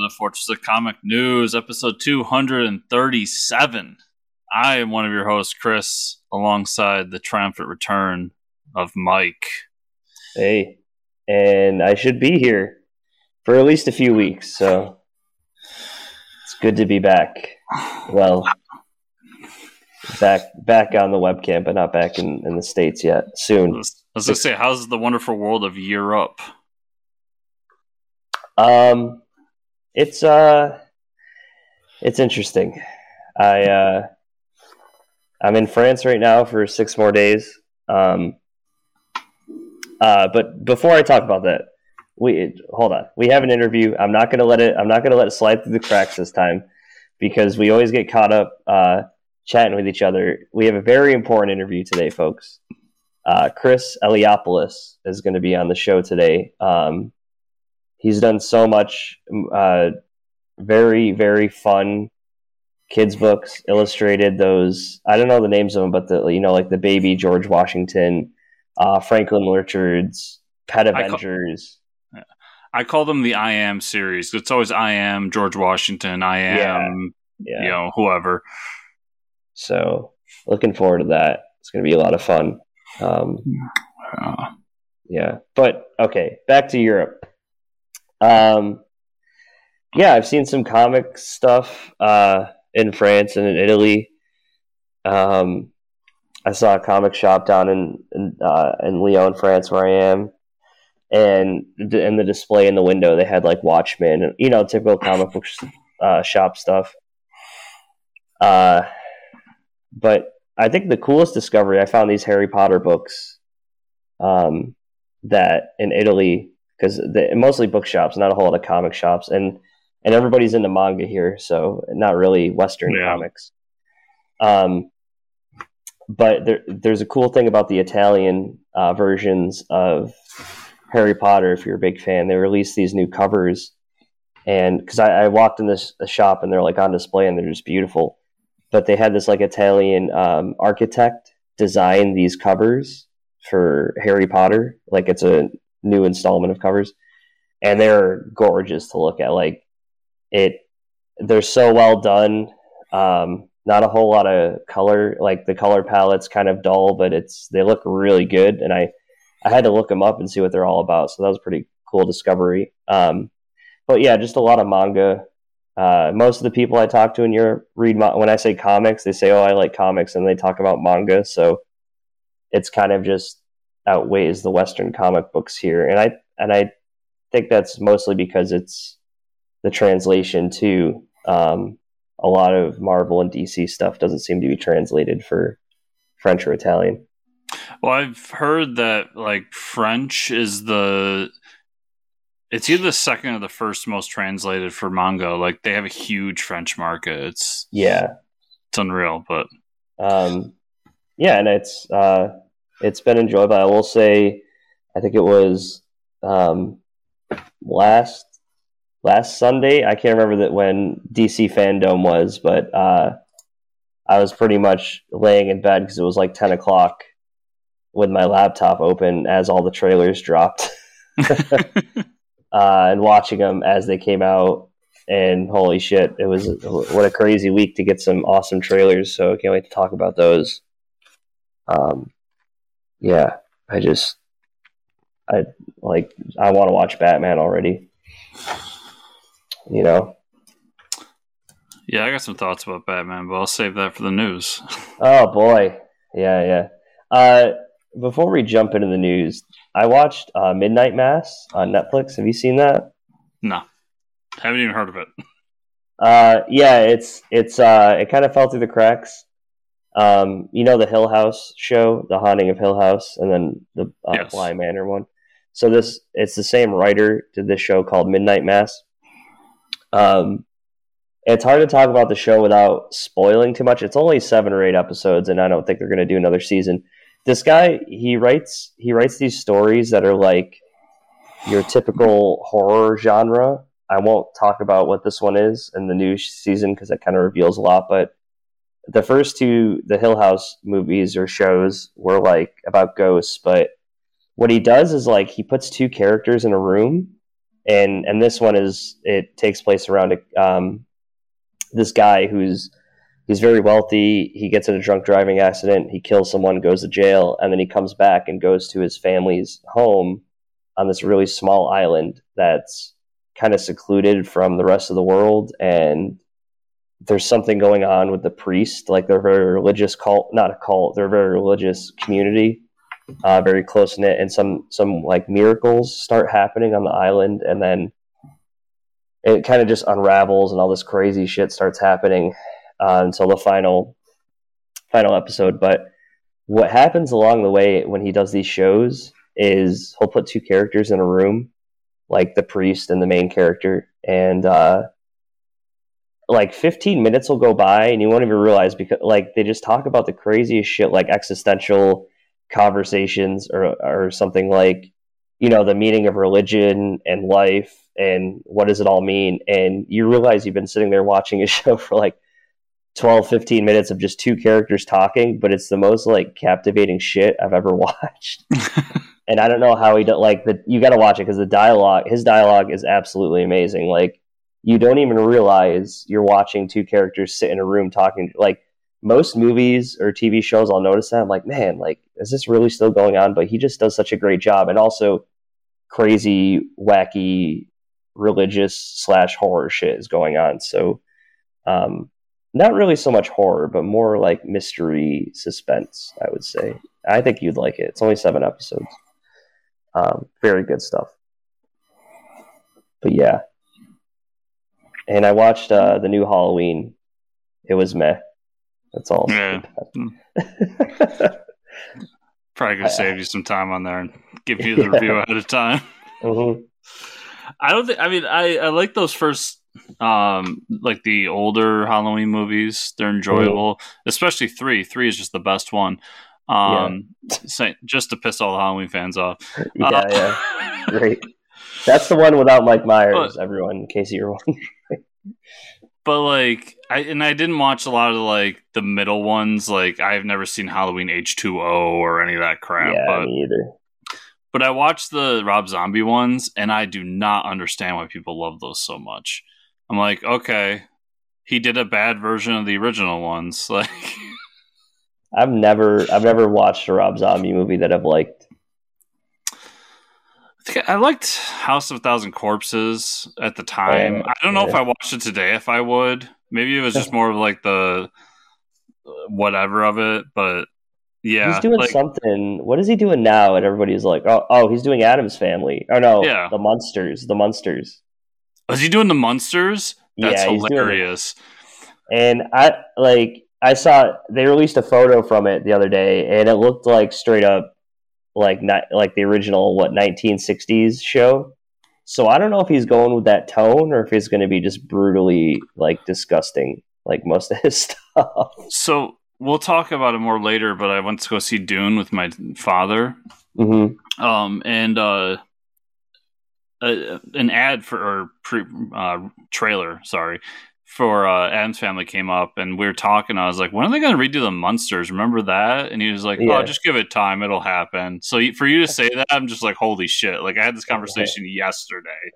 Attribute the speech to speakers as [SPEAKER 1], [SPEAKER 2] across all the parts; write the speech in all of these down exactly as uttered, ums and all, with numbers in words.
[SPEAKER 1] the Fortress of Comic News, episode two thirty-seven. I am one of your hosts, Chris, alongside the triumphant return of Mike.
[SPEAKER 2] Hey, and I should be here for at least a few weeks, so it's good to be back. Well, back back on the webcam, but not back in, in the States yet. Soon.
[SPEAKER 1] I was, I was going to say, how's the wonderful world of Europe?
[SPEAKER 2] Um, it's uh, it's interesting. I uh, I'm in France right now for six more days. Um, uh, but before I talk about that, we hold on. We have an interview. I'm not gonna let it. I'm not gonna let it slide through the cracks this time because we always get caught up uh, chatting with each other. We have a very important interview today, folks. Uh, Chris Eliopoulos is going to be on the show today. Um, He's done so much uh, very, very fun kids' books, illustrated those. I don't know the names of them, but the you know, like the Baby George Washington, uh, Franklin Richards, Pet Avengers.
[SPEAKER 1] I call, I call them the I Am series. It's always I Am George Washington, I Am, yeah, yeah. you know, whoever.
[SPEAKER 2] So looking forward to that. It's going to be a lot of fun. Um, uh. Yeah, but okay, back to Europe. Um, yeah, I've seen some comic stuff uh, in France and in Italy. Um, I saw a comic shop down in in, uh, in Lyon, France, where I am, and in the display in the window, they had like Watchmen, and you know, typical comic book uh, shop stuff. Uh, but I think the coolest discovery, I found these Harry Potter books. Um, that in Italy. Because mostly bookshops, not a whole lot of comic shops, and and everybody's into manga here, so not really Western yeah. comics. Um, but there, there's a cool thing about the Italian uh, versions of Harry Potter. If you're a big fan, they released these new covers, and because I, I walked in this shop and they're like on display and they're just beautiful, but they had this like Italian um, architect design these covers for Harry Potter, like it's a new installment of covers, and they're gorgeous to look at. Like it, they're so well done. Um, not a whole lot of color, like the color palette's kind of dull, but it's they look really good. And I, I had to look them up and see what they're all about. So that was a pretty cool discovery. Um, but yeah, just a lot of manga. Uh, most of the people I talk to in Europe read ma- when I say comics, they say, "Oh, I like comics," and they talk about manga. So it's kind of just outweighs the Western comic books here, and I and I think that's mostly because it's the translation too. Um, a lot of Marvel and D C stuff doesn't seem to be translated for French or Italian.
[SPEAKER 1] Well, I've heard that like French is the it's either the second or the first most translated for manga. Like they have a huge French market. It's
[SPEAKER 2] yeah,
[SPEAKER 1] it's unreal, but
[SPEAKER 2] um, yeah, and it's. Uh, It's been enjoyable. I will say, I think it was um, last last Sunday. I can't remember that when D C Fandom was, but uh, I was pretty much laying in bed because it was like ten o'clock with my laptop open as all the trailers dropped, uh, and watching them as they came out. And holy shit, it was what a crazy week to get some awesome trailers. So I can't wait to talk about those. Um. Yeah, I just, I like, I want to watch Batman already. You know?
[SPEAKER 1] Yeah, I got some thoughts about Batman, but I'll save that for the news.
[SPEAKER 2] Oh, boy. Yeah, yeah. Uh, before we jump into the news, I watched uh, Midnight Mass on Netflix. Have you seen that?
[SPEAKER 1] No. Haven't even heard of it.
[SPEAKER 2] Uh, yeah, it's, it's, uh, it kind of fell through the cracks. Um, you know the Hill House show, The Haunting of Hill House, and then the uh, yes. Bly Manor one. So this, it's the same writer did this show called Midnight Mass. Um, it's hard to talk about the show without spoiling too much. It's only seven or eight episodes, and I don't think they're going to do another season. This guy, he writes, he writes these stories that are like your typical horror genre. I won't talk about what this one is in the new season because that kind of reveals a lot, but the first two, the Hill House movies or shows were like about ghosts, but what he does is like he puts two characters in a room and and this one is it takes place around a, um, this guy who's he's very wealthy. He gets in a drunk driving accident. He kills someone, goes to jail, and then he comes back and goes to his family's home on this really small island that's kind of secluded from the rest of the world. And there's something going on with the priest. Like they're a very religious cult, not a cult. They're a very religious community, uh, very close knit, and some some like miracles start happening on the island, and then it kind of just unravels, and all this crazy shit starts happening uh, until the final final episode. But what happens along the way when he does these shows is he'll put two characters in a room, like the priest and the main character, and uh, like fifteen minutes will go by and you won't even realize, because like they just talk about the craziest shit, like existential conversations, or or something like, you know, the meaning of religion and life and what does it all mean. And you realize you've been sitting there watching a show for like twelve, fifteen minutes of just two characters talking, but it's the most like captivating shit I've ever watched. And I don't know how he does, like, the, you got to watch it because the dialogue, his dialogue is absolutely amazing. Like, you don't even realize you're watching two characters sit in a room talking. Like, most movies or T V shows, I'll notice that. I'm like, man, like, is this really still going on? But he just does such a great job. And also, crazy, wacky, religious slash horror shit is going on. So, um, not really so much horror, but more like mystery, suspense, I would say. I think you'd like it. It's only seven episodes. Um, very good stuff. But yeah. And I watched uh, the new Halloween. It was meh. That's all.
[SPEAKER 1] Yeah. Probably could save you some time on there and give you the yeah. review ahead of time.
[SPEAKER 2] Mm-hmm.
[SPEAKER 1] I don't think. I mean, I, I like those first, um, like the older Halloween movies. They're enjoyable, mm-hmm. especially three. Three is just the best one. Um, yeah. Just to piss all the Halloween fans off.
[SPEAKER 2] Yeah,
[SPEAKER 1] uh,
[SPEAKER 2] yeah, great. That's the one without Mike Myers. But, everyone, in case you're wondering.
[SPEAKER 1] But like, I and I didn't watch a lot of like the middle ones. Like, I've never seen Halloween H two O or any of that crap.
[SPEAKER 2] Yeah,
[SPEAKER 1] but,
[SPEAKER 2] me either.
[SPEAKER 1] But I watched the Rob Zombie ones, and I do not understand why people love those so much. I'm like, okay, he did a bad version of the original ones. Like,
[SPEAKER 2] I've never, I've never watched a Rob Zombie movie that I've liked.
[SPEAKER 1] I think I liked House of a Thousand Corpses at the time. Uh, I don't know yeah. if I watched it today, if I would. Maybe it was just more of like the whatever of it, but yeah.
[SPEAKER 2] He's doing
[SPEAKER 1] like,
[SPEAKER 2] something. What is he doing now? And everybody's like, oh, oh, he's doing Addams Family. Oh, no,
[SPEAKER 1] yeah.
[SPEAKER 2] the Munsters, the Munsters.
[SPEAKER 1] Was he doing the Munsters? That's
[SPEAKER 2] yeah,
[SPEAKER 1] hilarious.
[SPEAKER 2] And I, like, I saw, they released a photo from it the other day, and it looked like straight up like not like the original what nineteen sixties show. So I don't know if he's going with that tone or if he's going to be just brutally like disgusting like most of his stuff.
[SPEAKER 1] So we'll talk about it more later, but I went to go see Dune with my father.
[SPEAKER 2] Mm-hmm.
[SPEAKER 1] Um, and uh, a, an ad for or pre, uh, trailer, sorry, for uh, Addams Family came up, and we were talking. I was like, "When are they going to redo the Munsters? Remember that?" And he was like, yeah. "Oh, just give it time; it'll happen." So for you to say that, I'm just like, "Holy shit!" Like I had this conversation okay. yesterday,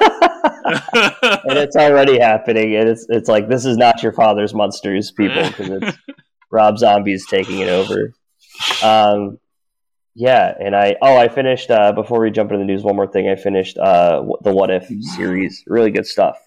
[SPEAKER 2] and it's already happening. And it's it's like this is not your father's Munsters, people, because it's Rob Zombie's taking it over. Um, yeah, and I oh I finished uh, before we jump into the news. One more thing, I finished uh, the What If series. Really good stuff.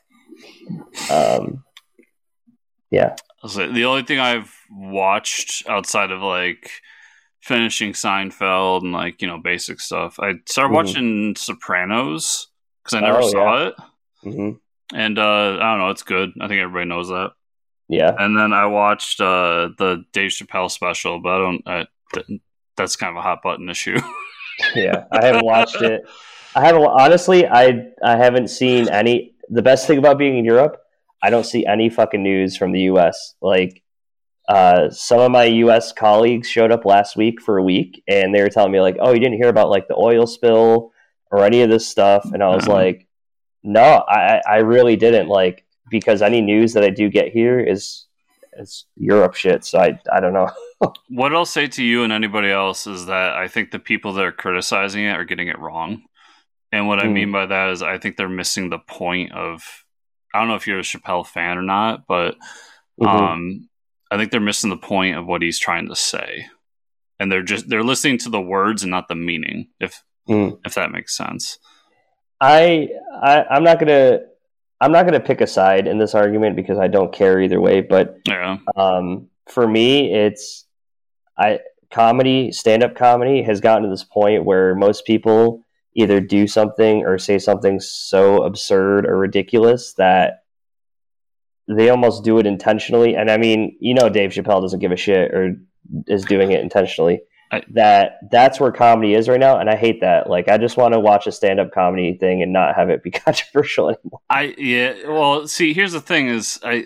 [SPEAKER 2] Um, yeah.
[SPEAKER 1] The only thing I've watched outside of like finishing Seinfeld and like, you know, basic stuff, I started mm-hmm. watching Sopranos because I never oh, saw
[SPEAKER 2] yeah.
[SPEAKER 1] it.
[SPEAKER 2] Mm-hmm.
[SPEAKER 1] And uh, I don't know, it's good. I think everybody knows that.
[SPEAKER 2] Yeah.
[SPEAKER 1] And then I watched uh, the Dave Chappelle special, but I don't, I, th- that's kind of a hot button issue.
[SPEAKER 2] Yeah. I haven't watched it. I haven't, honestly, I, I haven't seen any. The best thing about being in Europe, I don't see any fucking news from the U S. Like, uh, some of my U S colleagues showed up last week for a week, and they were telling me, like, oh, you didn't hear about, like, the oil spill or any of this stuff? And I was uh-huh. like, no, I, I really didn't, like, because any news that I do get here is, is Europe shit, so I, I don't know.
[SPEAKER 1] What I'll say to you and anybody else is that I think the people that are criticizing it are getting it wrong. And what I
[SPEAKER 2] Mm.
[SPEAKER 1] mean by that is I think they're missing the point of, I don't know if you're a Chappelle fan or not, but
[SPEAKER 2] Mhm.
[SPEAKER 1] um, I think they're missing the point of what he's trying to say. And they're just, they're listening to the words and not the meaning, if
[SPEAKER 2] Mm.
[SPEAKER 1] if that makes sense.
[SPEAKER 2] I, I I'm not gonna I'm not gonna pick a side in this argument because I don't care either way. But
[SPEAKER 1] Yeah.
[SPEAKER 2] um, for me, it's I comedy, stand up comedy has gotten to this point where most people either do something or say something so absurd or ridiculous that they almost do it intentionally. And I mean, you know, Dave Chappelle doesn't give a shit or is doing it intentionally.
[SPEAKER 1] I-
[SPEAKER 2] that that's where comedy is right now, and I hate that. Like, I just want to watch a stand-up comedy thing and not have it be controversial anymore.
[SPEAKER 1] I yeah. Well, see, here's the thing: is I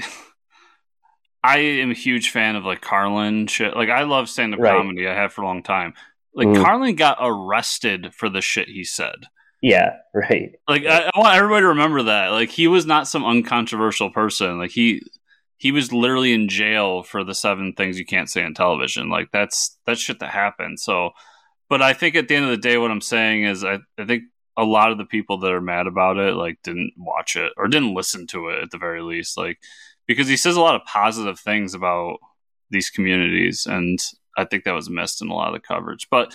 [SPEAKER 1] I am a huge fan of like Carlin shit. Like, I love stand up
[SPEAKER 2] Right.
[SPEAKER 1] comedy. I have for a long time. Like,
[SPEAKER 2] Mhm.
[SPEAKER 1] Carlin got arrested for the shit he said.
[SPEAKER 2] Yeah, right.
[SPEAKER 1] Like, I, I want everybody to remember that. Like, he was not some uncontroversial person. Like, he he was literally in jail for the seven things you can't say on television. Like, that's that's shit that happened. So, but I think at the end of the day, what I'm saying is, I, I think a lot of the people that are mad about it, like, didn't watch it or didn't listen to it at the very least. Like, because he says a lot of positive things about these communities, and I think that was missed in a lot of the coverage. But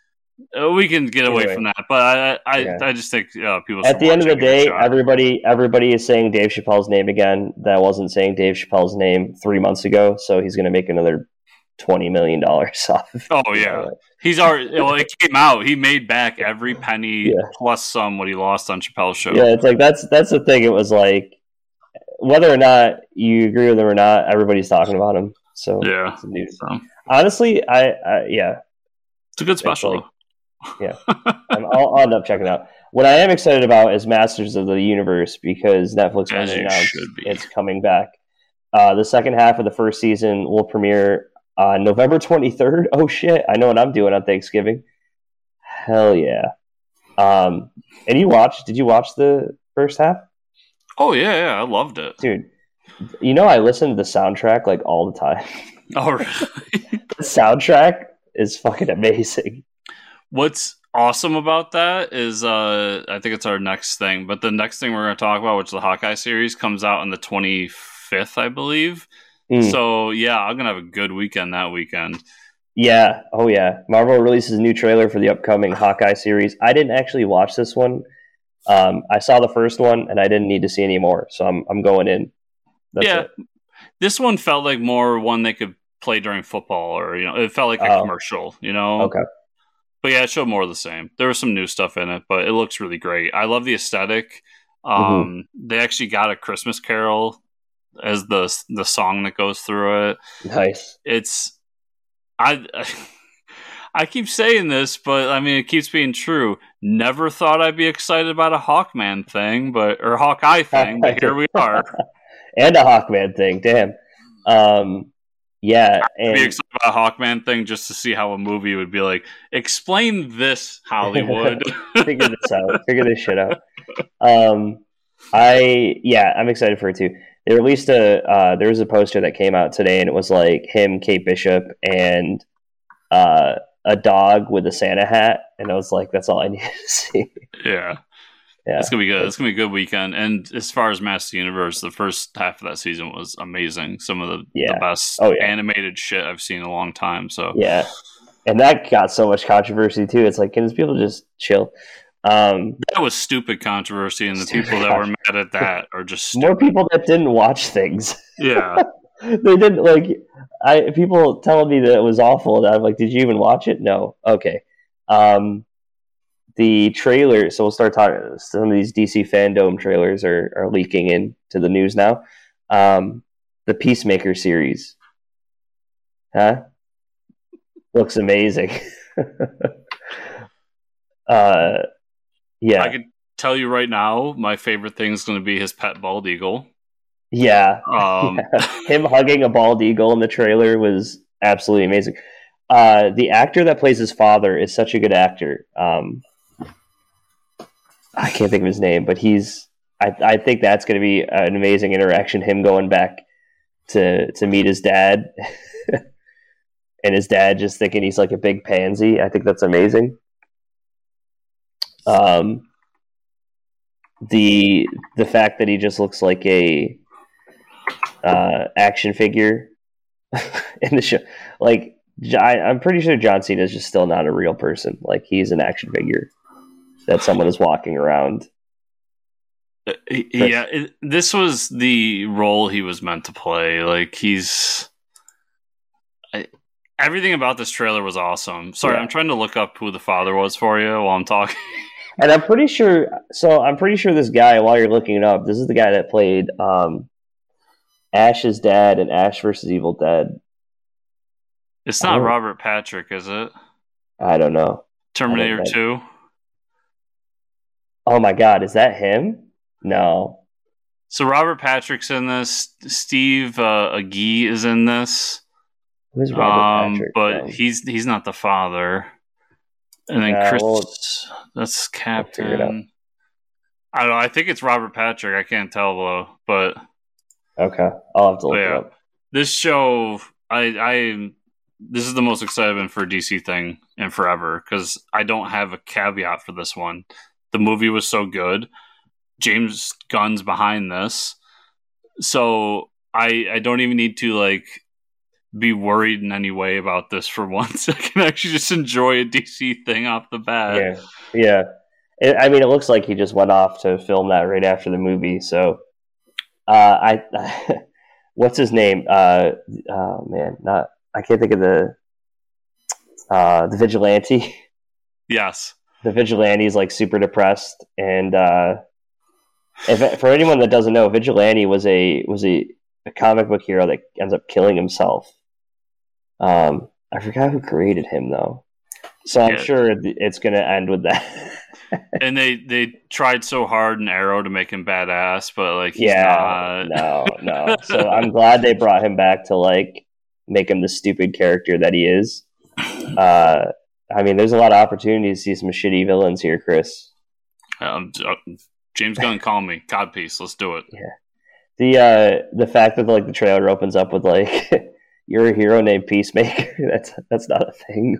[SPEAKER 1] uh, we can get away
[SPEAKER 2] Anyway.
[SPEAKER 1] from that. But I, I,
[SPEAKER 2] Yeah.
[SPEAKER 1] I just think uh, people.
[SPEAKER 2] At
[SPEAKER 1] should
[SPEAKER 2] the end of
[SPEAKER 1] watch
[SPEAKER 2] the
[SPEAKER 1] it and give it
[SPEAKER 2] day,
[SPEAKER 1] a shot.
[SPEAKER 2] everybody everybody is saying Dave Chappelle's name again. That wasn't saying Dave Chappelle's name three months ago, so he's going to make another twenty million dollars off of it.
[SPEAKER 1] Oh yeah, he's already. Well, it came out. He made back every penny
[SPEAKER 2] Yeah.
[SPEAKER 1] plus some what he lost on Chappelle's show.
[SPEAKER 2] Yeah, it's like that's that's the thing. It was like whether or not you agree with him or not, everybody's talking about him. So
[SPEAKER 1] Yeah.
[SPEAKER 2] it's news.
[SPEAKER 1] So,
[SPEAKER 2] Honestly, I, I yeah,
[SPEAKER 1] it's a good special.
[SPEAKER 2] like- yeah. I'm, I'll, I'll end up checking it out. What I am excited about is Masters of the Universe because Netflix
[SPEAKER 1] As
[SPEAKER 2] has
[SPEAKER 1] you
[SPEAKER 2] announced
[SPEAKER 1] should be.
[SPEAKER 2] it's coming back. Uh, the second half of the first season will premiere on November twenty-third. Oh shit! I know what I'm doing on Thanksgiving. Hell yeah! Um, and you watched? Did you watch the first half,
[SPEAKER 1] Oh yeah, yeah, I loved it.
[SPEAKER 2] dude? You know I listen to the soundtrack like all the time.
[SPEAKER 1] Oh, really?
[SPEAKER 2] The soundtrack is fucking amazing.
[SPEAKER 1] What's awesome about that is, uh, I think it's our next thing, but the next thing we're going to talk about, which is the Hawkeye series, comes out on the twenty-fifth, I believe.
[SPEAKER 2] Mm.
[SPEAKER 1] So yeah, I'm gonna have a good weekend that weekend.
[SPEAKER 2] Yeah. Oh, yeah. Marvel releases a new trailer for the upcoming Hawkeye series. I didn't actually watch this one. Um, I saw the first one, and I didn't need to see any more, so I'm I'm going in. That's
[SPEAKER 1] yeah,
[SPEAKER 2] it.
[SPEAKER 1] this one felt like more one they could play during football, or you know, it felt like a
[SPEAKER 2] Oh.
[SPEAKER 1] commercial. You know,
[SPEAKER 2] Okay.
[SPEAKER 1] But yeah, it showed more of the same. There was some new stuff in it, but it looks really great. I love the aesthetic. Um,
[SPEAKER 2] Mm-hmm.
[SPEAKER 1] They actually got a Christmas Carol as the the song that goes through it.
[SPEAKER 2] Nice.
[SPEAKER 1] It's I I keep saying this, but I mean it keeps being true. Never thought I'd be excited about a Hawkman thing, but or Hawkeye thing, but here we are.
[SPEAKER 2] And a Hawkman thing. Damn. Um, yeah.
[SPEAKER 1] I'd be
[SPEAKER 2] And
[SPEAKER 1] excited about a Hawkman thing just to see how a movie would be like. Explain this, Hollywood.
[SPEAKER 2] figure this out. Figure this shit out. Um, I yeah, I'm excited for it too. They released a uh, there was a poster that came out today, and it was like him, Kate Bishop, and uh, a dog with a Santa hat, and I was like, that's all I need to see.
[SPEAKER 1] yeah.
[SPEAKER 2] Yeah,
[SPEAKER 1] It's gonna be good. It's gonna be a good weekend. And as far as Master Universe, the first half of that season was amazing. Some of the,
[SPEAKER 2] Yeah.
[SPEAKER 1] the best
[SPEAKER 2] Oh, yeah.
[SPEAKER 1] animated shit I've seen in a long time. So
[SPEAKER 2] yeah, and that got so much controversy too. It's like, can these people just chill? Um,
[SPEAKER 1] that was stupid controversy, and the
[SPEAKER 2] Stupid
[SPEAKER 1] people that were mad at that are just
[SPEAKER 2] more
[SPEAKER 1] stupid.
[SPEAKER 2] people that didn't watch things.
[SPEAKER 1] Yeah,
[SPEAKER 2] They didn't like. I people telling me that it was awful. And I'm like, did you even watch it? No. Okay. Um, the trailer. So we'll start talking. Some of these D C Fandom trailers are are leaking into the news now. Um, the Peacemaker series, huh? Looks amazing. uh, yeah,
[SPEAKER 1] I could tell you right now, my favorite thing is going to be his pet bald eagle.
[SPEAKER 2] yeah.
[SPEAKER 1] Um,
[SPEAKER 2] Him hugging a bald eagle in the trailer was absolutely amazing. Uh, the actor that plays his father is such a good actor. Um, I can't think of his name, but he's. I, I think that's going to be an amazing interaction. Him going back to to meet his dad, and his dad just thinking he's like a big pansy. I think that's amazing. Um, the the fact that he just looks like a uh, action figure in the show. Like, I, I'm pretty sure John Cena is just still not a real person. Like, he's an action figure that someone is walking around.
[SPEAKER 1] Uh, yeah, it, this was the role he was meant to play. Like, he's... I, everything about this trailer was awesome. Sorry, yeah. I'm trying to look up who the father was for you while I'm talking.
[SPEAKER 2] And I'm pretty sure... So, I'm pretty sure this guy, while you're looking it up, this is the guy that played um, Ash's dad in Ash versus Evil Dead.
[SPEAKER 1] It's not Robert Patrick, is it?
[SPEAKER 2] I don't know.
[SPEAKER 1] Terminator
[SPEAKER 2] don't know.
[SPEAKER 1] two?
[SPEAKER 2] Oh my god, is that him? No.
[SPEAKER 1] So Robert Patrick's in this. Steve uh, Agee is in this.
[SPEAKER 2] Who's Robert
[SPEAKER 1] um,
[SPEAKER 2] Patrick?
[SPEAKER 1] But
[SPEAKER 2] from?
[SPEAKER 1] he's he's not the father. And then
[SPEAKER 2] Yeah,
[SPEAKER 1] Chris,
[SPEAKER 2] well,
[SPEAKER 1] that's
[SPEAKER 2] we'll figure it out.
[SPEAKER 1] Captain. I don't know. I think it's Robert Patrick. I can't tell though. But
[SPEAKER 2] Okay, I'll have to look
[SPEAKER 1] but
[SPEAKER 2] it
[SPEAKER 1] yeah,
[SPEAKER 2] up.
[SPEAKER 1] this show, I I this is the most excited I've been for a D C thing in forever because I don't have a caveat for this one. The movie was so good. James Gunn's behind this, so I I don't even need to like be worried in any way about this for once. I can actually just enjoy a D C thing off the bat.
[SPEAKER 2] Yeah, yeah. It, I mean, it looks like he just went off to film that right after the movie. So, uh, I what's his name? Uh, oh man, not I can't think of the uh, the vigilante.
[SPEAKER 1] Yes,
[SPEAKER 2] the vigilante is like super depressed, and uh, if for anyone that doesn't know, vigilante was a was a, a comic book hero that ends up killing himself. Um, I forgot who created him though, so I'm
[SPEAKER 1] yeah.
[SPEAKER 2] sure it's going to end with that.
[SPEAKER 1] And they they tried so hard in Arrow to make him badass, but like he's
[SPEAKER 2] yeah,
[SPEAKER 1] not.
[SPEAKER 2] no, no. So I'm glad they brought him back to like make him the stupid character that he is. Uh, I mean, there's a lot of opportunities to see some shitty villains here, Chris.
[SPEAKER 1] Um, James Gunn, call me. Codpiece, let's do it.
[SPEAKER 2] Yeah. The uh, the fact that like the trailer opens up with like you're a hero named Peacemaker. That's that's not a thing.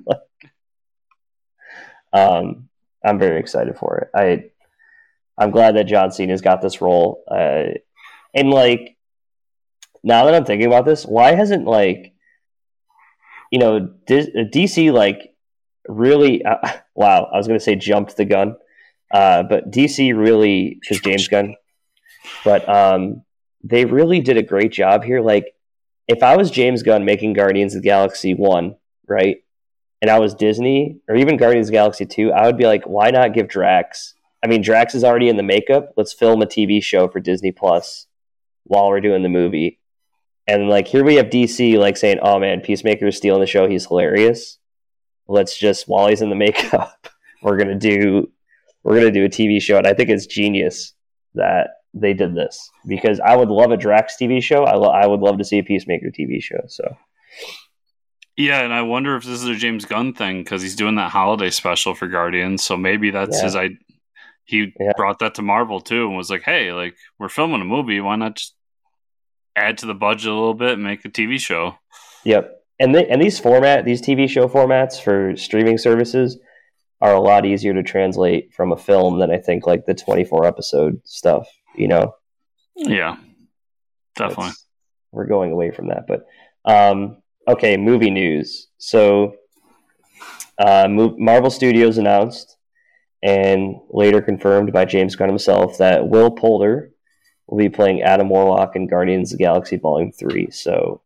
[SPEAKER 2] um, I'm very excited for it. I I'm glad that John Cena's got this role. Uh, and like now that I'm thinking about this, why hasn't like you know D C like really? Uh, wow, I was going to say jumped the gun, uh, but D C really because James Gunn, but um, they really did a great job here. Like if I was James Gunn making Guardians of the Galaxy one, right? And I was Disney, or even Guardians of the Galaxy two, I would be like, why not give Drax? I mean, Drax is already in the makeup. Let's film a T V show for Disney Plus while we're doing the movie. And like here we have D C like saying, oh man, Peacemaker is stealing the show. He's hilarious. Let's just, while he's in the makeup, we're gonna do we're gonna do a T V show. And I think it's genius that they did this because I would love a Drax T V show. I, lo- I would love to see a Peacemaker T V show. So.
[SPEAKER 1] Yeah, and I wonder if this is a James Gunn thing because he's doing that holiday special for Guardians. So maybe that's
[SPEAKER 2] Yeah.
[SPEAKER 1] his. I he
[SPEAKER 2] Yeah.
[SPEAKER 1] brought that to Marvel too and was like, "Hey, like we're filming a movie. Why not just add to the budget a little bit and make a T V show?"
[SPEAKER 2] Yep, and they, and these format these T V show formats for streaming services are a lot easier to translate from a film than I think like the twenty-four episode stuff. You know.
[SPEAKER 1] Yeah, definitely.
[SPEAKER 2] It's, we're going away from that, but. Um, Okay, movie news. So, uh, Marvel Studios announced, and later confirmed by James Gunn himself, that Will Poulter will be playing Adam Warlock in Guardians of the Galaxy Volume three. So,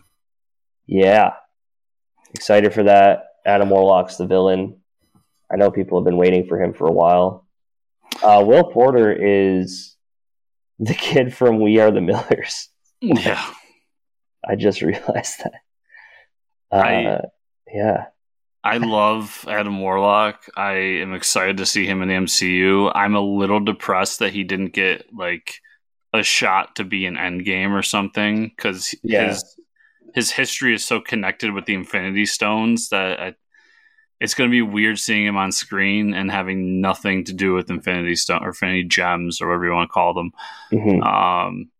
[SPEAKER 2] yeah. Excited for that. Adam Warlock's the villain. I know people have been waiting for him for a while. Uh, Will Poulter is the kid from We Are the Millers.
[SPEAKER 1] Yeah.
[SPEAKER 2] I just realized that. Uh,
[SPEAKER 1] I,
[SPEAKER 2] yeah.
[SPEAKER 1] I love Adam Warlock. I am excited to see him in the M C U. I'm a little depressed that he didn't get like a shot to be an Endgame or something because
[SPEAKER 2] yeah.
[SPEAKER 1] his his history is so connected with the Infinity Stones that I, it's going to be weird seeing him on screen and having nothing to do with Infinity Stone or Infinity Gems or whatever you want to call them.
[SPEAKER 2] Mm-hmm.
[SPEAKER 1] Um,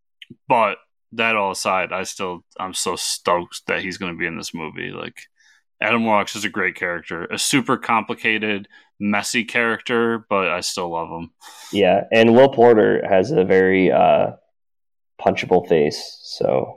[SPEAKER 1] but that all aside, I still I'm so stoked that he's going to be in this movie. Like Adam Warlock's just a great character, a super complicated, messy character, but I still love him.
[SPEAKER 2] Yeah, and Will Porter has a very uh, punchable face, so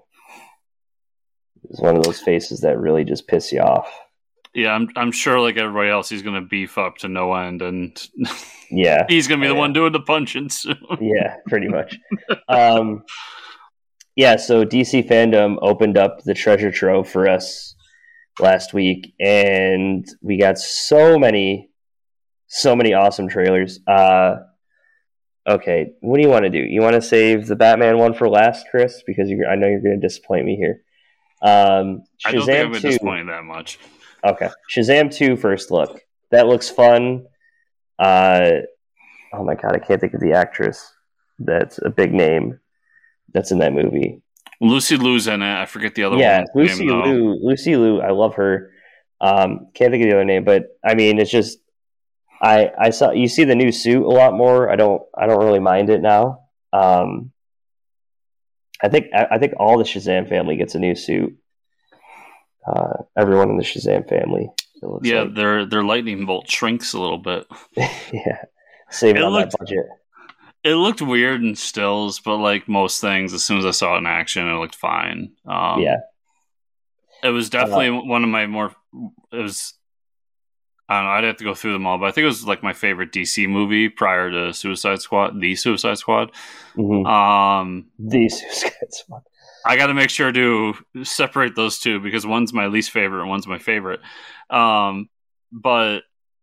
[SPEAKER 2] it's one of those faces that really just piss you off.
[SPEAKER 1] Yeah, I'm I'm sure like everybody else, he's going to beef up to no end, and
[SPEAKER 2] yeah,
[SPEAKER 1] he's going to be the
[SPEAKER 2] yeah.
[SPEAKER 1] one doing the punching soon.
[SPEAKER 2] Yeah, pretty much. um, yeah, so D C Fandom opened up the treasure trove for us last week, and we got so many, so many awesome trailers. Uh, okay, what do you want to do? You want to save the Batman one for last, Chris? Because you're, I know you're going to disappoint me here. Um,
[SPEAKER 1] I don't think I'm going to disappoint that much.
[SPEAKER 2] Okay, Shazam two first look. That looks fun. Uh, oh my god, I can't think of the actress. That's a big name. That's in that movie.
[SPEAKER 1] Lucy Liu's in it. I forget the other
[SPEAKER 2] yeah,
[SPEAKER 1] one.
[SPEAKER 2] Yeah, Lucy Liu. Lucy Liu. I love her. Um, can't think of the other name, but I mean, it's just I I saw you see the new suit a lot more. I don't I don't really mind it now. Um, I think I, I think all the Shazam family gets a new suit. Uh, everyone in the Shazam family.
[SPEAKER 1] Yeah,
[SPEAKER 2] like.
[SPEAKER 1] their their lightning bolt shrinks a little bit.
[SPEAKER 2] yeah, save it, it on looked, that budget.
[SPEAKER 1] It looked weird in stills, but like most things, as soon as I saw it in action, it looked fine. Um,
[SPEAKER 2] yeah,
[SPEAKER 1] it was definitely uh, one of my more. It was. I don't know. I'd have to go through them all, but I think it was like my favorite D C movie prior to Suicide Squad, the Suicide Squad.
[SPEAKER 2] Mm-hmm.
[SPEAKER 1] Um,
[SPEAKER 2] the Suicide Squad.
[SPEAKER 1] I got to make sure to separate those two because one's my least favorite and one's my favorite. Um, but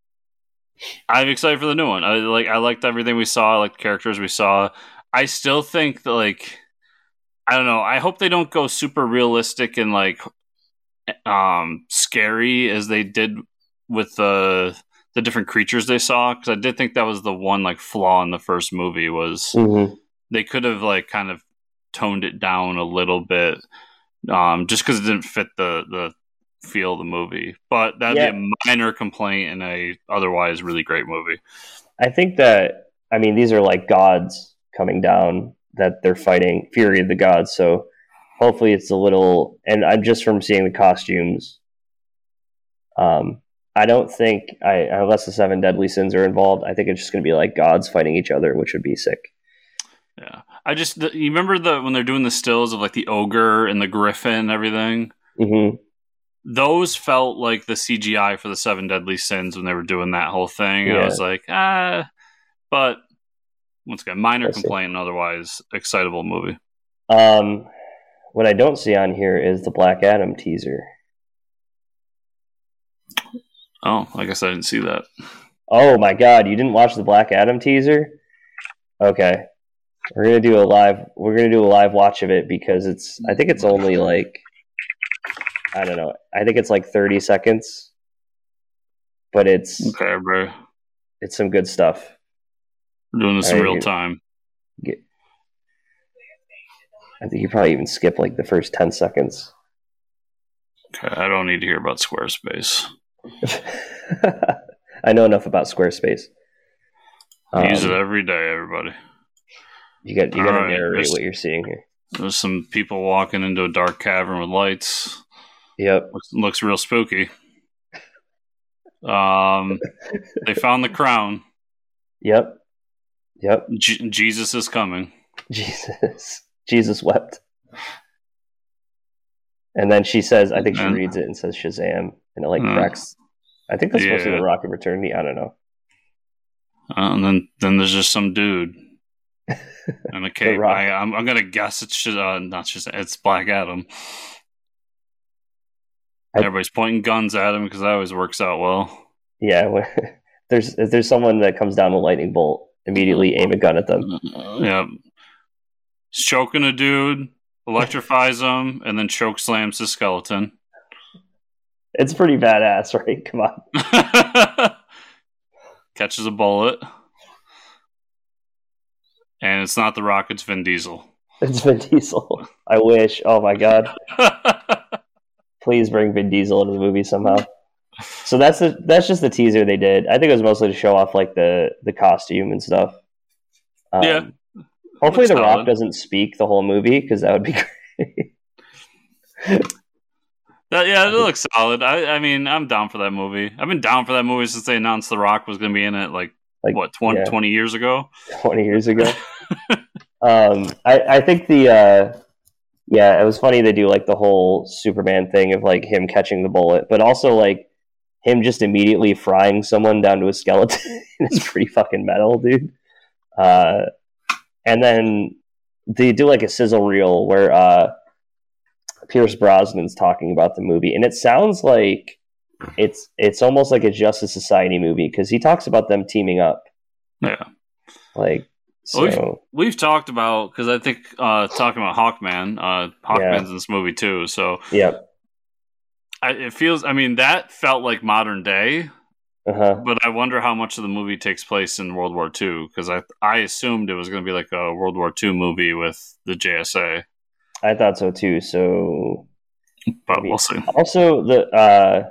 [SPEAKER 1] I'm excited for the new one. I like. I liked everything we saw. I liked the characters we saw. I still think that like, I don't know. I hope they don't go super realistic and like, um, scary as they did with the the different creatures they saw. Because I did think that was the one like flaw in the first movie was
[SPEAKER 2] mm-hmm.
[SPEAKER 1] they could have like kind of toned it down a little bit, um, just because it didn't fit the the feel of the movie. But that'd yeah. be a minor complaint in a otherwise really great movie.
[SPEAKER 2] I think that I mean these are like gods coming down that they're fighting, Fury of the Gods. So hopefully it's a little. And I'm just from seeing the costumes. Um, I don't think I unless the Seven Deadly Sins are involved. I think it's just going to be like gods fighting each other, which would be sick.
[SPEAKER 1] Yeah, I just the, you remember the when they're doing the stills of like the ogre and the griffin and everything.
[SPEAKER 2] Mm-hmm.
[SPEAKER 1] Those felt like the C G I for the Seven Deadly Sins when they were doing that whole thing. Yeah. I was like, ah, but once again, minor That's complaint, and otherwise excitable movie.
[SPEAKER 2] Um, what I don't see on here is the Black Adam teaser.
[SPEAKER 1] Oh, I guess I didn't see that.
[SPEAKER 2] Oh my god, you didn't watch the Black Adam teaser? Okay. We're gonna do a live. We're gonna do a live watch of it because it's. I think it's only like. I don't know. I think it's like thirty seconds, but it's
[SPEAKER 1] okay, bro.
[SPEAKER 2] It's some good stuff.
[SPEAKER 1] We're doing this All in right, real time.
[SPEAKER 2] Get, I think you probably even skip like the first ten seconds.
[SPEAKER 1] Okay, I don't need to hear about Squarespace.
[SPEAKER 2] I know enough about Squarespace.
[SPEAKER 1] I use um, it every day, everybody.
[SPEAKER 2] You got you got to right, narrate what you're seeing here.
[SPEAKER 1] There's some people walking into a dark cavern with lights.
[SPEAKER 2] Yep,
[SPEAKER 1] looks, looks real spooky. Um, they found the crown.
[SPEAKER 2] Yep, yep.
[SPEAKER 1] G- Jesus is coming.
[SPEAKER 2] Jesus, Jesus wept. And then she says, I think she and, reads it and says Shazam, and it like uh, cracks. I think that's yeah. supposed to be the Rock of Eternity. I don't know.
[SPEAKER 1] Uh, and then then there's just some dude. And a cape. I, I'm, I'm gonna guess it's uh, not just it's Black Adam. I, Everybody's pointing guns at him because that always works out well.
[SPEAKER 2] Yeah, when, there's if there's someone that comes down with a lightning bolt, immediately aim a gun at them.
[SPEAKER 1] Uh, yeah, he's choking a dude, electrifies him, and then choke slams his skeleton.
[SPEAKER 2] It's pretty badass, right? Come on.
[SPEAKER 1] Catches a bullet. And it's not The Rock, it's Vin Diesel.
[SPEAKER 2] It's Vin Diesel. I wish. Oh my god. Please bring Vin Diesel into the movie somehow. So that's the that's just the teaser they did. I think it was mostly to show off like the, the costume and stuff. Um,
[SPEAKER 1] yeah.
[SPEAKER 2] Hopefully The Rock doesn't speak the whole movie because that would be great.
[SPEAKER 1] That, yeah, it looks solid. I, I mean, I'm down for that movie. I've been down for that movie since they announced The Rock was going to be in it, like, like what, twenty, yeah. twenty years ago?
[SPEAKER 2] twenty years ago. um, I, I think the, uh, yeah, it was funny they do, like, the whole Superman thing of, like, him catching the bullet, but also, like, him just immediately frying someone down to a skeleton is pretty fucking metal, dude. Uh, and then they do, like, a sizzle reel where, uh, Pierce Brosnan's talking about the movie, and it sounds like it's it's almost like a Justice Society movie because he talks about them teaming up.
[SPEAKER 1] Yeah,
[SPEAKER 2] like so.
[SPEAKER 1] Well, we've, we've talked about because I think uh, talking about Hawkman, uh, Hawkman's yeah. in this movie too. So
[SPEAKER 2] yeah,
[SPEAKER 1] it feels. I mean, that felt like modern day,
[SPEAKER 2] uh-huh.
[SPEAKER 1] but I wonder how much of the movie takes place in World War Two because I I assumed it was going to be like a World War Two movie with the J S A.
[SPEAKER 2] I thought so too. So,
[SPEAKER 1] but we'll see.
[SPEAKER 2] Also, the uh,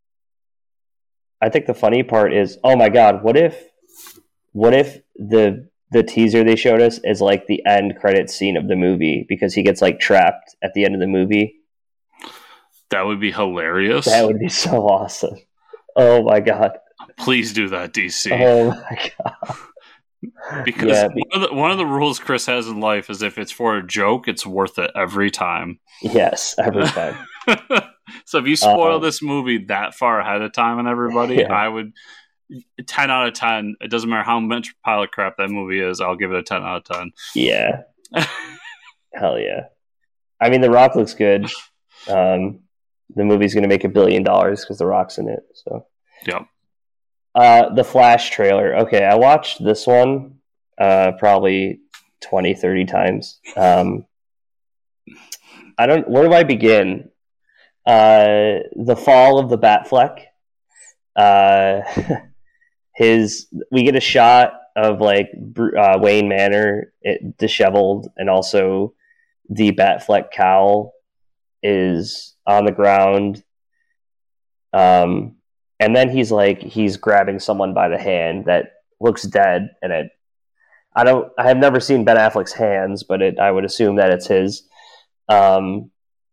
[SPEAKER 2] I think the funny part is, oh my god, what if, what if the the teaser they showed us is like the end credit scene of the movie because he gets like trapped at the end of the movie?
[SPEAKER 1] That would be hilarious.
[SPEAKER 2] That would be so awesome. Oh my god!
[SPEAKER 1] Please do that, D C.
[SPEAKER 2] Oh my god.
[SPEAKER 1] Because yeah, one, of the, one of the rules Chris has in life is if it's for a joke, it's worth it every time.
[SPEAKER 2] Yes, every time.
[SPEAKER 1] So if you spoil um, this movie that far ahead of time on everybody, yeah. I would ten out of ten. It doesn't matter how much pile of crap that movie is, I'll give it a ten out of ten.
[SPEAKER 2] Yeah. Hell yeah. I mean, The Rock looks good. Um, the movie's going to make a billion dollars because The Rock's in it. So.
[SPEAKER 1] Yeah.
[SPEAKER 2] Uh, the Flash trailer. Okay, I watched this one uh, probably twenty, thirty times. Um, I don't. Where do I begin? Uh, the fall of the Batfleck. Uh, his. We get a shot of like uh, Wayne Manor, it, disheveled, and also the Batfleck cowl is on the ground. Um. And then he's like, he's grabbing someone by the hand that looks dead. And it, I don't, I have never seen Ben Affleck's hands, but it, I would assume that it's his. Um,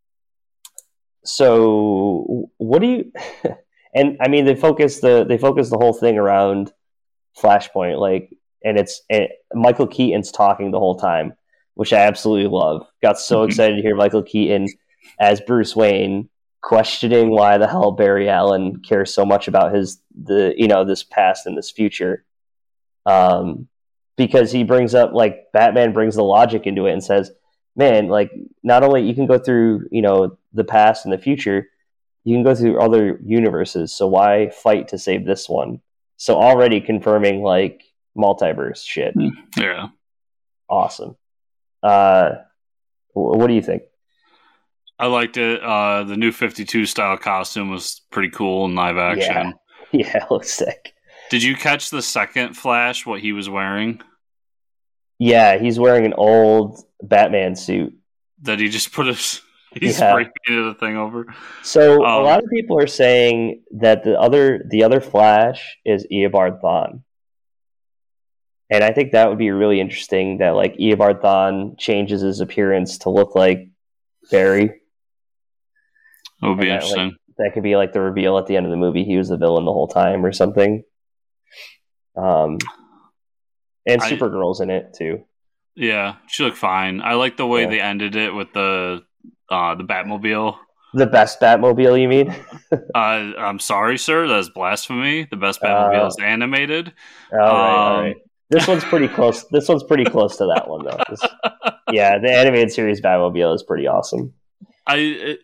[SPEAKER 2] so what do you, and I mean, they focus the, they focus the whole thing around Flashpoint, like, and it's, it, Michael Keaton's talking the whole time, which I absolutely love. Got so excited to hear Michael Keaton as Bruce Wayne, questioning why the hell Barry Allen cares so much about his the you know this past and this future, um, because he brings up like Batman brings the logic into it and says, "Man, like not only you can go through you know the past and the future, you can go through other universes. So why fight to save this one?" So already confirming like multiverse shit.
[SPEAKER 1] Yeah,
[SPEAKER 2] awesome. Uh, what do you think?
[SPEAKER 1] I liked it. Uh, the new fifty-two style costume was pretty cool in live action.
[SPEAKER 2] Yeah, yeah, it looks sick.
[SPEAKER 1] Did you catch the second Flash, what he was wearing?
[SPEAKER 2] Yeah, he's wearing an old Batman suit.
[SPEAKER 1] That he just put his... He
[SPEAKER 2] yeah.
[SPEAKER 1] spray painted the thing over.
[SPEAKER 2] So
[SPEAKER 1] um,
[SPEAKER 2] a lot of people are saying that the other the other Flash is Eobard Thawne. And I think that would be really interesting that like Eobard Thawne changes his appearance to look like Barry.
[SPEAKER 1] That would be
[SPEAKER 2] that,
[SPEAKER 1] interesting.
[SPEAKER 2] Like, that could be like the reveal at the end of the movie. He was the villain the whole time or something. Um, and
[SPEAKER 1] I,
[SPEAKER 2] Supergirl's in it too.
[SPEAKER 1] Yeah, she looked fine. I like the way
[SPEAKER 2] yeah.
[SPEAKER 1] they ended it with the uh, the Batmobile.
[SPEAKER 2] The best Batmobile, you mean?
[SPEAKER 1] uh, I'm sorry, sir. That's blasphemy. The best Batmobile uh, is animated.
[SPEAKER 2] All right, um, all right. This one's pretty close. This one's pretty close to that one, though. This, yeah, the animated series Batmobile is pretty awesome.
[SPEAKER 1] I it,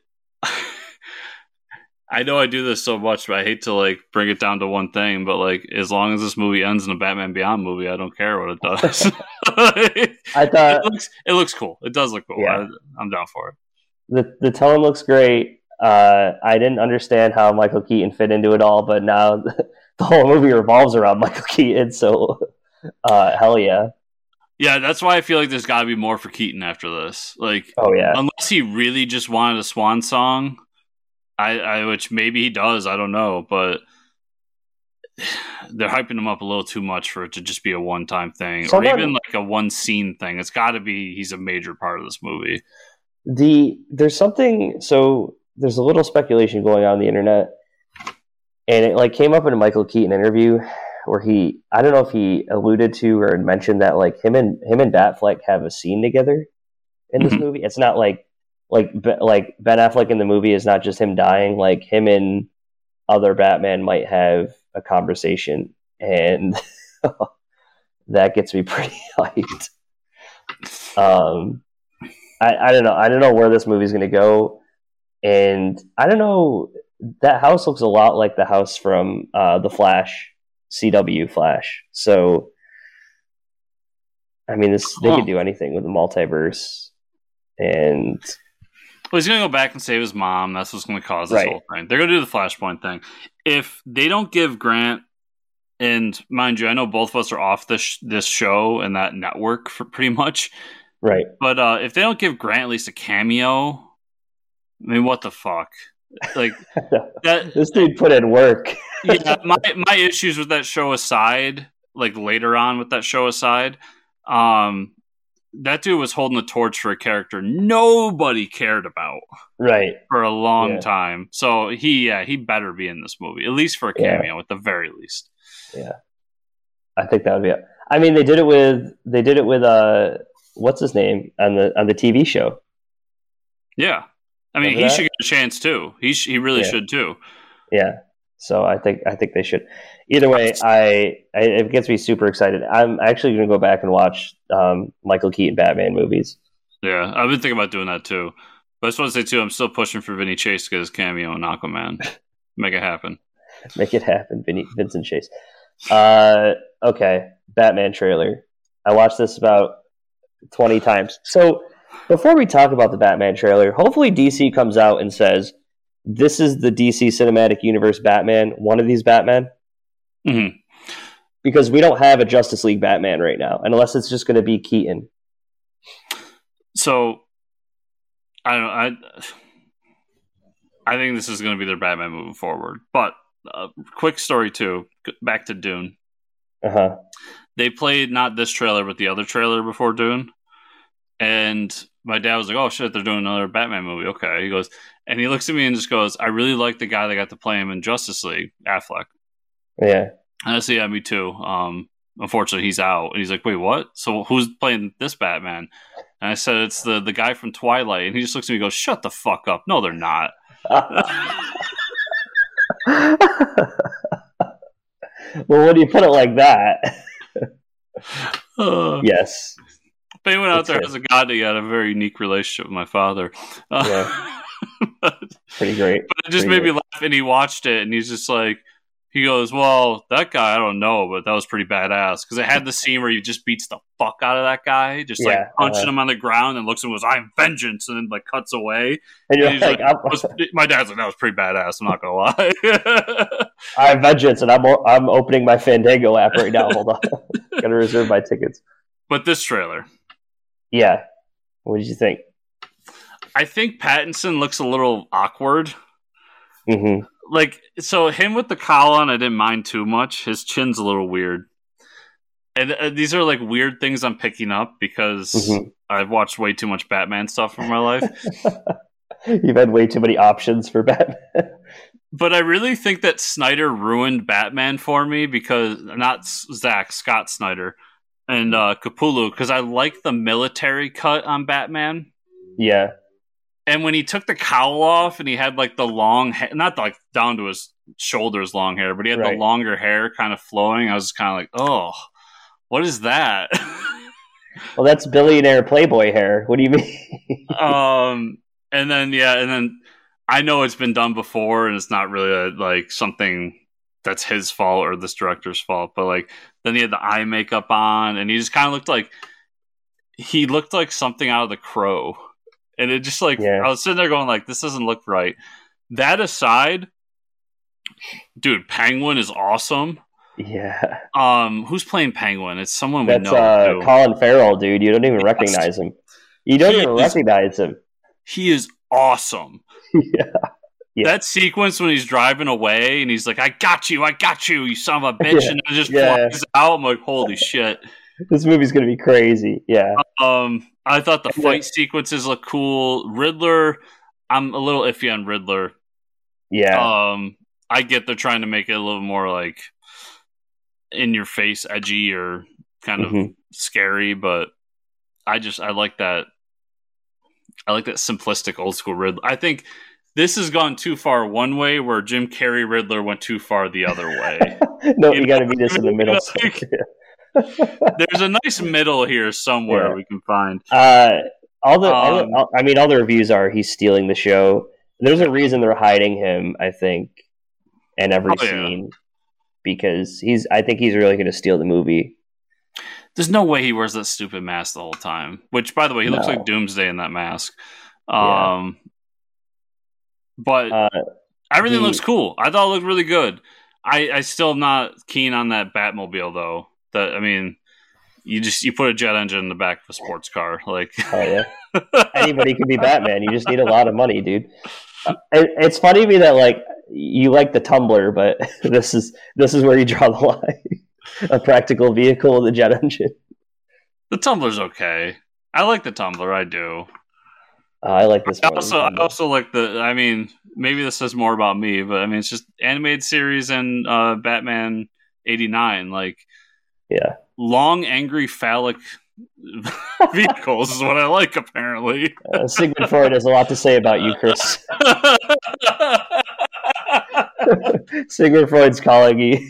[SPEAKER 1] I know I do this so much, but I hate to like bring it down to one thing. But like, as long as this movie ends in a Batman Beyond movie, I don't care what it does.
[SPEAKER 2] I thought
[SPEAKER 1] it looks, it looks cool. It does look cool. Yeah. I, I'm down for it.
[SPEAKER 2] The the tone looks great. Uh, I didn't understand how Michael Keaton fit into it all, but now the whole movie revolves around Michael Keaton. So, uh, hell yeah.
[SPEAKER 1] Yeah, that's why I feel like there's got to be more for Keaton after this. Like,
[SPEAKER 2] oh yeah,
[SPEAKER 1] unless he really just wanted a swan song, I, I which maybe he does. I don't know, but they're hyping him up a little too much for it to just be a one time thing, Someone, or even like a one scene thing. It's got to be he's a major part of this movie.
[SPEAKER 2] The there's something so there's a little speculation going on, on the internet, and it like came up in a Michael Keaton interview where he, I don't know if he alluded to or mentioned that like him and him and Batfleck have a scene together in this mm-hmm. movie. It's not like like like Ben Affleck in the movie is not just him dying. Like him and other Batman might have a conversation, and that gets me pretty hyped. Um, I I don't know. I don't know where this movie's going to go, and I don't know. That house looks a lot like the house from uh, the Flash. C W Flash. So, I mean, this they huh. could do anything with the multiverse, and
[SPEAKER 1] well, he's gonna go back and save his mom. That's what's gonna cause this right. whole thing. They're gonna do the Flashpoint thing. If they don't give Grant, and mind you, I know both of us are off this this show and that network for pretty much,
[SPEAKER 2] right?
[SPEAKER 1] But uh, if they don't give Grant at least a cameo, I mean, what the fuck? Like that,
[SPEAKER 2] this dude put in work.
[SPEAKER 1] Yeah, my my issues with that show aside, like later on with that show aside, um, that dude was holding the torch for a character nobody cared about,
[SPEAKER 2] right,
[SPEAKER 1] for a long yeah. time. So he, yeah, he better be in this movie at least for a cameo, yeah. at the very least.
[SPEAKER 2] Yeah, I think that would be it. I mean, they did it with they did it with uh, what's his name on the on the T V show.
[SPEAKER 1] Yeah. I mean, Remember he that? should get a chance too. He sh- he really
[SPEAKER 2] yeah.
[SPEAKER 1] should too.
[SPEAKER 2] Yeah. So I think I think they should. Either way, I, I it gets me super excited. I'm actually going to go back and watch um, Michael Keaton Batman movies.
[SPEAKER 1] Yeah, I've been thinking about doing that too. But I just want to say too, I'm still pushing for Vinny Chase to get his cameo in Aquaman. Make it happen.
[SPEAKER 2] Make it happen, Vinny, Vincent Chase. Uh, okay, Batman trailer. I watched this about twenty times. So. Before we talk about the Batman trailer, hopefully D C comes out and says, this is the D C Cinematic Universe Batman, one of these Batman.
[SPEAKER 1] Mm-hmm.
[SPEAKER 2] Because we don't have a Justice League Batman right now, unless it's just going to be Keaton.
[SPEAKER 1] So, I don't I, I think this is going to be their Batman moving forward. But, uh, quick story too, back to Dune.
[SPEAKER 2] Uh-huh.
[SPEAKER 1] They played not this trailer, but the other trailer before Dune. And my dad was like, oh, shit, they're doing another Batman movie. Okay. He goes, and he looks at me and just goes, I really like the guy that got to play him in Justice League, Affleck.
[SPEAKER 2] Yeah.
[SPEAKER 1] And I said, yeah, me too. Um, unfortunately, he's out. And he's like, wait, what? So who's playing this Batman? And I said, it's the, the guy from Twilight. And he just looks at me and goes, shut the fuck up. No, they're not.
[SPEAKER 2] Well, when you put it like that.
[SPEAKER 1] uh,
[SPEAKER 2] yes.
[SPEAKER 1] If anyone out there has a god, he had a very unique relationship with my father. Uh,
[SPEAKER 2] yeah.
[SPEAKER 1] but,
[SPEAKER 2] Pretty great.
[SPEAKER 1] But it just
[SPEAKER 2] Pretty
[SPEAKER 1] made
[SPEAKER 2] great.
[SPEAKER 1] me laugh, and he watched it, and he's just like, he goes, well, that guy, I don't know, but that was pretty badass. Because it had the scene where he just beats the fuck out of that guy, just like
[SPEAKER 2] yeah,
[SPEAKER 1] punching
[SPEAKER 2] uh,
[SPEAKER 1] him on the ground and looks and goes, I'm vengeance, and then like cuts away.
[SPEAKER 2] And you're
[SPEAKER 1] and
[SPEAKER 2] like,
[SPEAKER 1] like was, my dad's like, that was pretty badass, I'm not going to lie.
[SPEAKER 2] I have vengeance, and I'm, I'm opening my Fandango app right now. Hold on. Got to reserve my tickets.
[SPEAKER 1] But this trailer.
[SPEAKER 2] Yeah. What did you think?
[SPEAKER 1] I think Pattinson looks a little awkward.
[SPEAKER 2] Mm-hmm.
[SPEAKER 1] Like, so him with the cowl on, I didn't mind too much. His chin's a little weird. And uh, these are like weird things I'm picking up because mm-hmm. I've watched way too much Batman stuff in my life.
[SPEAKER 2] You've had way too many options for Batman.
[SPEAKER 1] But I really think that Snyder ruined Batman for me because, not Zack, Scott Snyder. And uh, Capullo, because I like the military cut on Batman.
[SPEAKER 2] Yeah.
[SPEAKER 1] And when he took the cowl off and he had like the long hair, not like down to his shoulders long hair, but he had right. the longer hair kind of flowing, I was just kind of like, oh, what is that?
[SPEAKER 2] Well, that's billionaire Playboy hair. What do you mean?
[SPEAKER 1] um, and then, yeah, and then I know it's been done before and it's not really a, like something that's his fault or this director's fault, but like then he had the eye makeup on and he just kind of looked like he looked like something out of The Crow. And it just like yeah. I was sitting there going like, this doesn't look right. That aside, dude, Penguin is awesome.
[SPEAKER 2] Yeah.
[SPEAKER 1] Um, who's playing Penguin? It's someone
[SPEAKER 2] That's,
[SPEAKER 1] we know.
[SPEAKER 2] Uh,
[SPEAKER 1] too.
[SPEAKER 2] Colin Farrell, dude. You don't even recognize him. You don't
[SPEAKER 1] he
[SPEAKER 2] even
[SPEAKER 1] is,
[SPEAKER 2] recognize him.
[SPEAKER 1] He is awesome.
[SPEAKER 2] yeah. yeah.
[SPEAKER 1] That sequence when he's driving away and he's like, I got you, I got you, you son of a bitch,
[SPEAKER 2] yeah.
[SPEAKER 1] and it just
[SPEAKER 2] yeah.
[SPEAKER 1] flies out. I'm like, holy shit.
[SPEAKER 2] This movie's going to be crazy. Yeah.
[SPEAKER 1] Um, I thought the fight sequences look cool. Riddler, I'm a little iffy on Riddler.
[SPEAKER 2] Yeah.
[SPEAKER 1] Um, I get they're trying to make it a little more like in your face, edgy, or kind of
[SPEAKER 2] Mm-hmm.
[SPEAKER 1] scary, but I just I like that. I like that simplistic old school Riddler. I think this has gone too far one way, where Jim Carrey Riddler went too far the other way.
[SPEAKER 2] No, you,
[SPEAKER 1] you
[SPEAKER 2] got to meet us in the middle.
[SPEAKER 1] Like, there's a nice middle here somewhere
[SPEAKER 2] yeah.
[SPEAKER 1] we can find.
[SPEAKER 2] Uh, all the,
[SPEAKER 1] um,
[SPEAKER 2] all the, all, I mean, all the reviews are he's stealing the show. There's a reason they're hiding him, I think, in every
[SPEAKER 1] oh,
[SPEAKER 2] scene
[SPEAKER 1] yeah.
[SPEAKER 2] because he's. I think he's really going to steal the movie.
[SPEAKER 1] There's no way he wears that stupid mask the whole time. Which, by the way, he
[SPEAKER 2] no.
[SPEAKER 1] looks like Doomsday in that mask. Um,
[SPEAKER 2] yeah.
[SPEAKER 1] But
[SPEAKER 2] uh,
[SPEAKER 1] everything
[SPEAKER 2] the,
[SPEAKER 1] looks cool. I thought it looked really good. I, I still am not keen on that Batmobile, though. That I mean, you just you put a jet engine in the back of a sports car. Like,
[SPEAKER 2] oh yeah, anybody can be Batman. You just need a lot of money, dude. It, it's funny to me that like you like the Tumbler, but this is this is where you draw the line. A practical vehicle with a jet engine.
[SPEAKER 1] The Tumbler's okay. I like the Tumbler. I do.
[SPEAKER 2] Uh, I like this.
[SPEAKER 1] I also, I also like the. I mean, maybe this says more about me, but I mean, it's just animated series and uh, Batman eighty-nine. Like,
[SPEAKER 2] yeah,
[SPEAKER 1] long, angry, phallic vehicles is what I like. Apparently,
[SPEAKER 2] uh, Sigmund Freud has a lot to say about you, Chris. Sigmund Freud's calling you.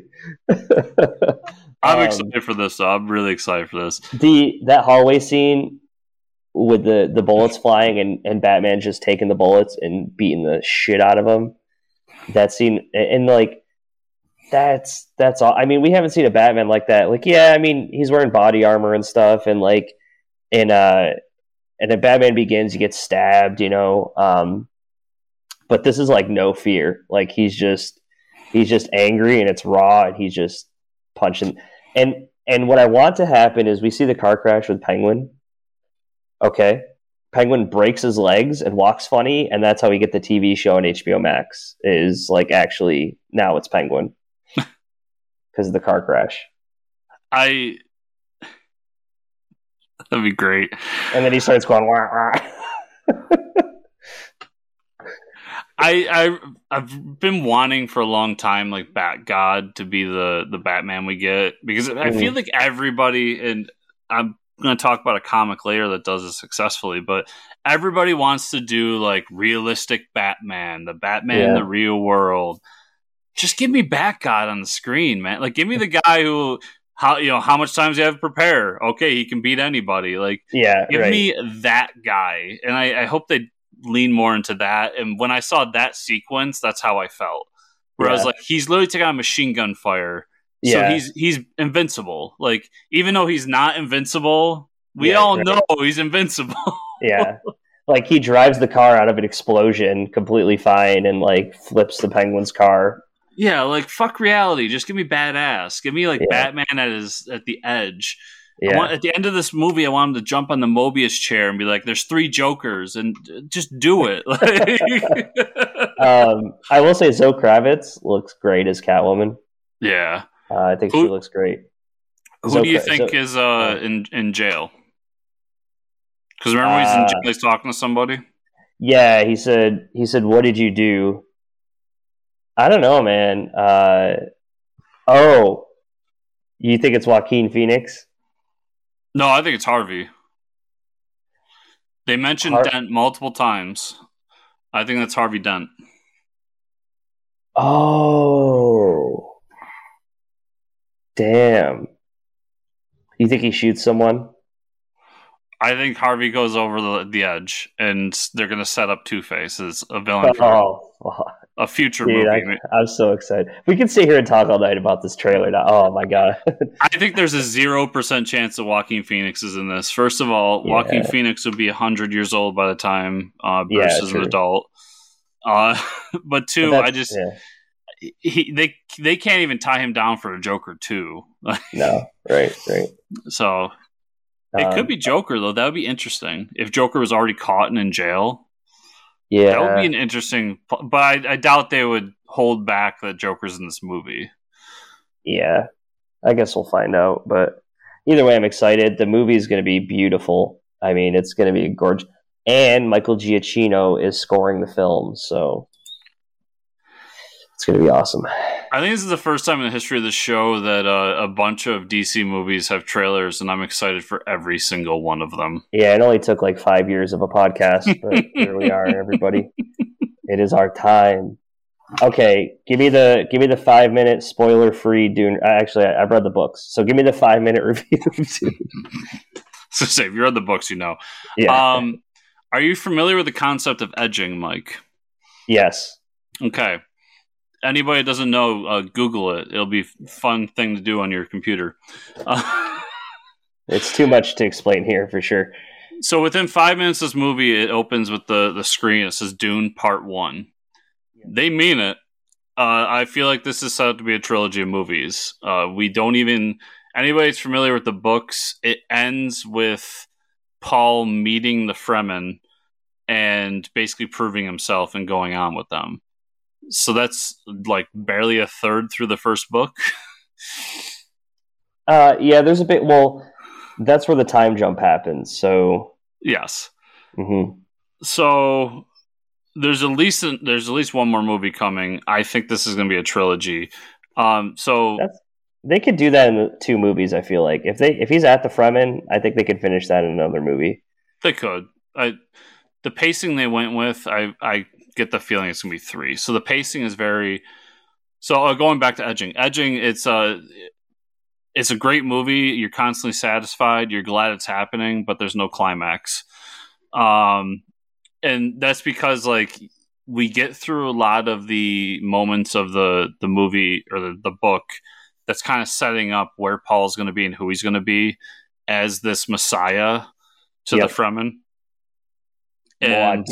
[SPEAKER 1] I'm
[SPEAKER 2] um,
[SPEAKER 1] excited for this. Though. I'm really excited for this.
[SPEAKER 2] The that hallway scene with the, the bullets flying and, and Batman just taking the bullets and beating the shit out of them. That scene and, and like that's that's all. I mean, we haven't seen a Batman like that. Like, yeah, I mean, he's wearing body armor and stuff, and like in uh and then Batman Begins, he gets stabbed, you know. Um, but this is like no fear. Like he's just he's just angry and it's raw and he's just punching. And and what I want to happen is we see the car crash with Penguin. Okay. Penguin breaks his legs and walks funny, and that's how we get the T V show on H B O Max. Is like actually now it's Penguin because of the car crash.
[SPEAKER 1] I that'd be great.
[SPEAKER 2] And then he starts going. Wah, wah.
[SPEAKER 1] I I I've been wanting for a long time like Bat God to be the the Batman we get, because I
[SPEAKER 2] Mm.
[SPEAKER 1] feel like everybody, and I'm going to talk about a comic later that does it successfully, but everybody wants to do like realistic Batman, the Batman in
[SPEAKER 2] Yeah.
[SPEAKER 1] the real world. Just give me Bat God on the screen, man. Like, give me the guy who, how you know how much time does he have to prepare? Okay, he can beat anybody. Like,
[SPEAKER 2] Yeah,
[SPEAKER 1] give
[SPEAKER 2] right.
[SPEAKER 1] me that guy, and I, I hope they lean more into that. And when I saw that sequence, that's how I felt. Where I was
[SPEAKER 2] Yeah.
[SPEAKER 1] like, he's literally taking on machine gun fire. So
[SPEAKER 2] Yeah.
[SPEAKER 1] he's he's invincible. Like, even though he's not invincible, we
[SPEAKER 2] Yeah,
[SPEAKER 1] all
[SPEAKER 2] right.
[SPEAKER 1] know he's invincible.
[SPEAKER 2] Yeah. Like he drives the car out of an explosion completely fine and like flips the Penguin's car.
[SPEAKER 1] Yeah, like, fuck reality. Just give me badass. Give me like
[SPEAKER 2] Yeah.
[SPEAKER 1] Batman at his at the edge. I
[SPEAKER 2] Yeah.
[SPEAKER 1] want, at the end of this movie, I want him to jump on the Mobius chair and be like, "There's three Jokers," and just do it.
[SPEAKER 2] um, I will say Zoe Kravitz looks great as Catwoman.
[SPEAKER 1] Yeah.
[SPEAKER 2] Uh, I think
[SPEAKER 1] Who-
[SPEAKER 2] she looks great.
[SPEAKER 1] Who
[SPEAKER 2] Zoe
[SPEAKER 1] do you
[SPEAKER 2] Kra-
[SPEAKER 1] think
[SPEAKER 2] Zoe-
[SPEAKER 1] is uh in in jail? Because remember he's in
[SPEAKER 2] Uh,
[SPEAKER 1] jail, he's talking to somebody.
[SPEAKER 2] Yeah, he said. He said, "What did you do?" I don't know, man. Uh, oh, you think it's Joaquin Phoenix?
[SPEAKER 1] No, I think it's Harvey. They mentioned
[SPEAKER 2] Har-
[SPEAKER 1] Dent multiple times. I think that's Harvey Dent.
[SPEAKER 2] Oh, damn. You think he shoots someone?
[SPEAKER 1] I think Harvey goes over the the edge, and they're going to set up Two-Face as a villain for
[SPEAKER 2] Oh, fuck.
[SPEAKER 1] a future
[SPEAKER 2] Dude,
[SPEAKER 1] movie.
[SPEAKER 2] I, I'm so excited. We can sit here and talk all night about this trailer now. Oh my god.
[SPEAKER 1] I think there's a zero percent chance that Joaquin Phoenix is in this. First of all,
[SPEAKER 2] Yeah.
[SPEAKER 1] Joaquin Phoenix would be a hundred years old by the time uh,
[SPEAKER 2] Yeah,
[SPEAKER 1] Bruce is an
[SPEAKER 2] true.
[SPEAKER 1] adult. Uh, but two,
[SPEAKER 2] But
[SPEAKER 1] I
[SPEAKER 2] that's-
[SPEAKER 1] just
[SPEAKER 2] yeah.
[SPEAKER 1] he they they can't even tie him down for a Joker two.
[SPEAKER 2] No, right, right.
[SPEAKER 1] So it
[SPEAKER 2] Um,
[SPEAKER 1] could be Joker though. That would be interesting if Joker was already caught and in jail.
[SPEAKER 2] Yeah,
[SPEAKER 1] That would be an interesting. But I, I doubt they would hold back that Joker's in this movie.
[SPEAKER 2] yeah. I guess we'll find out. But either way, I'm excited. The movie is going to be beautiful. I mean, it's going to be gorgeous. and Michael Giacchino is scoring the film, so it's going to be awesome.
[SPEAKER 1] I think this is the first time in the history of the show that uh, a bunch of D C movies have trailers, and I'm excited for every single one of them.
[SPEAKER 2] Yeah, it only took like five years of a podcast, but here we are, everybody. It is our time. Okay, give me the give me the five minute spoiler free Dune. Actually, I, I've read the books, so give me the five minute review of Dune.
[SPEAKER 1] So, say if you read the books, you know.
[SPEAKER 2] Yeah.
[SPEAKER 1] Um, are you familiar with the concept of edging, Mike?
[SPEAKER 2] Yes.
[SPEAKER 1] Okay. Anybody that doesn't know, uh, Google it. It'll be a fun thing to do on your computer. Uh,
[SPEAKER 2] it's too much to explain here, for sure.
[SPEAKER 1] So within five minutes of this movie, it opens with the, the screen. It says Dune Part one. They mean it. Uh, I feel like this is set up to be a trilogy of movies. Uh, we don't even... Anybody that's familiar with the books, it ends with Paul meeting the Fremen and basically proving himself and going on with them. So that's like barely a third through the first book.
[SPEAKER 2] uh, yeah, there's a bit... Well, that's where the time jump happens, so...
[SPEAKER 1] Yes.
[SPEAKER 2] Mm-hmm.
[SPEAKER 1] So... There's at least there's at least one more movie coming. I think this is going to be a trilogy. Um, so
[SPEAKER 2] That's, they could do that in the two movies. I feel like if they if he's at the Fremen, I think they could finish that in another movie.
[SPEAKER 1] They could. I, the pacing they went with, I I get the feeling it's going to be three. So the pacing is very. So uh, going back to Edging, Edging, it's a it's a great movie. You're constantly satisfied. You're glad it's happening, but there's no climax. Um. And that's because, like, we get through a lot of the moments of the, the movie or the, the book that's kind of setting up where Paul's going to be and who he's going to be as this messiah to yep. the Fremen. And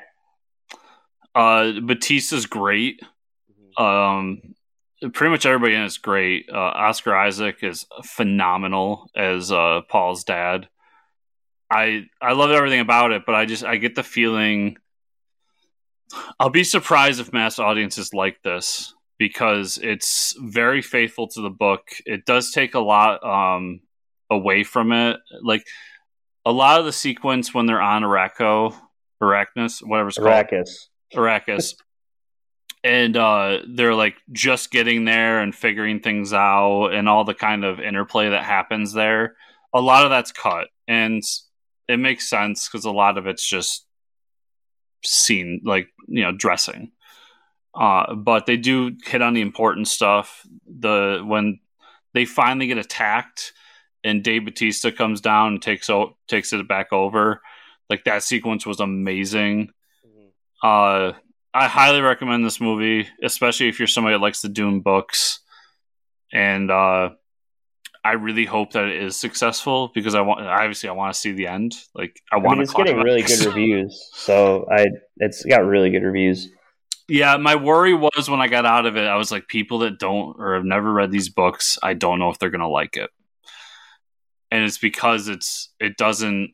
[SPEAKER 1] uh, Batista's great. Um, pretty much everybody in it's great. Uh, Oscar Isaac is phenomenal as uh, Paul's dad. I I love everything about it, but I just I get the feeling I'll be surprised if mass audiences like this because it's very faithful to the book. It does take a lot um, away from it, like a lot of the sequence when they're on Araco, Arrakis, whatever it's called,
[SPEAKER 2] Arrakis,
[SPEAKER 1] Arrakis, and uh, they're like just getting there and figuring things out, and all the kind of interplay that happens there. A lot of that's cut, and it makes sense because a lot of it's just scene, like, you know, dressing. Uh, but they do hit on the important stuff. The when they finally get attacked and Dave Bautista comes down and takes o- takes it back over, like that sequence was amazing. Mm-hmm. Uh, I highly recommend this movie, especially if you're somebody that likes the Dune books. And uh, I really hope that it is successful because I want, obviously, I want to see the end. Like, I, I want.
[SPEAKER 2] Mean, it's getting really good reviews, so I it's got really good reviews.
[SPEAKER 1] Yeah, my worry was when I got out of it, I was like, people that don't or have never read these books, I don't know if they're gonna like it, and it's because it's it doesn't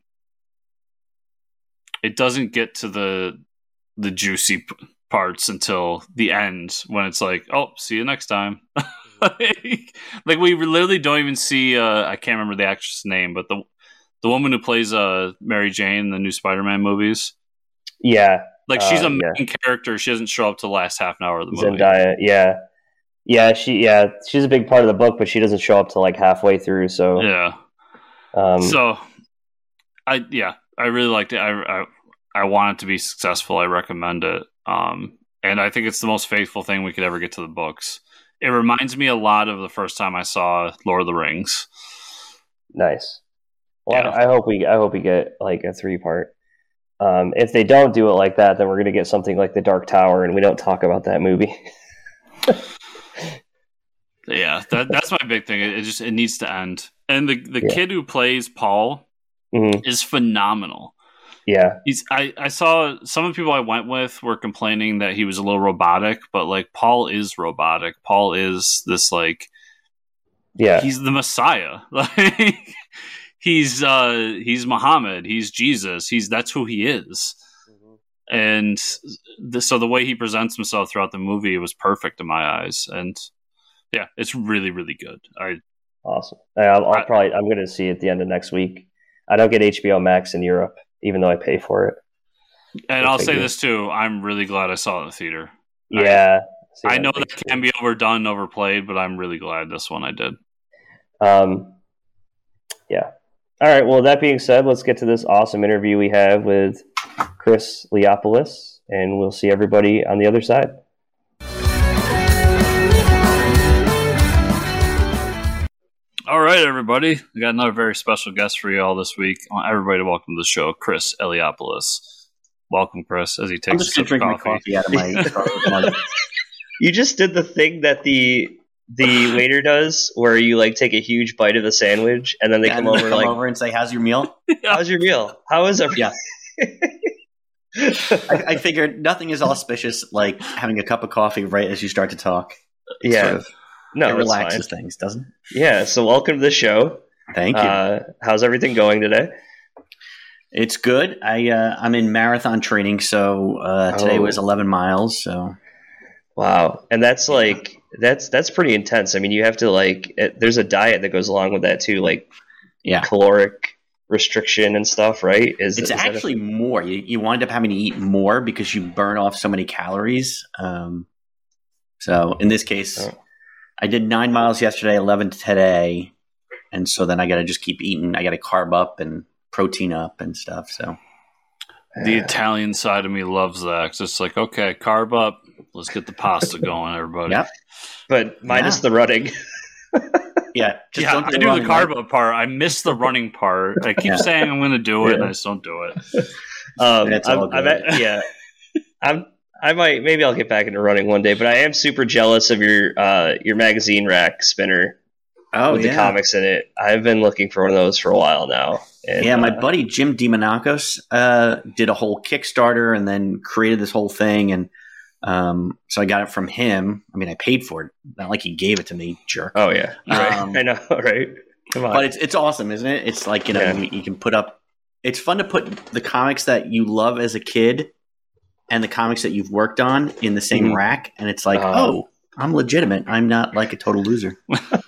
[SPEAKER 1] it doesn't get to the the juicy p- parts until the end when it's like, oh, see you next time. like, like we literally don't even see uh I can't remember the actress' name, but the the woman who plays uh Mary Jane in the new Spider-Man movies.
[SPEAKER 2] Yeah.
[SPEAKER 1] Like she's
[SPEAKER 2] uh,
[SPEAKER 1] a main
[SPEAKER 2] yeah.
[SPEAKER 1] character. She doesn't show up to the last half an hour of the movie.
[SPEAKER 2] Zendaya, yeah. Yeah, she yeah, she's a big part of the book, but she doesn't show up till like halfway through, so
[SPEAKER 1] Yeah.
[SPEAKER 2] Um
[SPEAKER 1] so I yeah, I really liked it. I I, I want it to be successful. I recommend it. Um and I think it's the most faithful thing we could ever get to the books. It reminds me a lot of the first time I saw Lord of the Rings.
[SPEAKER 2] Nice. Well,
[SPEAKER 1] yeah.
[SPEAKER 2] I, I hope we I hope we get like a three part. Um, if they don't do it like that, then we're going to get something like The Dark Tower, and we don't talk about that movie.
[SPEAKER 1] yeah, that, that's my big thing. It, it just it needs to end. And the the
[SPEAKER 2] yeah.
[SPEAKER 1] kid who plays Paul
[SPEAKER 2] mm-hmm.
[SPEAKER 1] is phenomenal.
[SPEAKER 2] Yeah,
[SPEAKER 1] he's. I, I saw some of the people I went with were complaining that he was a little robotic, but like Paul is robotic. Paul is this like,
[SPEAKER 2] yeah,
[SPEAKER 1] he's the Messiah. Like he's uh he's Muhammad. He's Jesus. He's that's who he is. Mm-hmm. And the, so the way he presents himself throughout the movie was perfect in my eyes. And yeah, it's really really good. I
[SPEAKER 2] awesome. I'll, I'll
[SPEAKER 1] I,
[SPEAKER 2] probably I'm going to see it at the end of next week. I don't get H B O Max in Europe, even though I pay for it.
[SPEAKER 1] And I'll say this too: I'm really glad I saw it in the theater.
[SPEAKER 2] Yeah,
[SPEAKER 1] I, I know that can be overdone, overplayed, but I'm really glad this one I did.
[SPEAKER 2] Um, yeah. All right. Well, that being said, let's get to this awesome interview we have with Chris Leopoulos, and we'll see everybody on the other side.
[SPEAKER 1] All right, everybody. We got another very special guest for you all this week. I want everybody to welcome to the show, Chris Eliopoulos. Welcome, Chris, as he takes
[SPEAKER 3] I'm just
[SPEAKER 1] a sip
[SPEAKER 3] gonna
[SPEAKER 1] of
[SPEAKER 3] drink
[SPEAKER 1] coffee.
[SPEAKER 3] my coffee out of my
[SPEAKER 2] You just did the thing that the the waiter does, where you like take a huge bite of the sandwich, and then they
[SPEAKER 3] yeah,
[SPEAKER 2] come
[SPEAKER 3] and
[SPEAKER 2] over
[SPEAKER 3] they come
[SPEAKER 2] like,
[SPEAKER 3] over and say, "How's your meal?"
[SPEAKER 2] "How's your meal? How is everything?"
[SPEAKER 3] Yeah. I, I figured nothing is auspicious like having a cup of coffee right as you start to talk.
[SPEAKER 2] Yeah.
[SPEAKER 3] Sort of,
[SPEAKER 2] No,
[SPEAKER 3] it
[SPEAKER 2] it's
[SPEAKER 3] relaxes
[SPEAKER 2] fine.
[SPEAKER 3] things, doesn't it?
[SPEAKER 2] Yeah. So welcome to the show.
[SPEAKER 3] Thank you.
[SPEAKER 2] Uh, how's everything going today?
[SPEAKER 3] It's good. I uh, I'm in marathon training, so uh, today
[SPEAKER 2] Oh.
[SPEAKER 3] was eleven miles. So
[SPEAKER 2] Wow, and that's like that's that's pretty intense. I mean, you have to like it, there's a diet that goes along with that too, like
[SPEAKER 3] yeah,
[SPEAKER 2] caloric restriction and stuff, right? Is
[SPEAKER 3] it's
[SPEAKER 2] is that a-
[SPEAKER 3] actually more. You you wind up having to eat more because you burn off so many calories. Um, so in this case,
[SPEAKER 2] Oh.
[SPEAKER 3] I did nine miles yesterday, eleven today, and so then I got to just keep eating. I got to carb up and protein up and stuff. So
[SPEAKER 1] The Italian side of me loves that. 'Cause it's like, okay, carb up. Let's get the pasta going, everybody.
[SPEAKER 3] Yep.
[SPEAKER 2] but minus
[SPEAKER 3] Yeah.
[SPEAKER 2] the running.
[SPEAKER 3] Yeah, just
[SPEAKER 1] yeah,
[SPEAKER 3] don't
[SPEAKER 1] I do
[SPEAKER 3] running
[SPEAKER 1] the carb
[SPEAKER 3] right.
[SPEAKER 1] up part. I miss the running part. I keep
[SPEAKER 3] Yeah.
[SPEAKER 1] saying I'm going to do it,
[SPEAKER 2] Yeah.
[SPEAKER 1] and I just don't do it.
[SPEAKER 2] Um,
[SPEAKER 3] It's
[SPEAKER 2] I'm,
[SPEAKER 3] all
[SPEAKER 2] I'm
[SPEAKER 3] good.
[SPEAKER 2] at, yeah, I'm. I might maybe I'll get back into running one day, but I am super jealous of your uh, your magazine rack spinner
[SPEAKER 3] Oh
[SPEAKER 2] with
[SPEAKER 3] yeah,
[SPEAKER 2] the comics in it. I've been looking for one of those for a while now. And,
[SPEAKER 3] yeah. My
[SPEAKER 2] uh,
[SPEAKER 3] buddy Jim DeMonacos uh, did a whole Kickstarter and then created this whole thing, and um, so I got it from him. I mean, I paid for it. Not like he gave it to me, jerk.
[SPEAKER 2] Oh yeah, right.
[SPEAKER 3] Um,
[SPEAKER 2] I know, right? Come on.
[SPEAKER 3] But it's it's awesome, isn't it? It's like you know
[SPEAKER 2] Yeah.
[SPEAKER 3] you, you can put up. It's fun to put the comics that you love as a kid and the comics that you've worked on in the same
[SPEAKER 2] Mhm.
[SPEAKER 3] rack, and it's like,
[SPEAKER 2] Uh,
[SPEAKER 3] oh, I'm legitimate. I'm not like a total loser.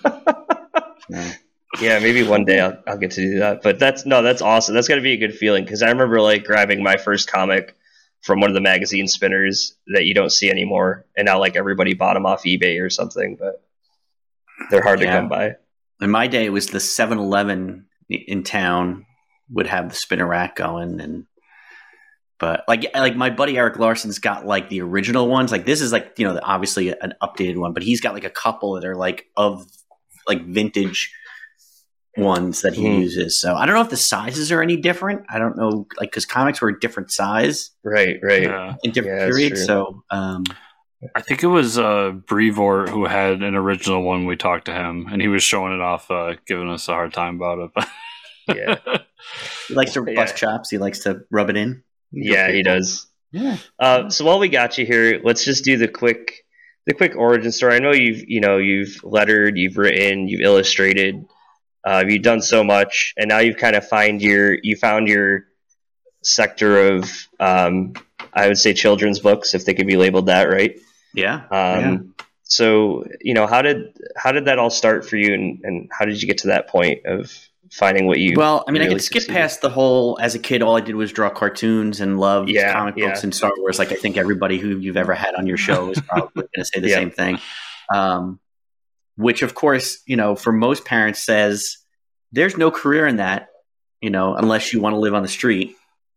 [SPEAKER 3] Yeah.
[SPEAKER 2] Yeah, maybe one day I'll, I'll get to do that. But that's no, that's awesome. That's got to be a good feeling because I remember like grabbing my first comic from one of the magazine spinners that you don't see anymore, and now like everybody bought them off eBay or something. But they're hard
[SPEAKER 3] Yeah.
[SPEAKER 2] to come by.
[SPEAKER 3] In my day, it was the seven eleven in town would have the spinner rack going, and but like like my buddy Eric Larson's got like the original ones. Like this is like you know obviously an updated one, but he's got like a couple that are like of like vintage ones that he
[SPEAKER 2] Mhm.
[SPEAKER 3] uses. So I don't know if the sizes are any different. I don't know, like because comics were a different size
[SPEAKER 2] Right, right.
[SPEAKER 1] Yeah.
[SPEAKER 3] in different
[SPEAKER 2] Yeah, that's
[SPEAKER 3] periods.
[SPEAKER 2] true.
[SPEAKER 3] So um,
[SPEAKER 1] I think it was uh, Brevoort who had an original one. We talked to him, and he was showing it off, uh, giving us a hard time about it.
[SPEAKER 2] Yeah,
[SPEAKER 3] he likes to
[SPEAKER 2] Yeah.
[SPEAKER 3] bust chops. He likes to rub it in.
[SPEAKER 2] yeah, he does.
[SPEAKER 3] Yeah.
[SPEAKER 2] Uh, so while we got you here, let's just do the quick, the quick origin story. I know you've, you know, you've lettered, you've written, you've illustrated, uh, you've done so much, and now you've kind of find your, you found your sector of, um, I would say children's books, if they could be labeled that, right?
[SPEAKER 3] Yeah.
[SPEAKER 2] Um,
[SPEAKER 3] yeah.
[SPEAKER 2] So, you know, how did how did that all start for you, and, and how did you get to that point of finding what you?
[SPEAKER 3] Well, I mean, I
[SPEAKER 2] really
[SPEAKER 3] could skip
[SPEAKER 2] succeeded?
[SPEAKER 3] past the whole. As a kid, all I did was draw cartoons and love
[SPEAKER 2] Yeah,
[SPEAKER 3] comic
[SPEAKER 2] yeah.
[SPEAKER 3] books and Star Wars. Like I think everybody who you've ever had on your show is probably going to say the
[SPEAKER 2] Yeah.
[SPEAKER 3] same thing. Um, which, of course, you know, for most parents, says there's no career in that, you know, unless you want to live on the street.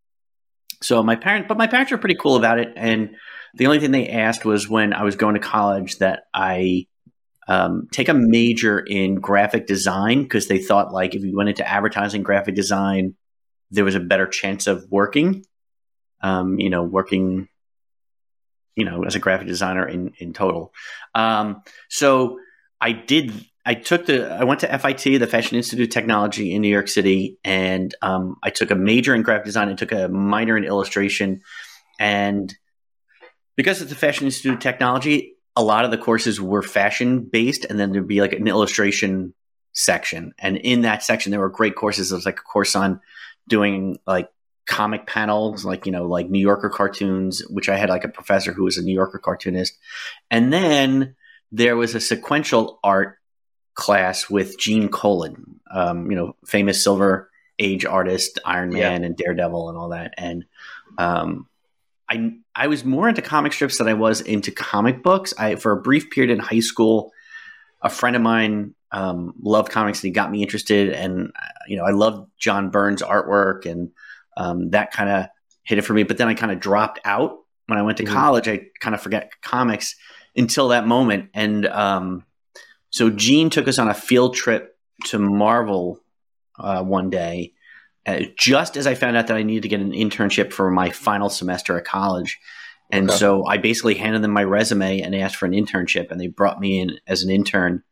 [SPEAKER 3] So my parents, but my parents were pretty cool about it, and the only thing they asked was when I was going to college that I um, take a major in graphic design because they thought like if you went into advertising, graphic design, there was a better chance of working, um, you know, working, you know, as a graphic designer in, in total. Um, so I did, I took the, I went to F I T, the Fashion Institute of Technology in New York City, and um, I took a major in graphic design and took a minor in illustration. And because it's the Fashion Institute of Technology, a lot of the courses were fashion based, and then there'd be like an illustration section. And in that section, there were great courses. There was like a course on doing like comic panels, like, you know, like New Yorker cartoons, which I had like a professor who was a New Yorker cartoonist. And then there was a sequential art class with Gene Colan, um, you know, famous Silver Age artist, Iron Man and Daredevil and all that. And um, I I was more into comic strips than I was into comic books. I for a brief period in high school, a friend of mine um, loved comics and he got me interested. And you know, I loved John Byrne's artwork, and um, that kind of hit it for me. But then I kind of dropped out when I went to mm-hmm. college. I kind of forget comics until that moment. And um, so Gene took us on a field trip to Marvel uh, one day. Uh, just as I found out that I needed to get an internship for my final semester at college. And okay. so I basically handed them my resume and asked for an internship, and they brought me in as an intern.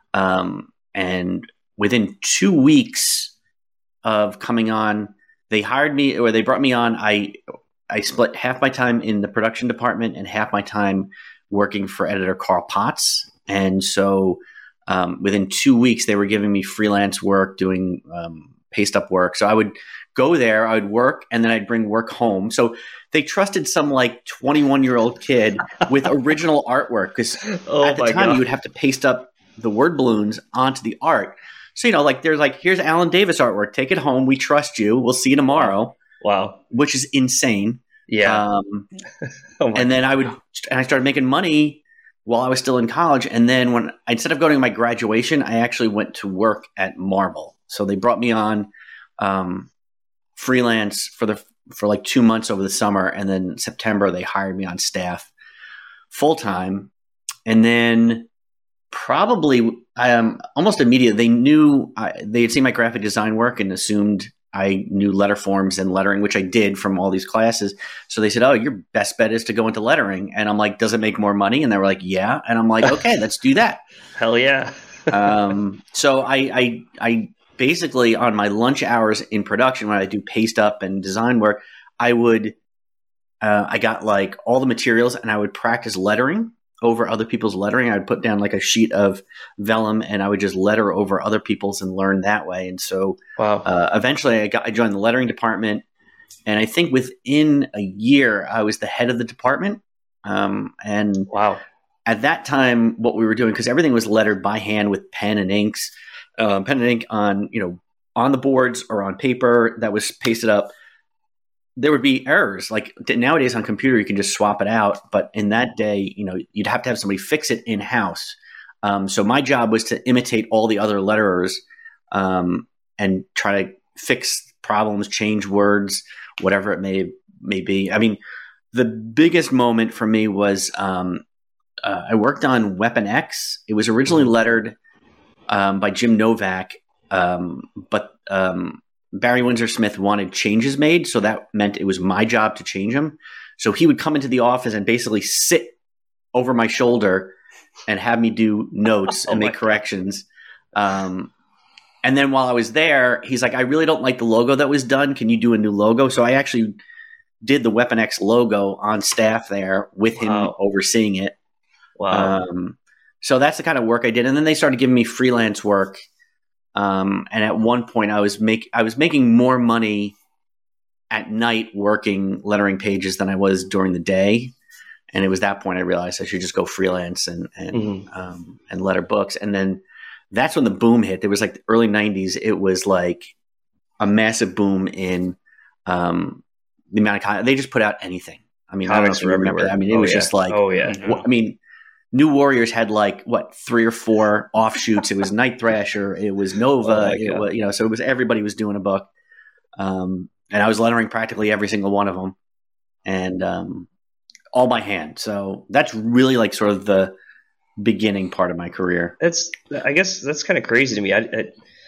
[SPEAKER 3] Um, and within two weeks of coming on, they hired me, or they brought me on. I, I split half my time in the production department and half my time working for editor Carl Potts. And so um, within two weeks, they were giving me freelance work, doing um, paste up work. So I would go there, I would work, and then I'd bring work home. So they trusted some like twenty-one year old kid with original artwork, because oh at the time God. you would have to paste up the word balloons onto the art. So, you know, like there's like, here's Alan Davis artwork, take it home. We trust you. We'll see you tomorrow.
[SPEAKER 2] Wow.
[SPEAKER 3] Which is insane.
[SPEAKER 2] Yeah.
[SPEAKER 3] Um, oh and then God. I would, and I started making money while I was still in college. And then when, instead of going to my graduation, I actually went to work at Marvel. So they brought me on um, freelance for the for like two months over the summer, and then September they hired me on staff full time. And then probably um, almost immediately they knew I, they had seen my graphic design work and assumed I knew letter forms and lettering, which I did from all these classes. So they said, "Oh, your best bet is to go into lettering." And I'm like, "Does it make more money?" And they were like, "Yeah." And I'm like, "Okay, let's do that."
[SPEAKER 2] Hell yeah.
[SPEAKER 3] um, so I, I, I. Basically, on my lunch hours in production, when I do paste up and design work, I would, uh, I got like all the materials and I would practice lettering over other people's lettering. I would put down like a sheet of vellum and I would just letter over other people's and learn that way. And so wow. uh, eventually I got, I joined the lettering department, and I think within a year I was the head of the department. Um, and
[SPEAKER 2] wow.
[SPEAKER 3] At that time, what we were doing, because everything was lettered by hand with pen and inks, Um, pen and ink on, you know, on the boards or on paper that was pasted up, there would be errors. Like nowadays on computer, you can just swap it out. But in that day, you know, you'd have to have somebody fix it in house. Um, so my job was to imitate all the other letterers um, and try to fix problems, change words, whatever it may may be. I mean, the biggest moment for me was um, uh, I worked on Weapon X. It was originally lettered Um, by Jim Novak, um, but um, Barry Windsor Smith wanted changes made, so that meant it was my job to change them. So he would come into the office and basically sit over my shoulder and have me do notes oh and make corrections. Um, and then while I was there, he's like, "I really don't like the logo that was done. Can you do a new logo?" So I actually did the Weapon X logo on staff there with him wow. overseeing it.
[SPEAKER 2] Wow.
[SPEAKER 3] Um, So that's the kind of work I did. And then they started giving me freelance work. Um, and at one point I was make I was making more money at night working lettering pages than I was during the day. And it was that point I realized I should just go freelance and and mm-hmm. um, and letter books. And then that's when the boom hit. There was like the early nineties. It was like a massive boom in um, the amount of content. They just put out anything. I mean, Comics I don't know if you remember that. I mean, it oh, was
[SPEAKER 2] yeah.
[SPEAKER 3] just like,
[SPEAKER 2] oh yeah.
[SPEAKER 3] I mean, New Warriors had like what three or four offshoots. It was Night Thrasher, it was Nova, oh it was, you know. So it was everybody was doing a book, um, and I was lettering practically every single one of them, and um, all by hand. So that's really like sort of the beginning part of my career.
[SPEAKER 2] That's, I guess, that's kind of crazy to me. I, I,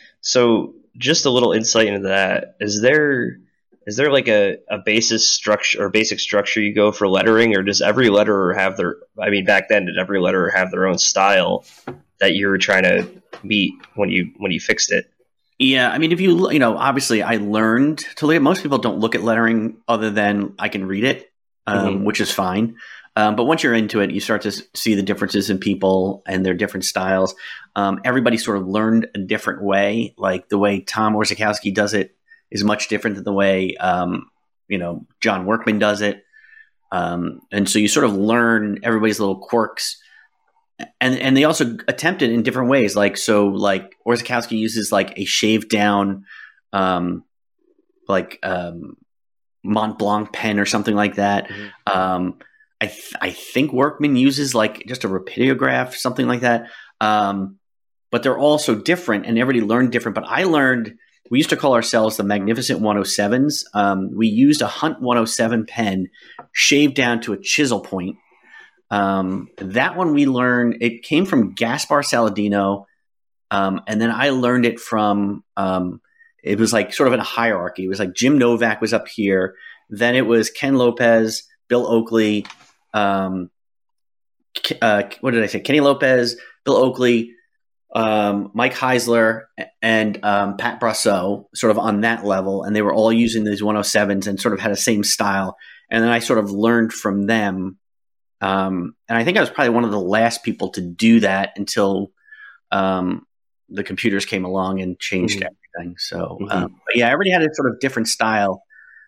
[SPEAKER 2] so just a little insight into that. Is there Is there like a, a basis structure or basic structure you go for lettering, or does every letterer have their, I mean, back then, did every letterer have their own style that you were trying to meet when you, when you fixed it?
[SPEAKER 3] Yeah. I mean, if you, you know, obviously I learned to look at, most people don't look at lettering other than I can read it, um, mm-hmm. which is fine. Um, but once you're into it, you start to see the differences in people and their different styles. Um, everybody sort of learned a different way, like the way Tom Orzechowski does it is much different than the way, um, you know, John Workman does it. Um, and so you sort of learn everybody's little quirks, and, and they also attempt it in different ways. Like, so like Orzechowski uses like a shaved down, um, like, um, Mont Blanc pen or something like that. Mm-hmm. Um, I th- I think Workman uses like just a rapidograph, something like that. Um, but they're all so different, and everybody learned different. But I learned, we used to call ourselves the Magnificent one oh sevens. Um, we used a Hunt one oh seven pen shaved down to a chisel point. Um, that one we learned, it came from Gaspar Saladino. Um, and then I learned it from, um, it was like sort of in a hierarchy. It was like Jim Novak was up here. Then it was Ken Lopez, Bill Oakley, um, uh, what did I say? Kenny Lopez, Bill Oakley, um, Mike Heisler, and um, Pat Brosseau, sort of on that level. And they were all using these one oh sevens and sort of had the same style. And then I sort of learned from them. Um, and I think I was probably one of the last people to do that until um, the computers came along and changed mm-hmm. everything. So, mm-hmm. um, but yeah, everybody had a sort of different style.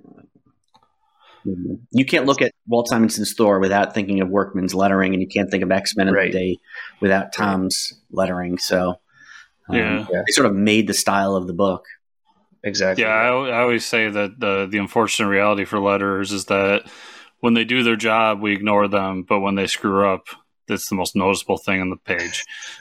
[SPEAKER 3] You can't look at Walt Simonson's Thor without thinking of Workman's lettering, and you can't think of X-Men of right. the Day without Tom's lettering. So um,
[SPEAKER 1] yeah.
[SPEAKER 3] they sort of made the style of the book.
[SPEAKER 2] Exactly.
[SPEAKER 1] Yeah, I, I always say that the the unfortunate reality for letterers is that when they do their job, we ignore them, but when they screw up, that's the most noticeable thing on the page.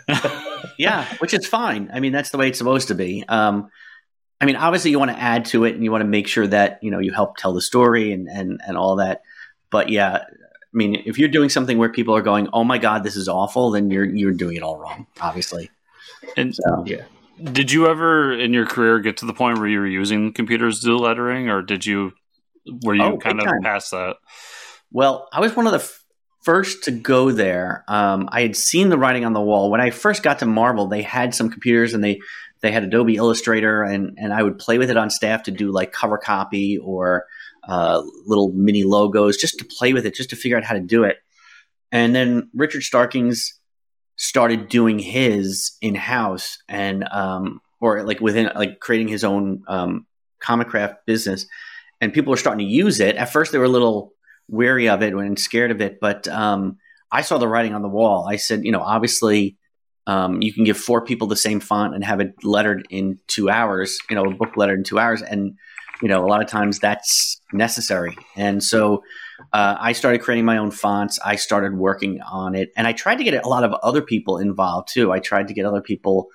[SPEAKER 3] Yeah, which is fine. I mean, that's the way it's supposed to be. Um, I mean, obviously you want to add to it and you want to make sure that, you know, you help tell the story and, and, and all that. But yeah, I mean, if you're doing something where people are going, oh my God, this is awful, then you're, you're doing it all wrong, obviously.
[SPEAKER 1] And
[SPEAKER 3] so,
[SPEAKER 2] yeah.
[SPEAKER 1] Did you ever in your career get to the point where you were using computers to do lettering, or did you, were you
[SPEAKER 3] oh,
[SPEAKER 1] kind of
[SPEAKER 3] time.
[SPEAKER 1] past that?
[SPEAKER 3] Well, I was one of the f- first to go there. Um, I had seen the writing on the wall. When I first got to Marvel, they had some computers and they, they had Adobe Illustrator, and, and I would play with it on staff to do like cover copy or uh, little mini logos, just to play with it, just to figure out how to do it. And then Richard Starkings started doing his in-house and um, or like within like creating his own um, comic craft business. And people were starting to use it. At first, they were a little wary of it and scared of it, but um, I saw the writing on the wall. I said, you know, obviously. Um, you can give four people the same font and have it lettered in two hours, you know, a book lettered in two hours. And, you know, a lot of times that's necessary. And so uh, I started creating my own fonts. I started working on it. And I tried to get a lot of other people involved too. I tried to get other people.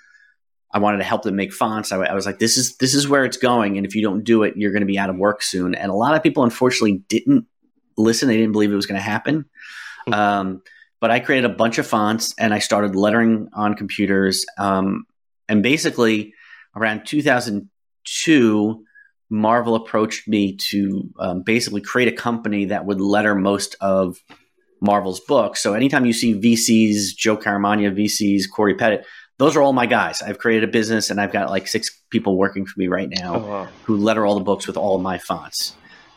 [SPEAKER 3] I wanted to help them make fonts. I, I was like, this is, this is where it's going. And if you don't do it, you're going to be out of work soon. And a lot of people, unfortunately, didn't listen. They didn't believe it was going to happen. Um, But I created a bunch of fonts and I started lettering on computers. Um, and basically, around two thousand two, Marvel approached me to um, basically create a company that would letter most of Marvel's books. So anytime you see V Cs, Joe Caramagna V Cs, Corey Pettit, those are all my guys. I've created a business and I've got like six people working for me right now oh, wow. who letter all the books with all of my fonts.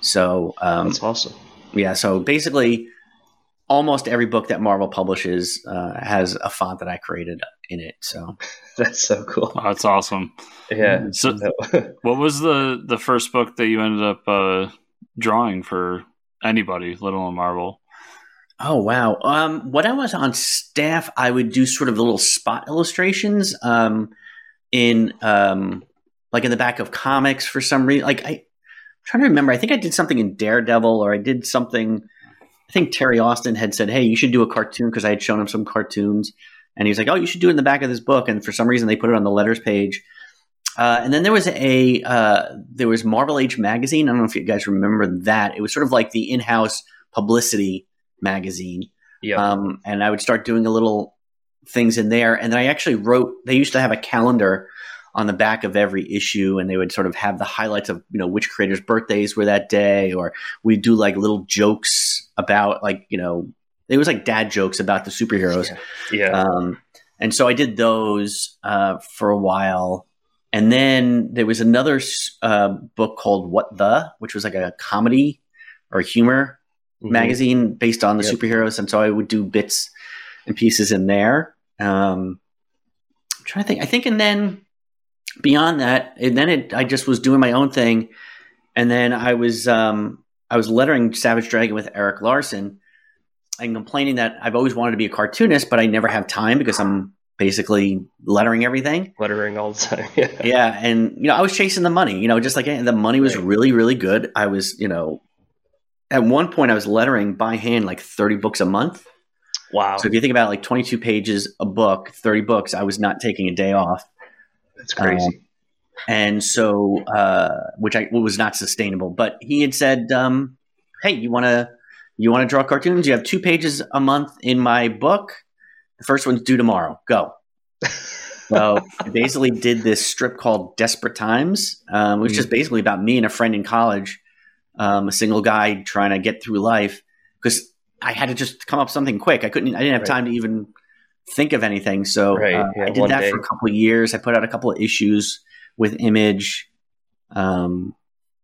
[SPEAKER 3] So um,
[SPEAKER 2] that's awesome.
[SPEAKER 3] Yeah. So basically, almost every book that Marvel publishes uh, has a font that I created in it. So
[SPEAKER 2] that's so cool.
[SPEAKER 1] Oh, that's awesome.
[SPEAKER 2] Yeah.
[SPEAKER 1] So, what was the the first book that you ended up uh, drawing for anybody, let alone Marvel?
[SPEAKER 3] Oh wow! Um, when I was on staff, I would do sort of the little spot illustrations um, in um, like in the back of comics for some reason. Like I, I'm trying to remember. I think I did something in Daredevil, or I did something. I think Terry Austin had said, hey, you should do a cartoon because I had shown him some cartoons. And he was like, oh, you should do it in the back of this book. And for some reason, they put it on the letters page. Uh, and then there was a uh, there was Marvel Age magazine. I don't know if you guys remember that. It was sort of like the in-house publicity magazine.
[SPEAKER 2] Yeah.
[SPEAKER 3] Um, and I would start doing a little things in there. And then I actually wrote – they used to have a calendar on the back of every issue, and they would sort of have the highlights of, you know, which creators' birthdays were that day, or we do like little jokes about like, you know, it was like dad jokes about the superheroes.
[SPEAKER 2] Yeah. yeah.
[SPEAKER 3] Um, and so I did those uh, for a while. And then there was another uh, book called What The, which was like a comedy or humor mm-hmm. magazine based on the yep. superheroes. And so I would do bits and pieces in there. Um, I'm trying to think. I think, and then beyond that, and then it, I just was doing my own thing. And then I was um, I was lettering Savage Dragon with Eric Larson and complaining that I've always wanted to be a cartoonist, but I never have time because I'm basically lettering everything.
[SPEAKER 2] Lettering all the time. Yeah.
[SPEAKER 3] Yeah. And, you know, I was chasing the money, you know, just like the money was
[SPEAKER 2] Right.
[SPEAKER 3] really, really good. I was, you know, at one point I was lettering by hand like thirty books a month.
[SPEAKER 2] Wow.
[SPEAKER 3] So if you think about like twenty-two pages a book, thirty books, I was not taking a day off.
[SPEAKER 2] That's crazy.
[SPEAKER 3] Um, and so, uh, which I was not sustainable, but he had said, um, hey, you want to, you want to draw cartoons? You have two pages a month in my book. The first one's due tomorrow. Go. So I basically did this strip called Desperate Times, um, which is just basically about me and a friend in college, um, a single guy trying to get through life, because I had to just come up with something quick. I couldn't, I didn't have
[SPEAKER 2] Right.
[SPEAKER 3] time to even think of anything. So
[SPEAKER 2] Right,
[SPEAKER 3] uh,
[SPEAKER 2] yeah,
[SPEAKER 3] I did
[SPEAKER 2] one
[SPEAKER 3] that
[SPEAKER 2] day.
[SPEAKER 3] for a couple of years. I put out a couple of issues with Image. Um,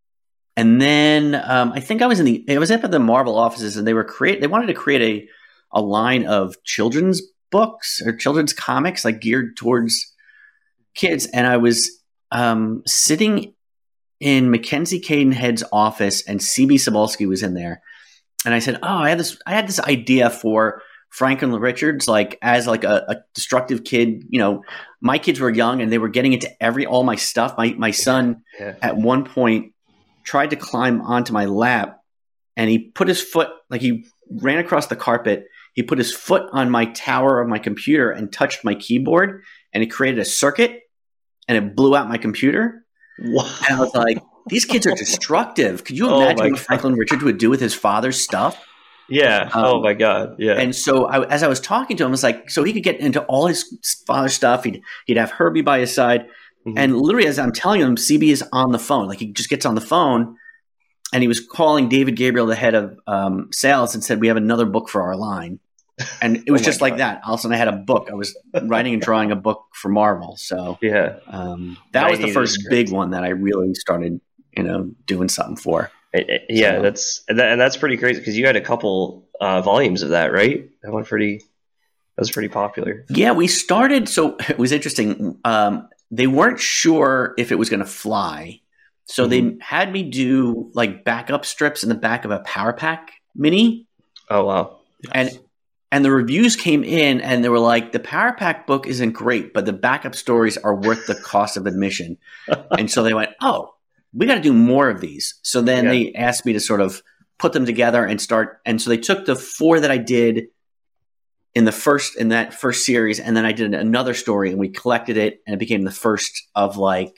[SPEAKER 3] and then um, I think I was in the, I was up at the Marvel offices, and they were create, they wanted to create a, a line of children's books or children's comics, like geared towards kids. And I was um, sitting in Mackenzie Cadenhead's office, and C B Cebulski was in there. And I said, "Oh, I had this. I had this idea for Franklin Richards, like as like a, a destructive kid. You know, my kids were young, and they were getting into every all my stuff. My my son
[SPEAKER 2] Yeah.
[SPEAKER 3] at one point tried to climb onto my lap, and he put his foot, like he ran across the carpet. He put his foot on my tower of my computer and touched my keyboard, and it created a circuit, and it blew out my computer.
[SPEAKER 2] Wow.
[SPEAKER 3] And I was like, these kids are destructive. Could you
[SPEAKER 2] Oh
[SPEAKER 3] imagine
[SPEAKER 2] my
[SPEAKER 3] what
[SPEAKER 2] God.
[SPEAKER 3] Franklin Richards would do with his father's stuff?
[SPEAKER 2] Yeah.
[SPEAKER 3] Um,
[SPEAKER 2] oh my God. Yeah.
[SPEAKER 3] And so I, as I was talking to him, I was like, so he could get into all his father's stuff. He'd, he'd have Herbie by his side.
[SPEAKER 2] Mhm.
[SPEAKER 3] And literally, as I'm telling him, C B is on the phone. Like, he just gets on the phone, and he was calling David Gabriel, the head of um, sales, and said, we have another book for our line. And it was
[SPEAKER 2] Oh my
[SPEAKER 3] just like
[SPEAKER 2] God.
[SPEAKER 3] that. All of a sudden, I had a book. I was writing and drawing a book for Marvel. So
[SPEAKER 2] yeah.
[SPEAKER 3] um, that was the
[SPEAKER 2] I needed a
[SPEAKER 3] first
[SPEAKER 2] script.
[SPEAKER 3] big one that I really started, you know, doing something for.
[SPEAKER 2] It- it- yeah.
[SPEAKER 3] So-
[SPEAKER 2] That's and, that, and that's pretty crazy, because you had a couple uh, volumes of that, right? That one pretty. That was pretty popular.
[SPEAKER 3] Yeah, we started. So it was interesting. Um, they weren't sure if it was going to fly. So they had me do like backup strips in the back of a Power Pack mini.
[SPEAKER 2] Oh wow.
[SPEAKER 3] And and the reviews came in, and they were like, the Power Pack book isn't great, but the backup stories are worth the cost of admission. And so they went, oh, we got to do more of these. So then
[SPEAKER 2] Yeah.
[SPEAKER 3] they asked me to sort of put them together and start. And so they took the four that I did in the first, in that first series, and then I did another story, and we collected it, and it became the first of like,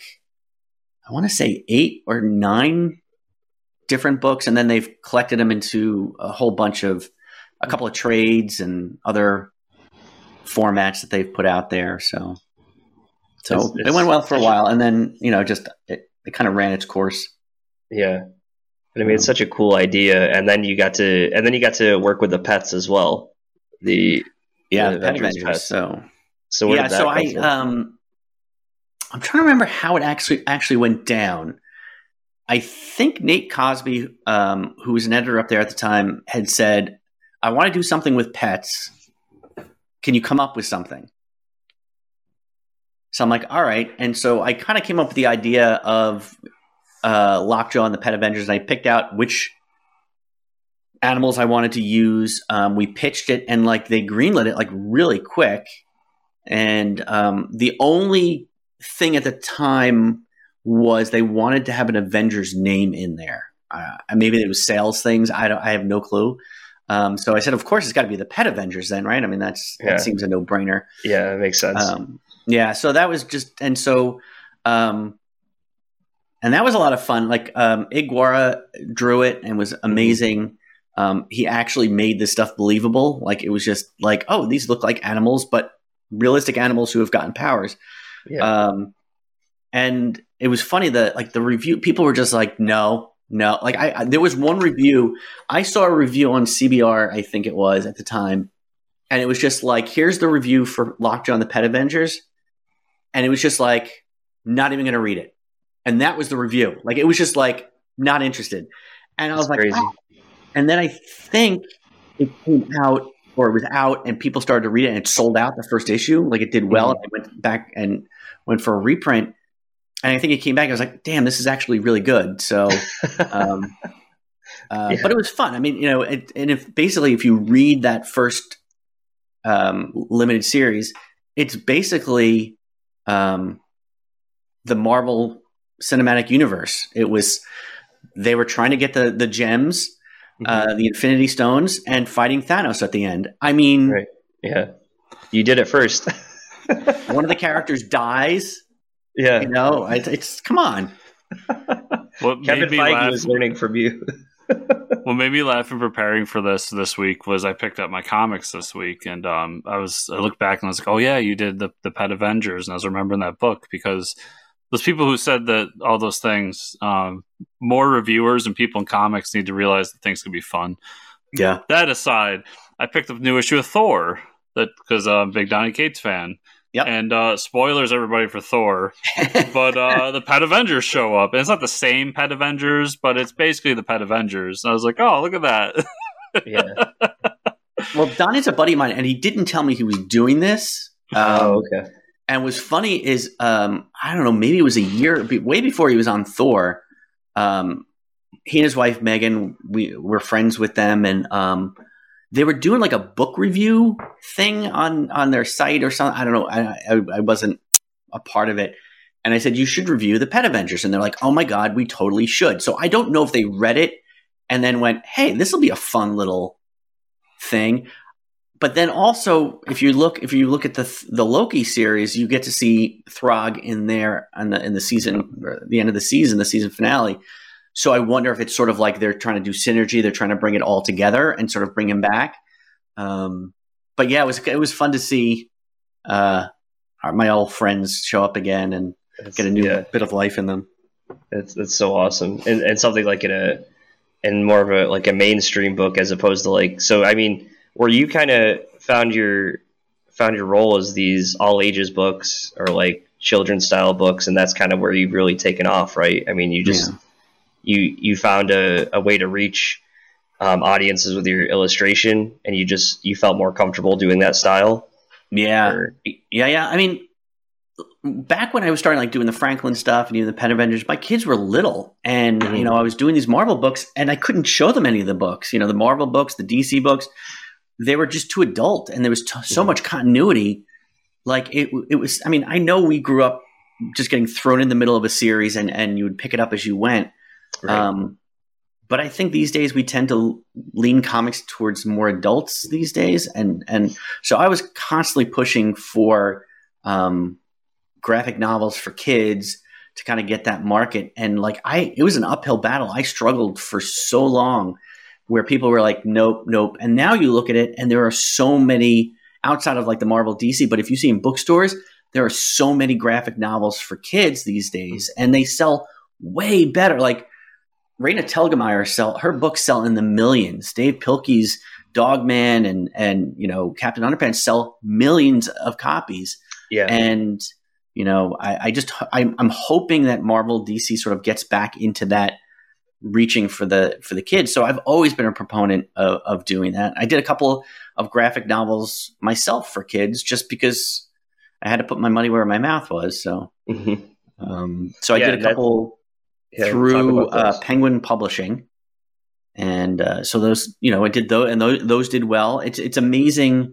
[SPEAKER 3] I want to say eight or nine different books. And then they've collected them into a whole bunch of, a couple of trades and other formats that they've put out there. So, so
[SPEAKER 2] It's-
[SPEAKER 3] it
[SPEAKER 2] it's
[SPEAKER 3] went well for a
[SPEAKER 2] such a-
[SPEAKER 3] while, and then, you know, just it, it kind of ran its course.
[SPEAKER 2] Yeah. But I mean, it's such a cool idea, and then you got to, and then you got to work with the pets as well. The
[SPEAKER 3] Yeah,
[SPEAKER 2] the
[SPEAKER 3] the Pet
[SPEAKER 2] Avengers
[SPEAKER 3] Avengers.
[SPEAKER 2] pets.
[SPEAKER 3] So,
[SPEAKER 2] so where
[SPEAKER 3] yeah,
[SPEAKER 2] did that
[SPEAKER 3] so
[SPEAKER 2] come
[SPEAKER 3] I,
[SPEAKER 2] from?
[SPEAKER 3] um, I'm trying to remember how it actually actually went down. I think Nate Cosby, um, who was an editor up there at the time, had said, I want to do something with pets. Can you come up with something? So I'm like, all right. And so I kind of came up with the idea of uh, Lockjaw and the Pet Avengers, and I picked out which animals I wanted to use. Um, we pitched it, and like they greenlit it like really quick. And um, the only thing at the time was they wanted to have an Avengers name in there. Uh, maybe it was sales things. I don't. I have no clue. Um, so I said, of course, it's got to be the Pet Avengers then, right? I mean, that's
[SPEAKER 2] Yeah.
[SPEAKER 3] that seems a no brainer.
[SPEAKER 2] Yeah, it makes sense.
[SPEAKER 3] Um, yeah, so that was just, and so, um, and that was a lot of fun. Like um, Iguara drew it and was amazing. Um, he actually made this stuff believable. Like it was just like, oh, these look like animals, but realistic animals who have gotten powers.
[SPEAKER 2] yeah.
[SPEAKER 3] Um, and it was funny that like the review, people were just like, no, no. Like I, I, there was one review. I saw a review on C B R, I think it was at the time, and it was just like, here's the review for Lockjaw and the Pet Avengers, and it was just like, not even going to read it, and that was the review. Like it was just like not interested, and I was
[SPEAKER 2] That's
[SPEAKER 3] like,
[SPEAKER 2] crazy.
[SPEAKER 3] oh. And then I think it came out, or it was out, and people started to read it, and it sold out the first issue. Like it did well,
[SPEAKER 2] Mhm.
[SPEAKER 3] and I went back and went for a reprint. And I think it came back. I was like, "Damn, this is actually really good." So, um, uh,
[SPEAKER 2] Yeah.
[SPEAKER 3] but it was fun. I mean, you know, it, and if basically if you read that first um, limited series, it's basically um, the Marvel Cinematic Universe. It was they were trying to get the the gems, mm-hmm. uh, the Infinity Stones, and fighting Thanos at the end. I mean,
[SPEAKER 2] right. yeah, you did it first.
[SPEAKER 3] One of the characters dies.
[SPEAKER 2] Yeah,
[SPEAKER 3] you know, it's, it's come on.
[SPEAKER 1] What
[SPEAKER 2] Kevin Feige was learning from you.
[SPEAKER 1] What made me laugh in preparing for this this week was I picked up my comics this week, and um, I was I looked back and I was like, oh yeah, you did the the Pet Avengers, and I was remembering that book because those people who said that all those things, um, more reviewers and people in comics need to realize that things can be fun.
[SPEAKER 3] Yeah.
[SPEAKER 1] That aside, I picked up a new issue of Thor that because I'm a big Donny Cates fan.
[SPEAKER 3] Yep.
[SPEAKER 1] And uh, spoilers, everybody, for Thor. But uh, the Pet Avengers show up. And it's not the same Pet Avengers, but it's basically the Pet Avengers. And I was like, oh, look at that.
[SPEAKER 2] Yeah.
[SPEAKER 3] Well, Donnie's a buddy of mine, and he didn't tell me he was doing this. Um,
[SPEAKER 2] oh, okay.
[SPEAKER 3] And what's funny is, um, I don't know, maybe it was a year, way before he was on Thor. Um, he and his wife, Megan, we were friends with them, and um, they were doing like a book review thing on, on their site or something. I don't know. I, I, I wasn't a part of it. And I said, you should review the Pet Avengers. And they're like, oh my God, we totally should. So I don't know if they read it and then went, hey, this will be a fun little thing. But then also, if you look, if you look at the the Loki series, you get to see Throg in there in the in the season, or the end of the season, the season finale. So I wonder if it's sort of like they're trying to do synergy, they're trying to bring it all together and sort of bring him back. Um, but yeah, it was it was fun to see uh, our, my old friends show up again and it's, get a new yeah. bit of life in them.
[SPEAKER 2] It's it's so awesome, and, and something like in a in more of a like a mainstream book as opposed to like so. I mean. Where you kind of found your found your role as these all ages books or like children's style books, and that's kind of where you've really taken off, right? I mean, you just yeah. you you found a, a way to reach um, audiences with your illustration, and you just you felt more comfortable doing that style.
[SPEAKER 3] Yeah, or... yeah, yeah. I mean, back when I was starting like doing the Franklin stuff and even the Pet Avengers, my kids were little, and mm-hmm. you know I was doing these Marvel books, and I couldn't show them any of the books. You know, the Marvel books, the D C books. They were just too adult, and there was t- so much continuity. Like it, it was. I mean, I know we grew up just getting thrown in the middle of a series, and, and you would pick it up as you went. Right. Um, but I think these days we tend to lean comics towards more adults these days, and and so I was constantly pushing for um, graphic novels for kids to kind of get that market. And like I, it was an uphill battle. I struggled for so long. Where people were like, nope, nope. And now you look at it and there are so many outside of like the Marvel D C, but if you see in bookstores, there are so many graphic novels for kids these days and they sell way better. Like Raina Telgemeier sell her books sell in the millions. Dave Pilkey's Dogman and, and, you know, Captain Underpants sell millions of copies.
[SPEAKER 2] Yeah.
[SPEAKER 3] And, you know, I, I just, I'm, I'm hoping that Marvel D C sort of gets back into that, reaching for the for the kids. So I've always been a proponent of, of doing that. I did a couple of graphic novels myself for kids just because I had to put my money where my mouth was. So
[SPEAKER 2] mm-hmm.
[SPEAKER 3] um, so I yeah, did a couple yeah, through uh, Penguin Publishing. And uh, so those, you know, I did those and those, those did well. It's it's amazing.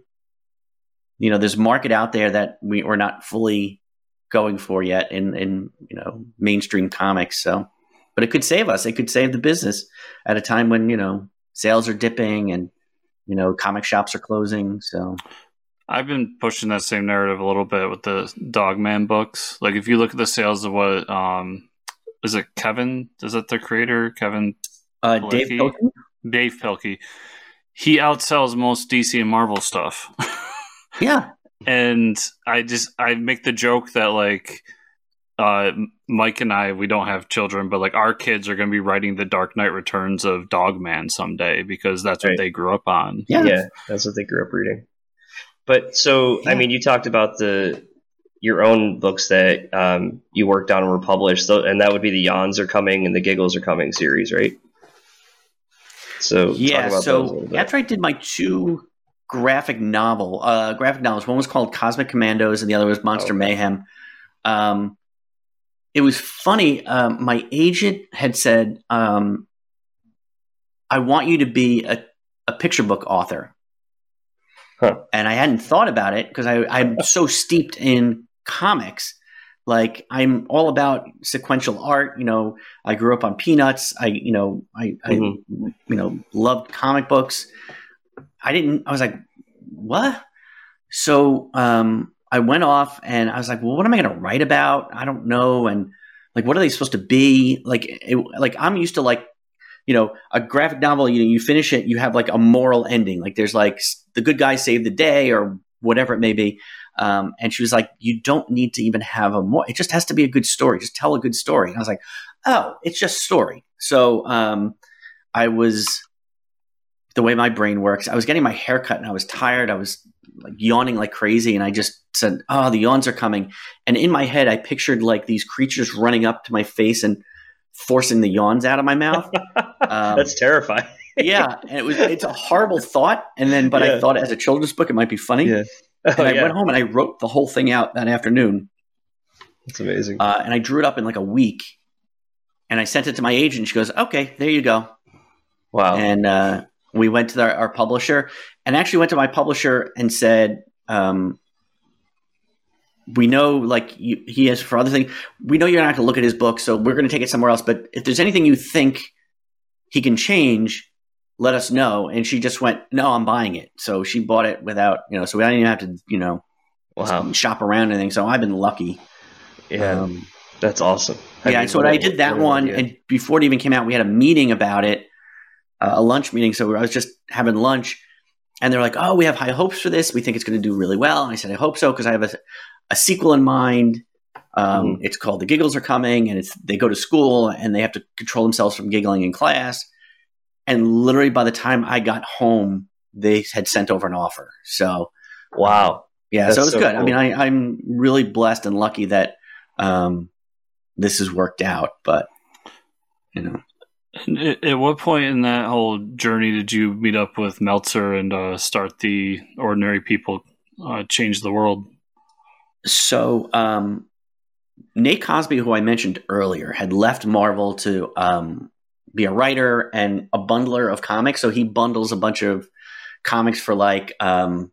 [SPEAKER 3] You know, there's a market out there that we, we're not fully going for yet in, in, you know, mainstream comics. So but it could save us. It could save the business at a time when, you know, sales are dipping and, you know, comic shops are closing. So
[SPEAKER 1] I've been pushing that same narrative a little bit with the Dogman books. Like if you look at the sales of what, um, is it Kevin? Is it the creator? Kevin?
[SPEAKER 3] Uh, Dave Pilkey?
[SPEAKER 1] Dave Pilkey. He outsells most D C and Marvel stuff.
[SPEAKER 3] Yeah.
[SPEAKER 1] And I just, I make the joke that like, Uh, Mike and I, we don't have children, but like our kids are going to be writing the Dark Knight Returns of Dogman someday because that's right. what they grew up on.
[SPEAKER 2] Yeah. yeah, that's what they grew up reading. But so, yeah. I mean, you talked about the your own books that um, you worked on and were published, so, and that would be the Yawns Are Coming and the Giggles Are Coming series, right? So
[SPEAKER 3] yeah, so after I did my two graphic novel, uh, graphic novels, one was called Cosmic Commandos and the other was Monster okay. Mayhem. Um, It was funny. Um, my agent had said, um, I want you to be a, a picture book author.
[SPEAKER 2] Huh.
[SPEAKER 3] And I hadn't thought about it because I'm so steeped in comics. Like I'm all about sequential art. You know, I grew up on Peanuts. I, you know, I, mm-hmm. I, you know, loved comic books. I didn't, I was like, what? So, um, I went off and I was like, well, what am I going to write about? I don't know. And like, what are they supposed to be? Like, it, like I'm used to like, you know, a graphic novel, you know, you finish it, you have like a moral ending. Like there's like the good guy saved the day or whatever it may be. Um, and she was like, you don't need to even have a more, it just has to be a good story. Just tell a good story. And I was like, oh, it's just story. So, um, I was, the way my brain works, I was getting my hair cut and I was tired. I was like yawning like crazy. And I just said, oh, the yawns are coming. And in my head, I pictured like these creatures running up to my face and forcing the yawns out of my mouth. Um,
[SPEAKER 2] That's terrifying.
[SPEAKER 3] Yeah. And it was, it's a horrible thought. And then, but yeah. I thought as a children's book, it might be funny.
[SPEAKER 2] Yeah. Oh,
[SPEAKER 3] and I
[SPEAKER 2] yeah.
[SPEAKER 3] went home and I wrote the whole thing out that afternoon.
[SPEAKER 2] That's amazing.
[SPEAKER 3] Uh, and I drew it up in like a week and I sent it to my agent. She goes, okay, there you go.
[SPEAKER 2] Wow.
[SPEAKER 3] And, uh, we went to our, our publisher and actually went to my publisher and said, um, we know like you, he has for other things, we know you're not going to look at his book, so we're going to take it somewhere else. But if there's anything you think he can change, let us know. And she just went, no, I'm buying it. So she bought it without, you know, so we didn't even have to, you know,
[SPEAKER 2] wow.
[SPEAKER 3] shop around or anything. So I've been lucky.
[SPEAKER 2] Yeah. Um, that's awesome.
[SPEAKER 3] I yeah. Mean, so what I did that one idea. And before it even came out, we had a meeting about it. Uh, a lunch meeting. So I was just having lunch and they're like, oh, we have high hopes for this. We think it's going to do really well. And I said, I hope so. Cause I have a, a sequel in mind. Um, mm-hmm. It's called The Giggles Are Coming and it's, they go to school and they have to control themselves from giggling in class. And literally by the time I got home, they had sent over an offer. So,
[SPEAKER 2] wow.
[SPEAKER 3] Yeah. That's so it was so good. Cool. I mean, I, I'm really blessed and lucky that, um, this has worked out, but you know.
[SPEAKER 1] At what point in that whole journey did you meet up with Meltzer and uh, start the Ordinary People uh, Change the World?
[SPEAKER 3] So um, Nate Cosby, who I mentioned earlier, had left Marvel to um, be a writer and a bundler of comics. So he bundles a bunch of comics for like um,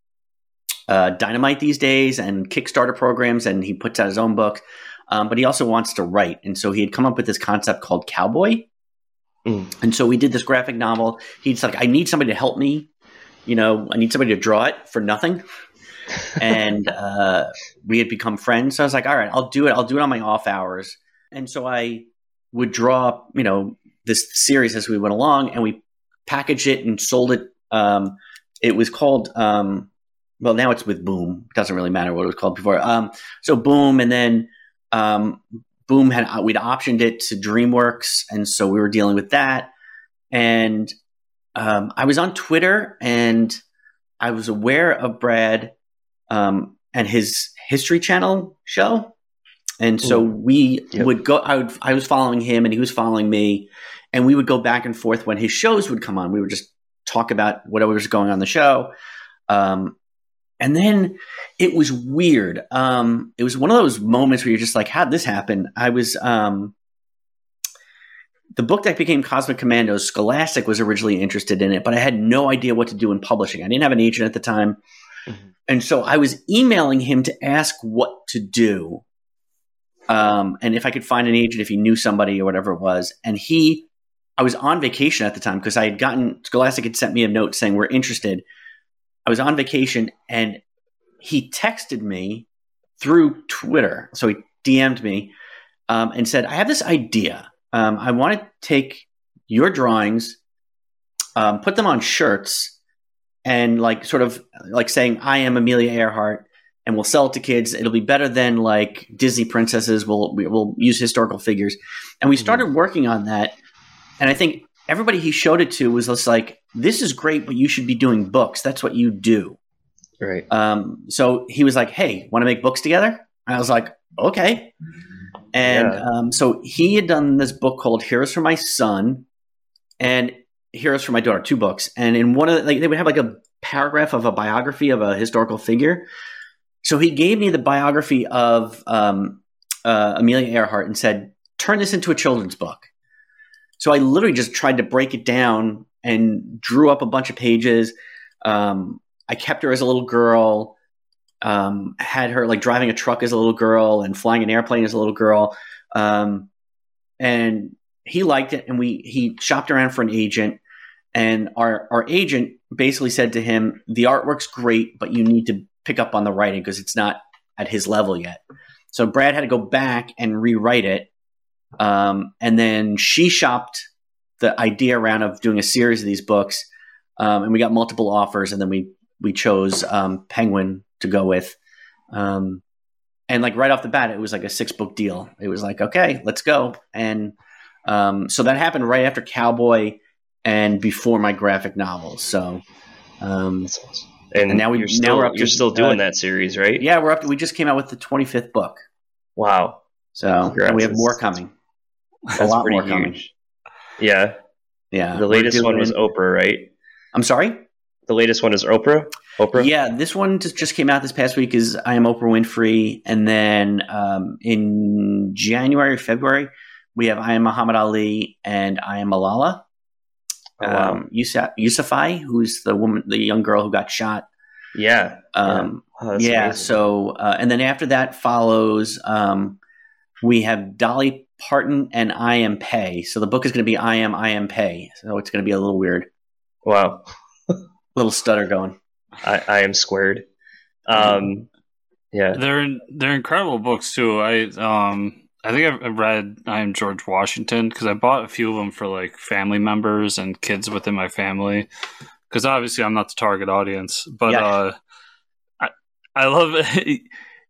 [SPEAKER 3] uh, Dynamite these days and Kickstarter programs, and he puts out his own books. Um, but he also wants to write. And so he had come up with this concept called Cowboy. Mm. And so we did this graphic novel. He's like, I need somebody to help me. You know, I need somebody to draw it for nothing. And uh, we had become friends. So I was like, all right, I'll do it. I'll do it on my off hours. And so I would draw, you know, this series as we went along and we packaged it and sold it. Um, it was called, um, well, now it's with Boom. It doesn't really matter what it was called before. Um, so Boom. And then um, Boom had, we'd optioned it to DreamWorks. And so we were dealing with that. And um, I was on Twitter and I was aware of Brad um, and his History Channel show. And so we yep. would go, I, would, I was following him and he was following me. And we would go back and forth when his shows would come on. We would just talk about whatever was going on the show. Um, and then it was weird. Um, it was one of those moments where you're just like, how'd this happen? I was, um, the book that became Cosmic Commandos, Scholastic was originally interested in it, but I had no idea what to do in publishing. I didn't have an agent at the time. Mm-hmm. And so I was emailing him to ask what to do. Um, and if I could find an agent, if he knew somebody or whatever it was. And he, I was on vacation at the time because I had gotten, Scholastic had sent me a note saying, we're interested. I was on vacation and he texted me through Twitter. So he D M'd me um, and said, I have this idea. Um, I want to take your drawings, um, put them on shirts and like sort of like saying, I am Amelia Earhart and we'll sell it to kids. It'll be better than like Disney princesses. We'll, we'll use historical figures. And we started working on that. And I think everybody he showed it to was just like, this is great, but you should be doing books. That's what you do.
[SPEAKER 2] Right. Um,
[SPEAKER 3] so he was like, hey, want to make books together? And I was like, okay. And yeah. um, so he had done this book called Heroes for My Son and Heroes for My Daughter, two books. And in one of the, like, they would have like a paragraph of a biography of a historical figure. So he gave me the biography of um, uh, Amelia Earhart and said, turn this into a children's book. So I literally just tried to break it down and drew up a bunch of pages, um, I kept her as a little girl. Um, had her like driving a truck as a little girl and flying an airplane as a little girl. Um, and he liked it. And we, he shopped around for an agent, and our, our agent basically said to him, the artwork's great, but you need to pick up on the writing because it's not at his level yet. So Brad had to go back and rewrite it. Um, and then she shopped the idea around of doing a series of these books. Um, and we got multiple offers, and then we, we chose, um, Penguin to go with. Um, and like right off the bat, it was like a six book deal. It was like, okay, let's go. And, um, so that happened right after Cowboy and before my graphic novels. So, um,
[SPEAKER 2] That's awesome. And,
[SPEAKER 3] and now we,
[SPEAKER 2] you're still,
[SPEAKER 3] now we're up to,
[SPEAKER 2] you're still doing
[SPEAKER 3] uh,
[SPEAKER 2] that series, right?
[SPEAKER 3] Yeah, we're up to, we just came out with the twenty-fifth book.
[SPEAKER 2] Wow.
[SPEAKER 3] So and we have more coming.
[SPEAKER 2] That's
[SPEAKER 3] a lot
[SPEAKER 2] pretty
[SPEAKER 3] more
[SPEAKER 2] huge.
[SPEAKER 3] coming.
[SPEAKER 2] Yeah.
[SPEAKER 3] Yeah.
[SPEAKER 2] The latest one was Oprah, right?
[SPEAKER 3] I'm sorry?
[SPEAKER 2] The latest one is Oprah? Oprah?
[SPEAKER 3] Yeah, this one just, just came out this past week is I Am Oprah Winfrey. And then um, in January, February, we have I Am Muhammad Ali and I Am Malala.
[SPEAKER 2] Oh, wow.
[SPEAKER 3] Um, Yusuf, Yusufai, who's the woman, the young girl who got shot.
[SPEAKER 2] Yeah.
[SPEAKER 3] Um,
[SPEAKER 2] yeah. Oh,
[SPEAKER 3] yeah.
[SPEAKER 2] amazing.
[SPEAKER 3] So, uh, and then after that follows, um, we have Dolly Parton and I Am Pei. So the book is going to be I Am, I Am Pei. So it's going to be a little weird.
[SPEAKER 2] Wow.
[SPEAKER 3] Little stutter going.
[SPEAKER 2] I, I am squared. Um, yeah.
[SPEAKER 1] They're they're incredible books too. I um I think I've read I Am George Washington because I bought a few of them for like family members and kids within my family. Because obviously I'm not the target audience, but
[SPEAKER 3] Yeah.
[SPEAKER 1] uh, I I love it.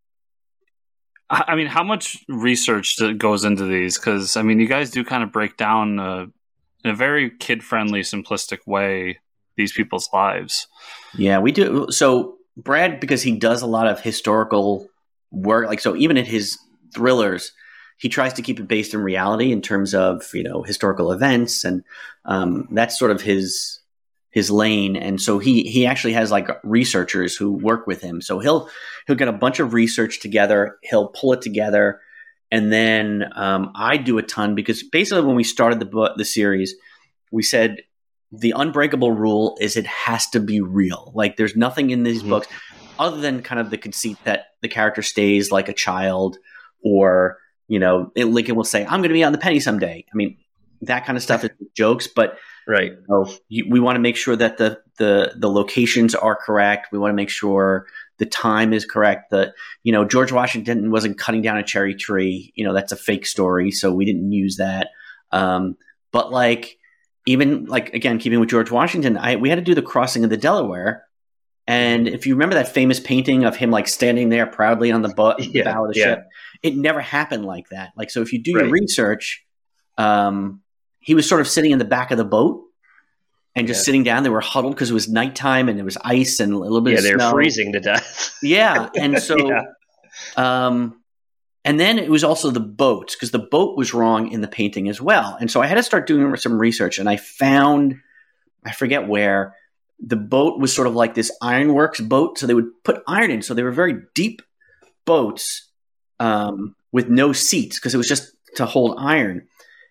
[SPEAKER 1] I I mean, how much research that goes into these? Because I mean, you guys do kind of break down uh, in a very kid-friendly, simplistic way these people's lives.
[SPEAKER 3] Yeah, we do. So Brad, because he does a lot of historical work, like so even in his thrillers, he tries to keep it based in reality in terms of, you know, historical events. And um, that's sort of his his lane. And so he he actually has like researchers who work with him. So he'll he'll get a bunch of research together. He'll pull it together. And then um, I do a ton because basically when we started the book, the series, we said, the unbreakable rule is it has to be real. Like there's nothing in these mm-hmm. books other than kind of the conceit that the character stays like a child, or, you know, it, Lincoln will say, I'm going to be on the penny someday. I mean, that kind of stuff is jokes, but
[SPEAKER 2] right.
[SPEAKER 3] You know, you, we want to make sure that the, the, the locations are correct. We want to make sure the time is correct. The, you know, George Washington wasn't cutting down a cherry tree. You know, that's a fake story. So we didn't use that. Um, but like, even like, again, keeping with George Washington, I, we had to do the crossing of the Delaware. And if you remember that famous painting of him like standing there proudly on the bow,
[SPEAKER 2] yeah,
[SPEAKER 3] bow of the
[SPEAKER 2] yeah.
[SPEAKER 3] ship, it never happened like that. Like, so if you do
[SPEAKER 2] right.
[SPEAKER 3] your research, um, he was sort of sitting in the back of the boat and just yeah. sitting down. They were huddled because it was nighttime and there was ice and a little bit
[SPEAKER 2] yeah,
[SPEAKER 3] of
[SPEAKER 2] snow.
[SPEAKER 3] Yeah,
[SPEAKER 2] they were freezing to death.
[SPEAKER 3] yeah. And so,
[SPEAKER 2] yeah.
[SPEAKER 3] um, and then it was also the boats, because the boat was wrong in the painting as well. And so I had to start doing some research, and I found, I forget where, the boat was sort of like this ironworks boat. So they would put iron in. So they were very deep boats um, with no seats because it was just to hold iron.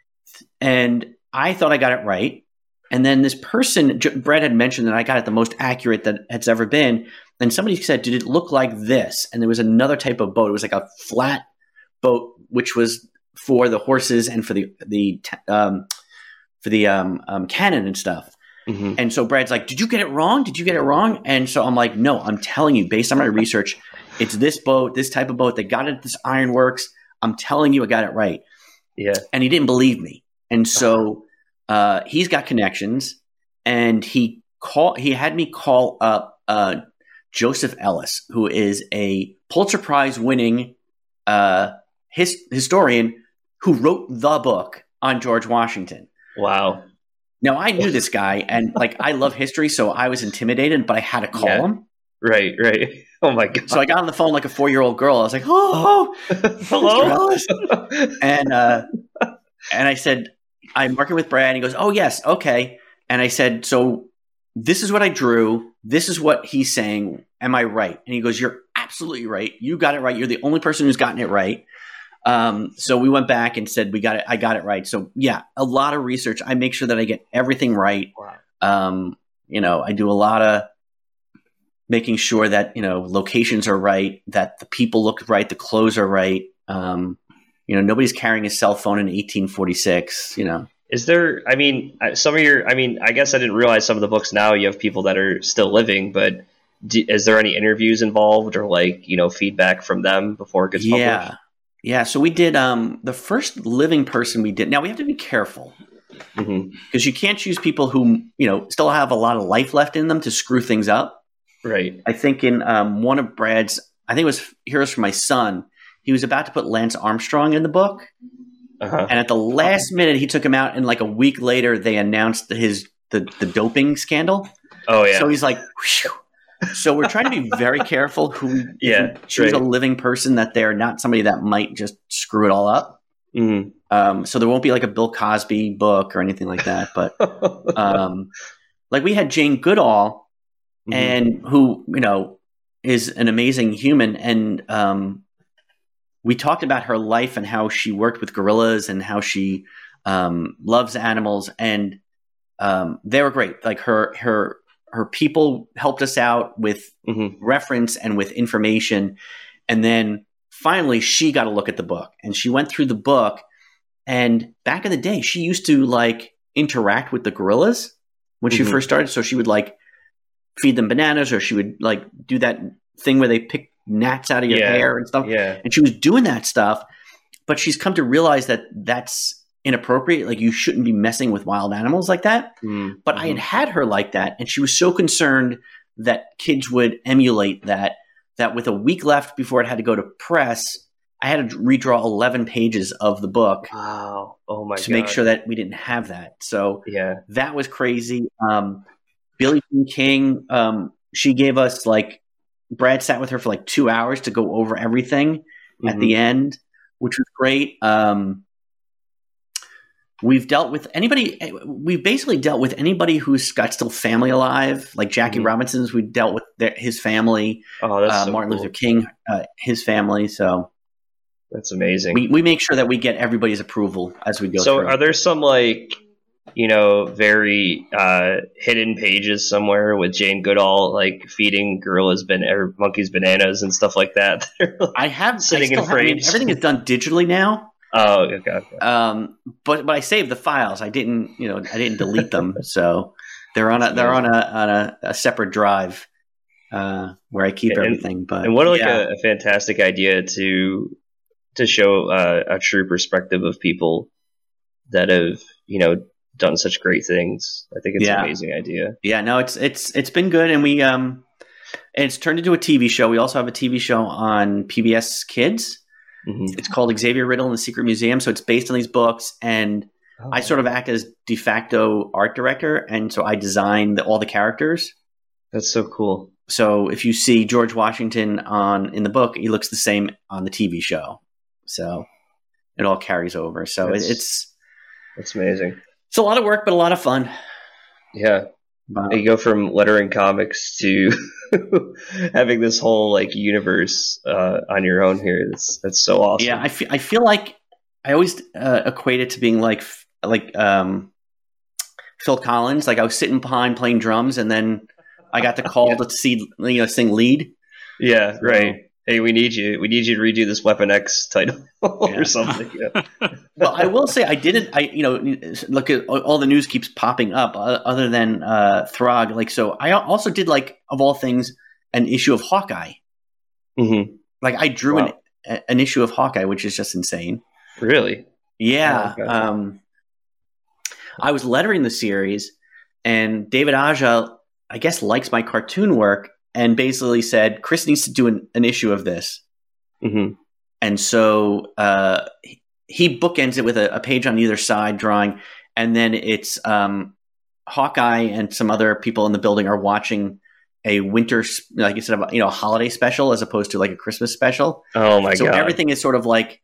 [SPEAKER 3] And I thought I got it right. And then this person, Brad had mentioned that I got it the most accurate that it's ever been. And somebody said, did it look like this? And there was another type of boat. It was like a flat boat, which was for the horses and for the the um, for the um, um, cannon and stuff. Mm-hmm. And so Brad's like, did you get it wrong? Did you get it wrong? And so I'm like, no, I'm telling you, based on my research, it's this boat, this type of boat. They got it at this ironworks. I'm telling you, I got it right.
[SPEAKER 2] Yeah.
[SPEAKER 3] And he didn't believe me. And so uh, he's got connections, and he call he had me call up uh, Joseph Ellis, who is a Pulitzer Prize winning uh, his, historian who wrote the book on George Washington.
[SPEAKER 2] Wow.
[SPEAKER 3] Now, I knew this guy, and like I love history, so I was intimidated, but I had to call
[SPEAKER 2] yeah.
[SPEAKER 3] him.
[SPEAKER 2] Right, right. Oh my god!
[SPEAKER 3] So I got on the phone like a four-year-old girl. I was like, "Oh,
[SPEAKER 2] hello,"
[SPEAKER 3] and uh, and I said, "I'm working with Brad." And he goes, "Oh yes, okay." And I said, "So this is what I drew. This is what he's saying. Am I right?" And he goes, "You're absolutely right. You got it right. You're the only person who's gotten it right." Um, so we went back and said, we got it. I got it right. So yeah, a lot of research. I make sure that I get everything right.
[SPEAKER 2] Wow.
[SPEAKER 3] Um, you know, I do a lot of, making sure that, you know, locations are right, that the people look right, the clothes are right. Um, you know, nobody's carrying a cell phone in eighteen forty-six, you know.
[SPEAKER 4] Is there, I mean, some of your, I mean, I guess I didn't realize some of the books now you have people that are still living, but do, is there any interviews involved or like, you know, feedback from them before it gets
[SPEAKER 3] yeah.
[SPEAKER 4] published?
[SPEAKER 3] Yeah. So we did, um, the first living person we did. Now we have to be careful because
[SPEAKER 4] Mm-hmm.
[SPEAKER 3] you can't choose people who, you know, still have a lot of life left in them to screw things up.
[SPEAKER 4] Right.
[SPEAKER 3] I think in um, one of Brad's, I think it was Heroes for My Son, he was about to put Lance Armstrong in the book.
[SPEAKER 4] Uh-huh.
[SPEAKER 3] And at the last minute, he took him out. And like a week later, they announced his the, the doping scandal.
[SPEAKER 4] Oh, yeah.
[SPEAKER 3] So he's like, whew. So we're trying to be very careful who
[SPEAKER 4] Yeah,
[SPEAKER 3] choose
[SPEAKER 4] right.
[SPEAKER 3] a living person that they're not somebody that might just screw it all up.
[SPEAKER 4] Mm.
[SPEAKER 3] Um, so there won't be like a Bill Cosby book or anything like that. But um, like we had Jane Goodall,
[SPEAKER 4] Mhm.
[SPEAKER 3] and who, you know, is an amazing human. And um, we talked about her life and how she worked with gorillas and how she um, loves animals. And um, they were great. Like her, her, her people helped us out with
[SPEAKER 4] Mhm.
[SPEAKER 3] reference and with information. And then finally she got a look at the book and she went through the book. And back in the day, she used to like interact with the gorillas when she
[SPEAKER 4] Mhm.
[SPEAKER 3] first started. So she would like feed them bananas, or she would like do that thing where they pick gnats out of your
[SPEAKER 4] Yeah.
[SPEAKER 3] hair and stuff.
[SPEAKER 4] Yeah.
[SPEAKER 3] And she was doing that stuff, but she's come to realize that that's inappropriate. Like you shouldn't be messing with wild animals like that.
[SPEAKER 4] Mm.
[SPEAKER 3] But I had had her like that, and she was so concerned that kids would emulate that, that with a week left before it had to go to press, I had to redraw eleven pages of the book
[SPEAKER 4] Wow. Oh, my
[SPEAKER 3] to
[SPEAKER 4] God.
[SPEAKER 3] make sure that we didn't have that. So
[SPEAKER 4] Yeah.
[SPEAKER 3] that was crazy. Um, Billie Jean King, um, she gave us like, Brad sat with her for like two hours to go over everything at
[SPEAKER 4] Mhm.
[SPEAKER 3] the end, which was great. Um, we've dealt with anybody, we've basically dealt with anybody who's got still family alive, like Jackie
[SPEAKER 4] Mhm.
[SPEAKER 3] Robinson's, we dealt with their, his family,
[SPEAKER 4] Oh, that's
[SPEAKER 3] uh,
[SPEAKER 4] so
[SPEAKER 3] Martin
[SPEAKER 4] cool.
[SPEAKER 3] Luther King, uh, his family. So
[SPEAKER 4] That's amazing.
[SPEAKER 3] we, we make sure that we get everybody's approval as we go
[SPEAKER 4] So
[SPEAKER 3] through.
[SPEAKER 4] are there some like, you know, very uh, hidden pages somewhere with Jane Goodall like feeding gorillas ban- or monkeys bananas and stuff like that?
[SPEAKER 3] I have
[SPEAKER 4] sitting
[SPEAKER 3] I
[SPEAKER 4] in
[SPEAKER 3] still have- I mean,
[SPEAKER 4] frames.
[SPEAKER 3] everything is done digitally now.
[SPEAKER 4] Oh, okay. okay.
[SPEAKER 3] Um, but but I saved the files. I didn't, you know, I didn't delete them. So they're on a they're on a on a, a separate drive uh, where I keep
[SPEAKER 4] And-
[SPEAKER 3] everything. But
[SPEAKER 4] And what like
[SPEAKER 3] yeah.
[SPEAKER 4] a, a fantastic idea to to show uh, a true perspective of people that have, you know, done such great things. I think it's
[SPEAKER 3] Yeah.
[SPEAKER 4] an amazing idea.
[SPEAKER 3] yeah, no, it's it's it's been good, and we um, and it's turned into a T V show. We also have a T V show on P B S Kids.
[SPEAKER 4] Mhm.
[SPEAKER 3] It's called Xavier Riddle and the Secret Museum. So it's based on these books, and I sort of act as de facto art director, and so I design the, all the characters.
[SPEAKER 4] That's so cool.
[SPEAKER 3] So if you see George Washington on in the book, he looks the same on the T V show. So it all carries over. So it,
[SPEAKER 4] That's-
[SPEAKER 3] it's
[SPEAKER 4] That's amazing.
[SPEAKER 3] it's a lot of work, but a lot of fun.
[SPEAKER 4] Yeah.
[SPEAKER 3] But,
[SPEAKER 4] You go from lettering comics to having this whole like universe uh, on your own here. That's that's so awesome.
[SPEAKER 3] yeah, I feel I feel like I always uh, equate it to being like like um, Phil Collins. Like I was sitting behind playing drums, and then I got the call
[SPEAKER 4] Yeah.
[SPEAKER 3] to see you know sing lead.
[SPEAKER 4] Yeah, right. Hey, we need you. We need you to redo this Weapon X title
[SPEAKER 3] Yeah.
[SPEAKER 4] or something. Yeah.
[SPEAKER 3] Well, I will say I didn't. I you know look at all the news keeps popping up uh, other than uh, Throg. Like so, I also did like of all things an issue of Hawkeye.
[SPEAKER 4] Mm-hmm.
[SPEAKER 3] Like I drew
[SPEAKER 4] Wow.
[SPEAKER 3] an an issue of Hawkeye, which is just insane.
[SPEAKER 4] Really?
[SPEAKER 3] Yeah.
[SPEAKER 4] Oh, okay.
[SPEAKER 3] Um, I was lettering the series, and David Aja, I guess, likes my cartoon work, and basically said Chris needs to do an, an issue of this.
[SPEAKER 4] Mm-hmm.
[SPEAKER 3] And so uh, he- he bookends it with a, a page on either side drawing, and then it's um, Hawkeye and some other people in the building are watching a winter, s- like instead of you know a holiday special as opposed to like a Christmas special.
[SPEAKER 4] Oh my
[SPEAKER 3] so
[SPEAKER 4] god!
[SPEAKER 3] everything is sort of like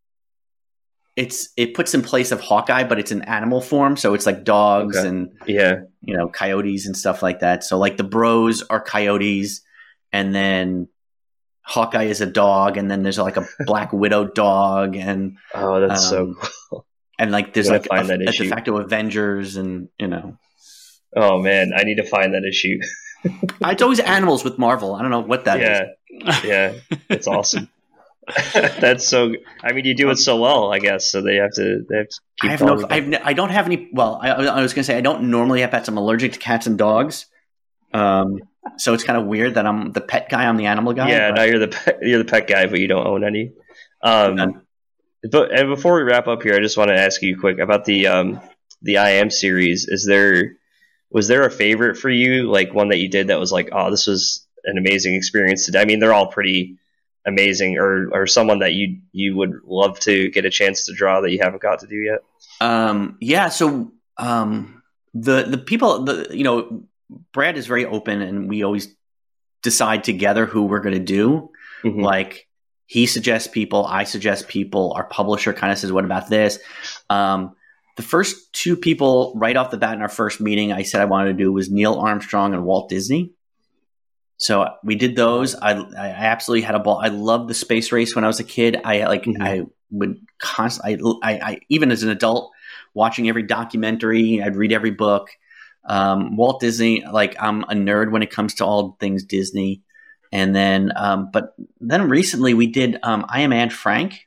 [SPEAKER 3] it's it puts in place of Hawkeye, but it's in animal form. So it's like dogs
[SPEAKER 4] Okay.
[SPEAKER 3] and
[SPEAKER 4] Yeah.
[SPEAKER 3] you know coyotes and stuff like that. So like the bros are coyotes, and then Hawkeye is a dog, and then there's like a Black Widow dog, and
[SPEAKER 4] Oh, that's
[SPEAKER 3] Um,
[SPEAKER 4] so cool.
[SPEAKER 3] and like there's
[SPEAKER 4] I'm
[SPEAKER 3] like
[SPEAKER 4] gonna
[SPEAKER 3] a,
[SPEAKER 4] find that
[SPEAKER 3] a de
[SPEAKER 4] issue.
[SPEAKER 3] facto Avengers, and you know
[SPEAKER 4] Oh man, I need to find that issue.
[SPEAKER 3] It's always animals with Marvel. I don't know what that
[SPEAKER 4] yeah.
[SPEAKER 3] is.
[SPEAKER 4] Yeah, it's awesome. That's so. I mean, you do it so well, I guess. So they have to. They have to keep
[SPEAKER 3] I have no.
[SPEAKER 4] going.
[SPEAKER 3] I, have, I don't have any. Well, I, I was going to say I don't normally have pets. I'm allergic to cats and dogs. Um, so it's kind of weird that I'm the pet guy. I'm the animal guy.
[SPEAKER 4] Yeah,
[SPEAKER 3] but-
[SPEAKER 4] now you're the pet, you're the pet guy, but you don't own any. Um,
[SPEAKER 3] None.
[SPEAKER 4] but and before we wrap up here, I just want to ask you quick about the um the I Am series. Is there was there a favorite for you, like one that you did that was like, oh, this was an amazing experience today? I mean, they're all pretty amazing, or or someone that you you would love to get a chance to draw that you haven't got to do yet.
[SPEAKER 3] Um, yeah. So um, the the people, the you know, Brad is very open, and we always decide together who we're going to do.
[SPEAKER 4] Mhm.
[SPEAKER 3] Like he suggests people, I suggest people. Our publisher kind of says, "What about this?" Um, the first two people right off the bat in our first meeting, I said I wanted to do was Neil Armstrong and Walt Disney. So we did those. I, I absolutely had a ball. I loved the space race when I was a kid. I like
[SPEAKER 4] Mhm.
[SPEAKER 3] I would constantly. I, I even as an adult, watching every documentary, I'd read every book. Um, Walt Disney, like I'm a nerd when it comes to all things Disney. And then, um, but then recently we did um, I Am Anne Frank,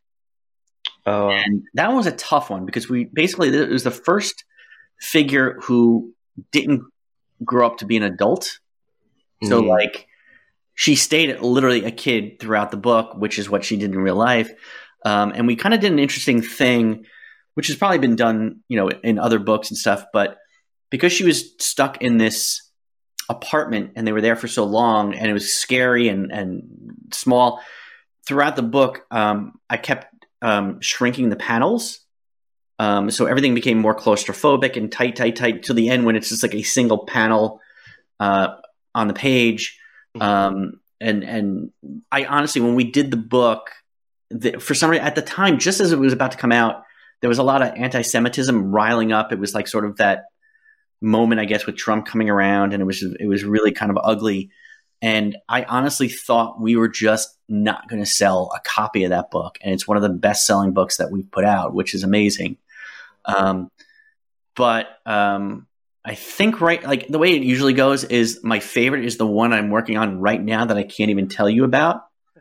[SPEAKER 4] Oh,
[SPEAKER 3] and that one was a tough one because we basically it was the first figure who didn't grow up to be an adult. So
[SPEAKER 4] Mhm.
[SPEAKER 3] like she stayed literally a kid throughout the book, which is what she did in real life. Um, and we kind of did an interesting thing, which has probably been done, you know, in other books and stuff. But because she was stuck in this apartment and they were there for so long and it was scary and, and small throughout the book, um, I kept um, shrinking the panels. Um, so everything became more claustrophobic and tight, tight, tight to the end when it's just like a single panel uh, on the page. Um, and, and I honestly, when we did the book, the, for some reason at the time, just as it was about to come out, there was a lot of anti-Semitism riling up. It was like sort of that moment, I guess, with Trump coming around, and it was, it was really kind of ugly. And I honestly thought we were just not going to sell a copy of that book. And it's one of the best selling books that we've put out, which is amazing. Um, but, um, I think right, like the way it usually goes is my favorite is the one I'm working on right now that I can't even tell you about,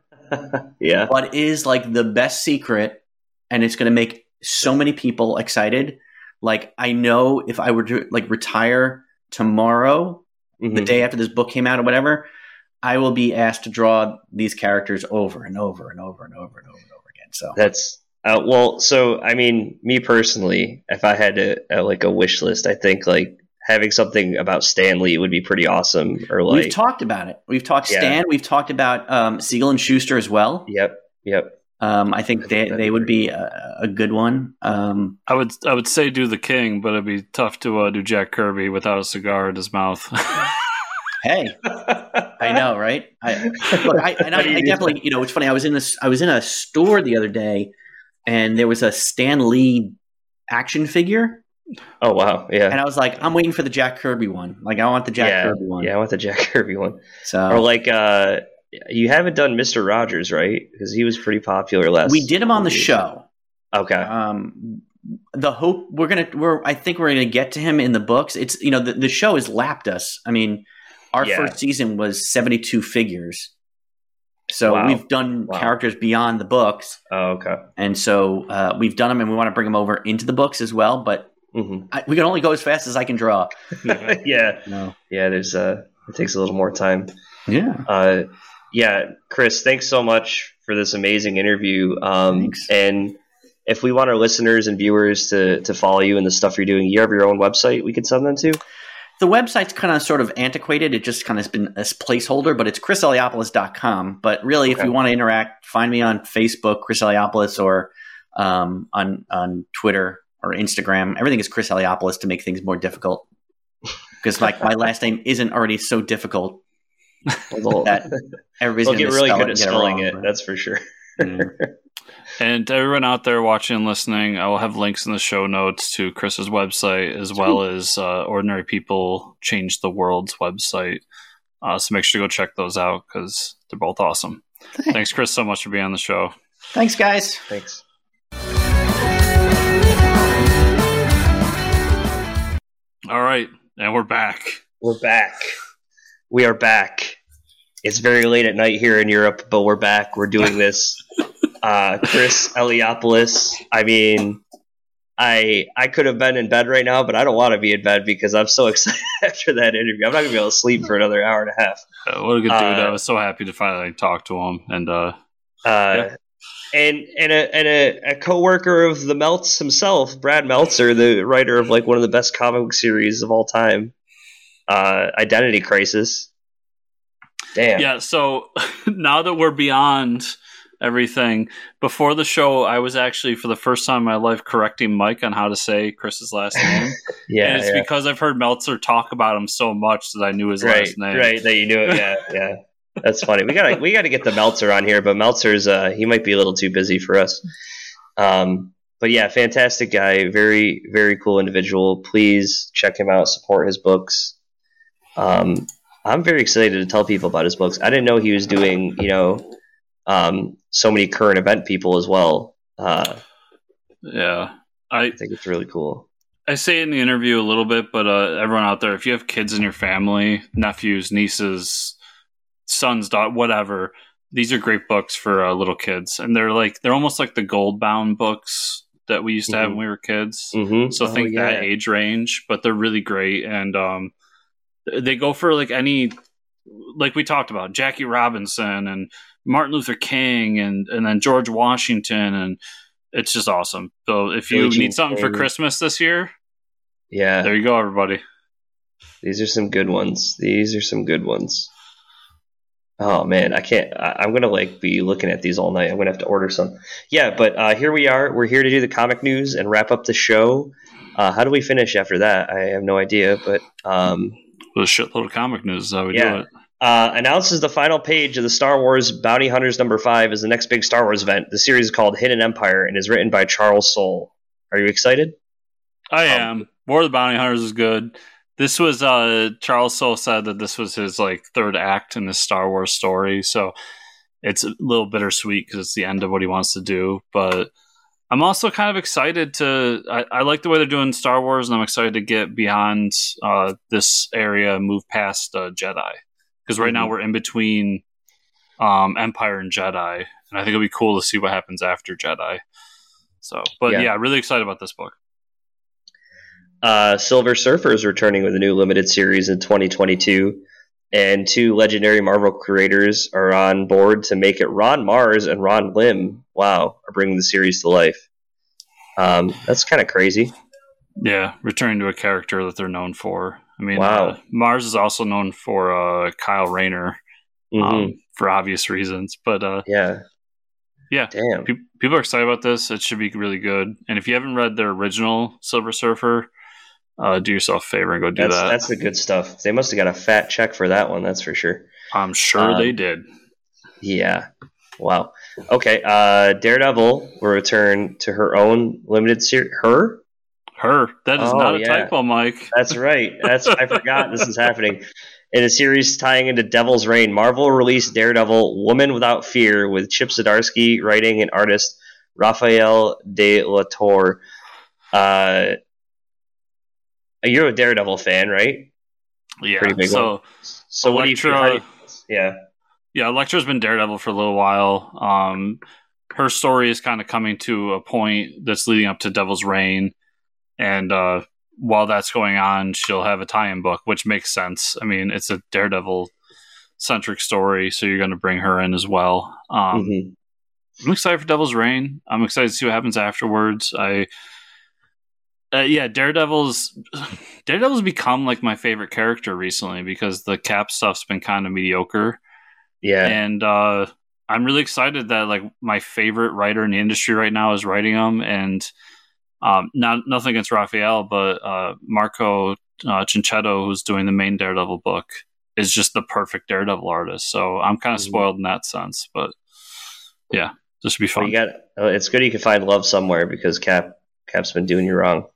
[SPEAKER 4] yeah.
[SPEAKER 3] but is like the best secret, and it's going to make so many people excited. Like I know if I were to like retire tomorrow, the
[SPEAKER 4] Mhm.
[SPEAKER 3] day after this book came out or whatever, I will be asked to draw these characters over and over and over and over and over and over again. So
[SPEAKER 4] That's uh, well. So I mean, me personally, if I had to uh, like a wish list, I think like having something about Stan Lee would be pretty awesome. Or like,
[SPEAKER 3] we've talked about it. We've talked
[SPEAKER 4] Yeah.
[SPEAKER 3] Stan. We've talked about um, Siegel and Schuster as well.
[SPEAKER 4] yep, yep.
[SPEAKER 3] Um, I think they, they would be a, a good one. Um,
[SPEAKER 1] I would I would say do the King, but it'd be tough to uh, do Jack Kirby without a cigar in his mouth.
[SPEAKER 3] hey, I know, right? I, look, I, and I,
[SPEAKER 4] How do you
[SPEAKER 3] I
[SPEAKER 4] do
[SPEAKER 3] definitely, you know, it's funny. I was in this. I was in a store the other day, and there was a Stan Lee action figure,
[SPEAKER 4] Oh wow, yeah,
[SPEAKER 3] and I was like, I'm waiting for the Jack Kirby one. Like, I want the Jack
[SPEAKER 4] yeah,
[SPEAKER 3] Kirby one.
[SPEAKER 4] yeah. I want the Jack Kirby one.
[SPEAKER 3] So
[SPEAKER 4] Or like, uh, you haven't done Mister Rogers, right? Because he was pretty popular last.
[SPEAKER 3] we did him on the show.
[SPEAKER 4] Okay.
[SPEAKER 3] Um, the hope we're gonna we're I think we're gonna get to him in the books. It's you know the, the show has lapped us. I mean, our
[SPEAKER 4] Yeah.
[SPEAKER 3] first season was seventy-two figures, so
[SPEAKER 4] Wow.
[SPEAKER 3] we've done
[SPEAKER 4] Wow.
[SPEAKER 3] characters beyond the books,
[SPEAKER 4] Oh, okay.
[SPEAKER 3] and so uh, we've done them, and we want to bring them over into the books as well. But
[SPEAKER 4] hmm
[SPEAKER 3] I, we can only go as fast as I can draw.
[SPEAKER 4] yeah,
[SPEAKER 3] No.
[SPEAKER 4] yeah. There's uh, it takes a little more time.
[SPEAKER 3] Yeah.
[SPEAKER 4] Uh, yeah, Chris, thanks so much for this amazing interview. Um,
[SPEAKER 3] Thanks.
[SPEAKER 4] And if we want our listeners and viewers to to follow you and the stuff you're doing, you have your own website we could send them to?
[SPEAKER 3] The website's kind of sort of antiquated. It just kind of has been a placeholder, but it's chris eliopoulos dot com. But really, if
[SPEAKER 4] Okay.
[SPEAKER 3] you want to interact, find me on Facebook, Chris Eliopoulos, or um, on on Twitter or Instagram. Everything is Chris Eliopoulos to make things more difficult. Because like my last name isn't already so difficult
[SPEAKER 4] They'll,
[SPEAKER 3] that everybody's
[SPEAKER 4] they'll
[SPEAKER 3] going
[SPEAKER 4] get
[SPEAKER 3] to
[SPEAKER 4] really
[SPEAKER 3] spell
[SPEAKER 4] good
[SPEAKER 3] it
[SPEAKER 4] at
[SPEAKER 3] and get it
[SPEAKER 4] spelling
[SPEAKER 3] wrong,
[SPEAKER 4] it.
[SPEAKER 3] but-
[SPEAKER 4] That's for sure.
[SPEAKER 3] Yeah.
[SPEAKER 1] And to everyone out there watching and listening, I will have links in the show notes to Chris's website as well as uh, Ordinary People Change the World's website. Uh, so make sure to go check those out because they're both awesome.
[SPEAKER 3] Thanks.
[SPEAKER 1] Thanks, Chris, so much for being on the show.
[SPEAKER 3] Thanks, guys.
[SPEAKER 4] Thanks.
[SPEAKER 1] All right, and we're back.
[SPEAKER 4] We're back. we are back. It's very late at night here in Europe, but we're back. We're doing this. Uh, Chris Eliopoulos. I mean, I I could have been in bed right now, but I don't want to be in bed because I'm so excited after that interview. I'm not going to be able to sleep for another hour and a half.
[SPEAKER 1] Uh, what a good dude.
[SPEAKER 4] Uh,
[SPEAKER 1] I was so happy to finally talk to him. And, uh,
[SPEAKER 4] uh,
[SPEAKER 1] yeah.
[SPEAKER 4] and and a and a, a co-worker of the Meltz himself, Brad Meltzer, the writer of like one of the best comic book series of all time, uh, Identity Crisis. Damn.
[SPEAKER 1] Yeah, so now that we're beyond everything, before the show, I was actually, for the first time in my life, correcting Mike on how to say Chris's last name.
[SPEAKER 4] yeah,
[SPEAKER 1] and it's
[SPEAKER 4] yeah.
[SPEAKER 1] because I've heard Meltzer talk about him so much that I knew his
[SPEAKER 4] right,
[SPEAKER 1] last name.
[SPEAKER 4] right, that you knew it. Yeah, yeah. That's funny. We gotta we gotta get the Meltzer on here, but Meltzer's uh, he might be a little too busy for us. Um, but yeah, fantastic guy, very very cool individual. Please check him out, support his books. Um, I'm very excited to tell people about his books. I didn't know he was doing, you know, um, so many current event people as well. Uh,
[SPEAKER 1] Yeah. I,
[SPEAKER 4] I think it's really cool.
[SPEAKER 1] I say it in the interview a little bit, but uh, everyone out there, if you have kids in your family, nephews, nieces, sons, daughter, whatever, these are great books for uh, little kids. And they're like, they're almost like the gold bound books that we used to have
[SPEAKER 4] Mhm.
[SPEAKER 1] when we were kids.
[SPEAKER 4] Mm-hmm.
[SPEAKER 1] So
[SPEAKER 4] Oh,
[SPEAKER 1] think
[SPEAKER 4] yeah.
[SPEAKER 1] that age range, but they're really great. And um, they go for like any, like we talked about, Jackie Robinson and Martin Luther King and, and then George Washington. And it's just awesome. So if you
[SPEAKER 4] Billie Jean
[SPEAKER 1] need something for
[SPEAKER 4] King.
[SPEAKER 1] Christmas this year,
[SPEAKER 4] Yeah,
[SPEAKER 1] there you go, everybody.
[SPEAKER 4] these are some good ones. These are some good ones. Oh man, I can't. I, I'm gonna like be looking at these all night. I'm gonna have to order some. Yeah, but uh, here we are. We're here to do the comic news and wrap up the show. Uh, how do we finish after that? I have no idea, but um,
[SPEAKER 1] With a shitload of comic news is how we
[SPEAKER 4] Yeah.
[SPEAKER 1] do it.
[SPEAKER 4] uh, announces the final page of the Star Wars Bounty Hunters number five is the next big Star Wars event. The series is called Hidden Empire and is written by Charles Soule. Are you excited?
[SPEAKER 1] I
[SPEAKER 4] Um,
[SPEAKER 1] am. War of the Bounty Hunters is good. This was uh Charles Soule said that this was his like third act in this Star Wars story, so it's a little bittersweet because it's the end of what he wants to do. But I'm also kind of excited to. I, I like the way they're doing Star Wars, and I'm excited to get beyond uh, this area, and move past uh, Jedi, because right now
[SPEAKER 4] Mhm.
[SPEAKER 1] we're in between um, Empire and Jedi, and I think it'll be cool to see what happens after Jedi. So, but
[SPEAKER 4] Yeah.
[SPEAKER 1] yeah, really excited about this book.
[SPEAKER 4] Uh, Silver Surfer is returning with a new limited series in twenty twenty-two, and two legendary Marvel creators are on board to make it. Ron Mars and Ron Lim, wow, are bringing the series to life. Um, that's kind of crazy.
[SPEAKER 1] Yeah, returning to a character that they're known for. I mean,
[SPEAKER 4] Wow.
[SPEAKER 1] uh, Mars is also known for uh, Kyle Rayner
[SPEAKER 4] Mhm.
[SPEAKER 1] um, for obvious reasons. But uh,
[SPEAKER 4] yeah,
[SPEAKER 1] yeah,
[SPEAKER 4] damn.
[SPEAKER 1] pe- people are excited about this. It should be really good. And if you haven't read their original Silver Surfer, uh, do yourself a favor and go do
[SPEAKER 4] That's
[SPEAKER 1] that.
[SPEAKER 4] that's the good stuff. They must have got a fat check for that one. That's for sure.
[SPEAKER 1] I'm sure
[SPEAKER 4] um,
[SPEAKER 1] they did.
[SPEAKER 4] Yeah. Wow. Okay. Uh, Daredevil will return to her own limited series. Her?
[SPEAKER 1] Her. That is
[SPEAKER 4] Oh,
[SPEAKER 1] not a
[SPEAKER 4] yeah.
[SPEAKER 1] typo, Mike.
[SPEAKER 4] That's right. That's I forgot this is happening. In a series tying into Devil's Reign, Marvel released Daredevil Woman Without Fear with Chip Zdarsky writing and artist Raphael de la Torre. Uh, you're a Daredevil fan, right?
[SPEAKER 1] Yeah.
[SPEAKER 4] Pretty big
[SPEAKER 1] so,
[SPEAKER 4] So what do you
[SPEAKER 1] Elektra-
[SPEAKER 4] how do you- Yeah.
[SPEAKER 1] yeah, Elektra's been Daredevil for a little while. Um, her story is kind of coming to a point that's leading up to Devil's Reign. And uh, while that's going on, she'll have a tie-in book, which makes sense. I mean, it's a Daredevil-centric story, so you're going to bring her in as well. Um,
[SPEAKER 4] Mhm.
[SPEAKER 1] I'm excited for Devil's Reign. I'm excited to see what happens afterwards. I, uh, yeah, Daredevil's Daredevil's become like my favorite character recently because the Cap stuff's been kind of mediocre,
[SPEAKER 4] Yeah.
[SPEAKER 1] and uh, I'm really excited that like my favorite writer in the industry right now is writing them. And um, not nothing against Raphael, but uh, Marco uh, Cinchetto, who's doing the main Daredevil book, is just the perfect Daredevil artist. So I'm kind of
[SPEAKER 4] Mhm.
[SPEAKER 1] spoiled in that sense, but yeah. This should be
[SPEAKER 4] Well,
[SPEAKER 1] fun.
[SPEAKER 4] you got. uh, It's good you can find love somewhere because Cap Cap's been doing you wrong.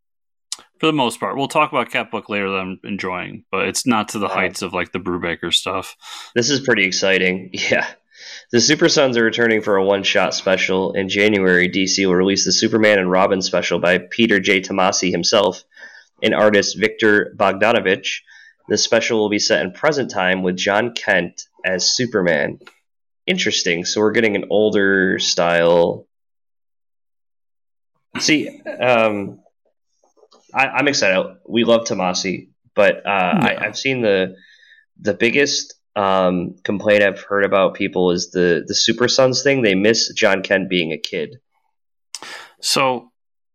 [SPEAKER 1] For the most part. We'll talk about Cat Book later that I'm enjoying, but it's not to the
[SPEAKER 4] Wow.
[SPEAKER 1] heights of like the Brubaker stuff.
[SPEAKER 4] This is pretty exciting. Yeah. The Super Sons are returning for a one-shot special. In January, D C will release the Superman and Robin special by Peter J. Tomasi himself and artist Victor Bogdanovich. The special will be set in present time with John Kent as Superman. Interesting. So we're getting an older style. See, um, I, I'm excited. We love Tomasi, but uh, yeah. I, I've seen the the biggest um, complaint I've heard about people is the the Super Sons thing. They miss John Kent being a kid.
[SPEAKER 1] So,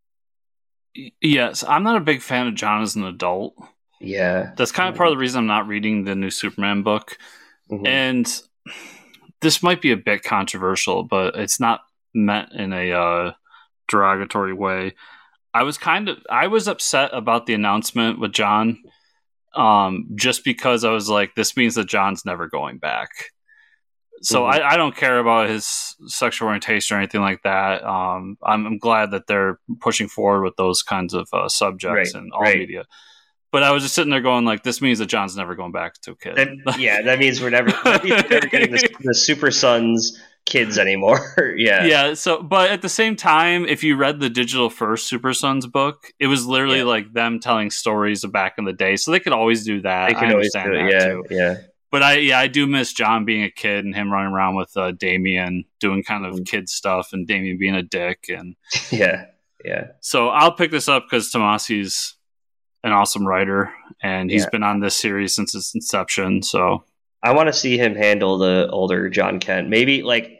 [SPEAKER 1] yes, I'm not a big fan of John as an adult.
[SPEAKER 4] Yeah,
[SPEAKER 1] that's kind of part of the reason I'm not reading the new Superman book. Mm-hmm. And this might be a bit controversial, but it's not meant in a uh, derogatory way. I was kind of I was upset about the announcement with John, um, just because I was like, this means that John's never going back. So mm-hmm. I, I don't care about his sexual orientation or anything like that. Um, I'm, I'm glad that they're pushing forward with those kinds of uh, subjects
[SPEAKER 4] right,
[SPEAKER 1] in all
[SPEAKER 4] right.
[SPEAKER 1] media. But I was just sitting there going, like, this means that John's never going back to a kid.
[SPEAKER 4] That, yeah, that means we're never, that means we're never getting the, the Super Sons kids anymore. yeah.
[SPEAKER 1] Yeah. So, but at the same time, if you read the Digital First Super Sons book, it was literally yeah. like them telling stories of back in the day. So they could always do that.
[SPEAKER 4] They could
[SPEAKER 1] I
[SPEAKER 4] always do
[SPEAKER 1] understand
[SPEAKER 4] it.
[SPEAKER 1] that
[SPEAKER 4] Yeah.
[SPEAKER 1] too.
[SPEAKER 4] Yeah.
[SPEAKER 1] But I, yeah, I do miss John being a kid and him running around with uh, Damien doing kind of mm. kid stuff and Damien being a dick. And
[SPEAKER 4] yeah. Yeah.
[SPEAKER 1] So I'll pick this up because Tomasi's an awesome writer, and he's
[SPEAKER 4] yeah.
[SPEAKER 1] been on this series since its inception. So
[SPEAKER 4] I want to see him handle the older John Kent. Maybe like,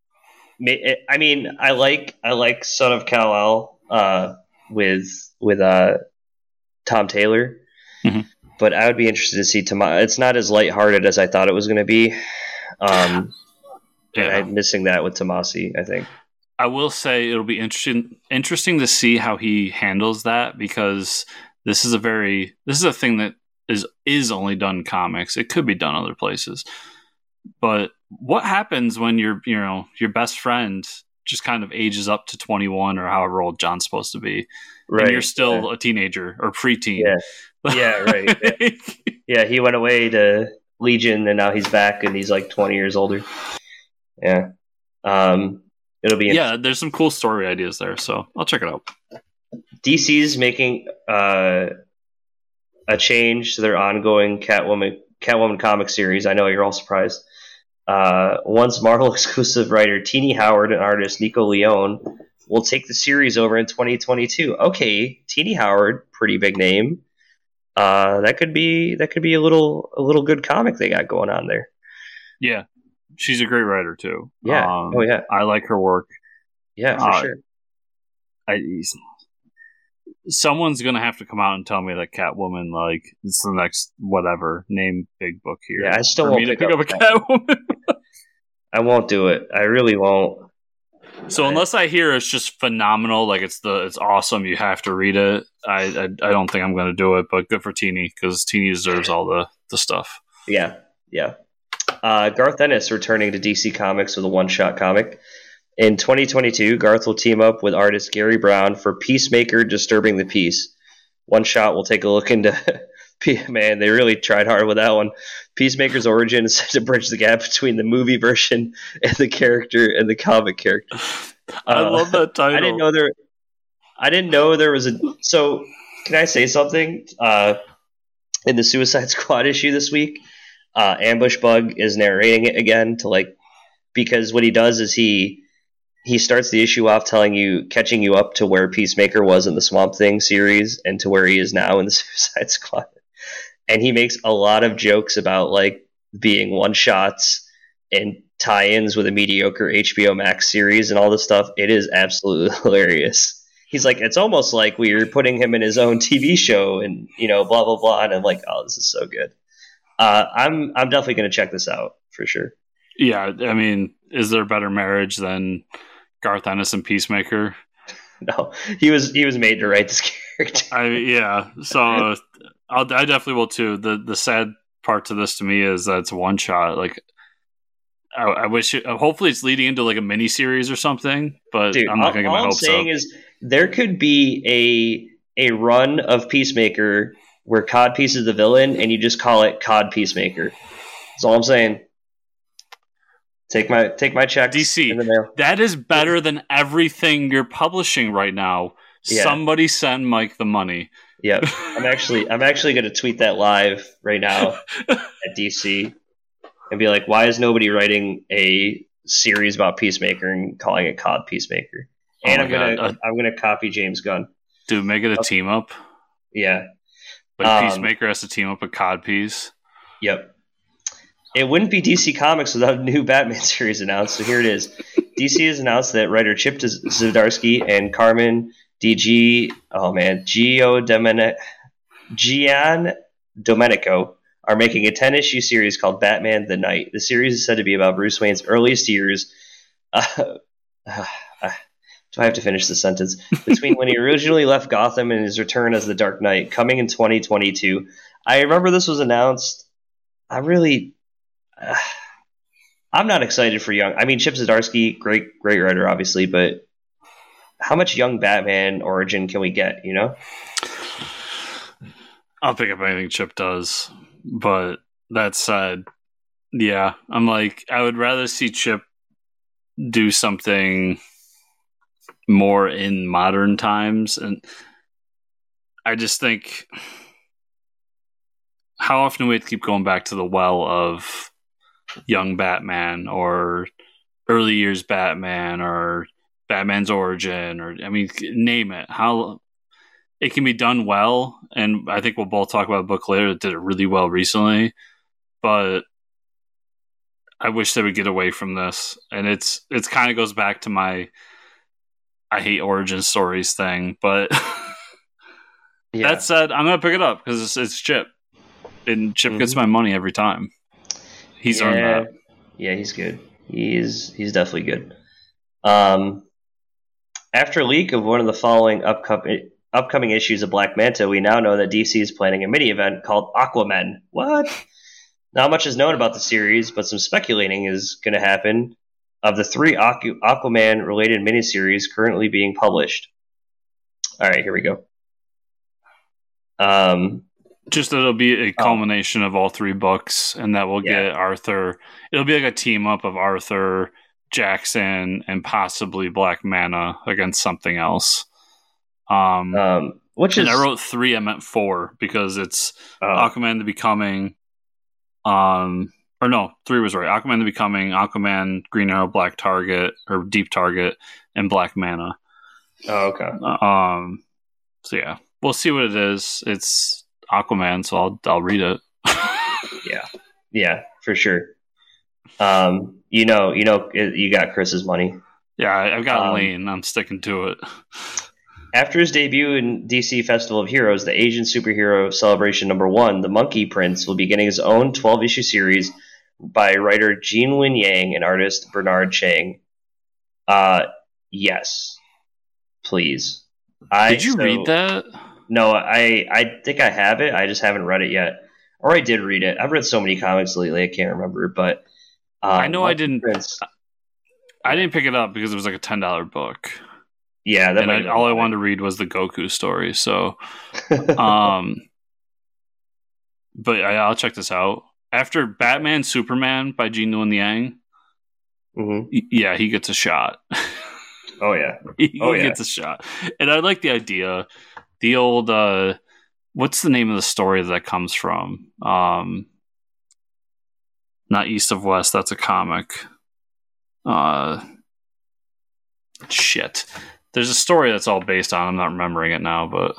[SPEAKER 4] I mean, I like I like Son of Kal-El uh, with with uh, Tom Taylor,
[SPEAKER 1] mm-hmm.
[SPEAKER 4] but I would be interested to see Tomasi. It's not as lighthearted as I thought it was going to be. Um, yeah. I'm missing that with Tomasi, I think.
[SPEAKER 1] I will say it'll be interesting interesting to see how he handles that, because this is a very this is a thing that is is only done in comics. It could be done other places. But what happens when your you know your best friend just kind of ages up to twenty-one or however old John's supposed to be,
[SPEAKER 4] right?
[SPEAKER 1] And you're still
[SPEAKER 4] yeah.
[SPEAKER 1] a teenager or preteen.
[SPEAKER 4] Yeah, yeah, right. Yeah. yeah, he went away to Legion and now he's back and he's like twenty years older. Yeah, um, it'll be
[SPEAKER 1] yeah. There's some cool story ideas there, so I'll check it out.
[SPEAKER 4] D C's making uh, a change to their ongoing Catwoman Catwoman comic series. I know you're all surprised. Uh, once Marvel exclusive writer Teenie Howard and artist Nico Leone will take the series over in twenty twenty-two. Okay, Teenie Howard, pretty big name. Uh, that could be that could be a little a little good comic they got going on there.
[SPEAKER 1] Yeah, she's a great writer too.
[SPEAKER 4] Yeah.
[SPEAKER 1] Um,
[SPEAKER 4] oh yeah.
[SPEAKER 1] I like her work.
[SPEAKER 4] Yeah, for
[SPEAKER 1] uh,
[SPEAKER 4] sure.
[SPEAKER 1] I, someone's gonna have to come out and tell me that Catwoman, like, it's the next whatever name big book here.
[SPEAKER 4] Yeah, I still
[SPEAKER 1] for
[SPEAKER 4] won't
[SPEAKER 1] me to
[SPEAKER 4] pick
[SPEAKER 1] pick
[SPEAKER 4] up
[SPEAKER 1] up a Catwoman.
[SPEAKER 4] I won't do it. I really won't.
[SPEAKER 1] So unless I hear it's just phenomenal, like it's the it's awesome, you have to read it. I I, I don't think I'm going to do it. But good for Teenie, because Teenie deserves all the the stuff.
[SPEAKER 4] Yeah, yeah. Uh, Garth Ennis returning to D C Comics with a one-shot comic. In twenty twenty-two, Garth will team up with artist Gary Brown for Peacemaker Disturbing the Peace. One Shot will take a look into... Man, they really tried hard with that one. Peacemaker's origin is set to bridge the gap between the movie version and the character and the comic character.
[SPEAKER 1] I uh, love that title.
[SPEAKER 4] I didn't know there... I didn't know there was a... So, can I say something? Uh, in the Suicide Squad issue this week, uh, Ambush Bug is narrating it again to, like... Because what he does is he... He starts the issue off telling you, catching you up to where Peacemaker was in the Swamp Thing series and to where he is now in the Suicide Squad. And he makes a lot of jokes about, like, being one-shots and tie-ins with a mediocre H B O Max series and all this stuff. It is absolutely hilarious. He's like, it's almost like we were putting him in his own T V show and, you know, blah, blah, blah. And I'm like, oh, this is so good. Uh, I'm I'm definitely going to check this out for sure.
[SPEAKER 1] Yeah, I mean, is there a better marriage than Garth Ennis and Peacemaker?
[SPEAKER 4] No, he was he was made to write this character.
[SPEAKER 1] I yeah, so I'll, I definitely will too. The the sad part to this to me is that it's one shot. Like, I, I wish it, hopefully it's leading into like a mini series or something. But
[SPEAKER 4] Dude,
[SPEAKER 1] I'm not going to get my
[SPEAKER 4] all I'm
[SPEAKER 1] hopes
[SPEAKER 4] saying
[SPEAKER 1] up.
[SPEAKER 4] Is there could be a a run of Peacemaker where Codpiece is the villain, and you just call it Cod Peacemaker. That's all I'm saying. Take my take my checks
[SPEAKER 1] D C,
[SPEAKER 4] in the mail.
[SPEAKER 1] That is better than everything you're publishing right now.
[SPEAKER 4] Yeah.
[SPEAKER 1] Somebody send Mike the money.
[SPEAKER 4] Yep. I'm actually I'm actually going to tweet that live right now at D C and be like, why is nobody writing a series about Peacemaker and calling it C O D Peacemaker? And
[SPEAKER 1] oh
[SPEAKER 4] I'm gonna
[SPEAKER 1] uh,
[SPEAKER 4] I'm gonna copy James Gunn.
[SPEAKER 1] Dude, make it a okay. team up.
[SPEAKER 4] Yeah.
[SPEAKER 1] But um, Peacemaker has to team up with Codpiece.
[SPEAKER 4] Yep. It wouldn't be D C Comics without a new Batman series announced, so here it is. D C has announced that writer Chip Zdarsky and Carmen D G, oh man, Gio Domenic, Gian Domenico are making a ten-issue series called Batman the Knight. The series is said to be about Bruce Wayne's earliest years. Uh, uh, uh, do I have to finish the sentence? Between when he originally left Gotham and his return as the Dark Knight, coming in twenty twenty-two. I remember this was announced. I really... Uh, I'm not excited for young. I mean, Chip Zdarsky, great, great writer, obviously, but how much young Batman origin can we get? You know,
[SPEAKER 1] I'll pick up anything Chip does, but that said, yeah, I'm like, I would rather see Chip do something more in modern times, and I just think, how often do we have to keep going back to the well of young Batman or early years Batman or Batman's origin, or I mean, name it. How it can be done well, and I think we'll both talk about a book later that did it really well recently. But I wish they would get away from this, and it's it's kind of goes back to my I hate origin stories thing. But yeah. That said, I'm gonna pick it up because it's, it's Chip, and Chip mm-hmm. gets my money every time. He's
[SPEAKER 4] yeah.
[SPEAKER 1] earned that.
[SPEAKER 4] Yeah, he's good. He's he's definitely good. Um, after a leak of one of the following upcoming upcoming issues of Black Manta, we now know that D C is planning a mini event called Aquaman. What? Not much is known about the series, but some speculating is going to happen of the three Aqu- Aquaman related miniseries currently being published. All right, here we go. Um.
[SPEAKER 1] Just that it'll be a culmination oh. of all three books, and that we'll yeah. get Arthur. It'll be like a team up of Arthur, Jackson, and possibly Black Manta against something else. Um,
[SPEAKER 4] um which is
[SPEAKER 1] I wrote three. I meant four because it's uh, Aquaman the Becoming. Um, or no, three was right. Aquaman the Becoming, Aquaman, Green Arrow, Black Target, or Deep Target, and Black Manta.
[SPEAKER 4] Oh, okay.
[SPEAKER 1] Um, so yeah, we'll see what it is. It's Aquaman, so I'll I'll read it.
[SPEAKER 4] yeah, yeah, for sure. Um, you know, you know, you got Chris's money.
[SPEAKER 1] Yeah, I've got um, Lane. I'm sticking to it.
[SPEAKER 4] After his debut in D C Festival of Heroes, the Asian superhero celebration number one, The Monkey Prince, will be getting his own twelve-issue series by writer Gene Lin Yang and artist Bernard Chang. Uh, yes, please. I,
[SPEAKER 1] Did you
[SPEAKER 4] so,
[SPEAKER 1] read that?
[SPEAKER 4] No, I, I think I have it. I just haven't read it yet. Or I did read it. I've read so many comics lately, I can't remember. But um,
[SPEAKER 1] I know I didn't. Prince, I didn't pick it up because it was like a ten dollar book.
[SPEAKER 4] Yeah, that
[SPEAKER 1] and I, all I wanted to read was the Goku story. So, um, but I, I'll check this out after Batman Superman by Gene Luen Yang.
[SPEAKER 4] Mm-hmm.
[SPEAKER 1] Y- yeah, he gets a shot.
[SPEAKER 4] Oh yeah,
[SPEAKER 1] he,
[SPEAKER 4] oh,
[SPEAKER 1] he
[SPEAKER 4] yeah.
[SPEAKER 1] gets a shot, and I like the idea. The old, uh, what's the name of the story that comes from? Um, not East of West. That's a comic. Uh, shit. There's a story that's all based on. I'm not remembering it now, but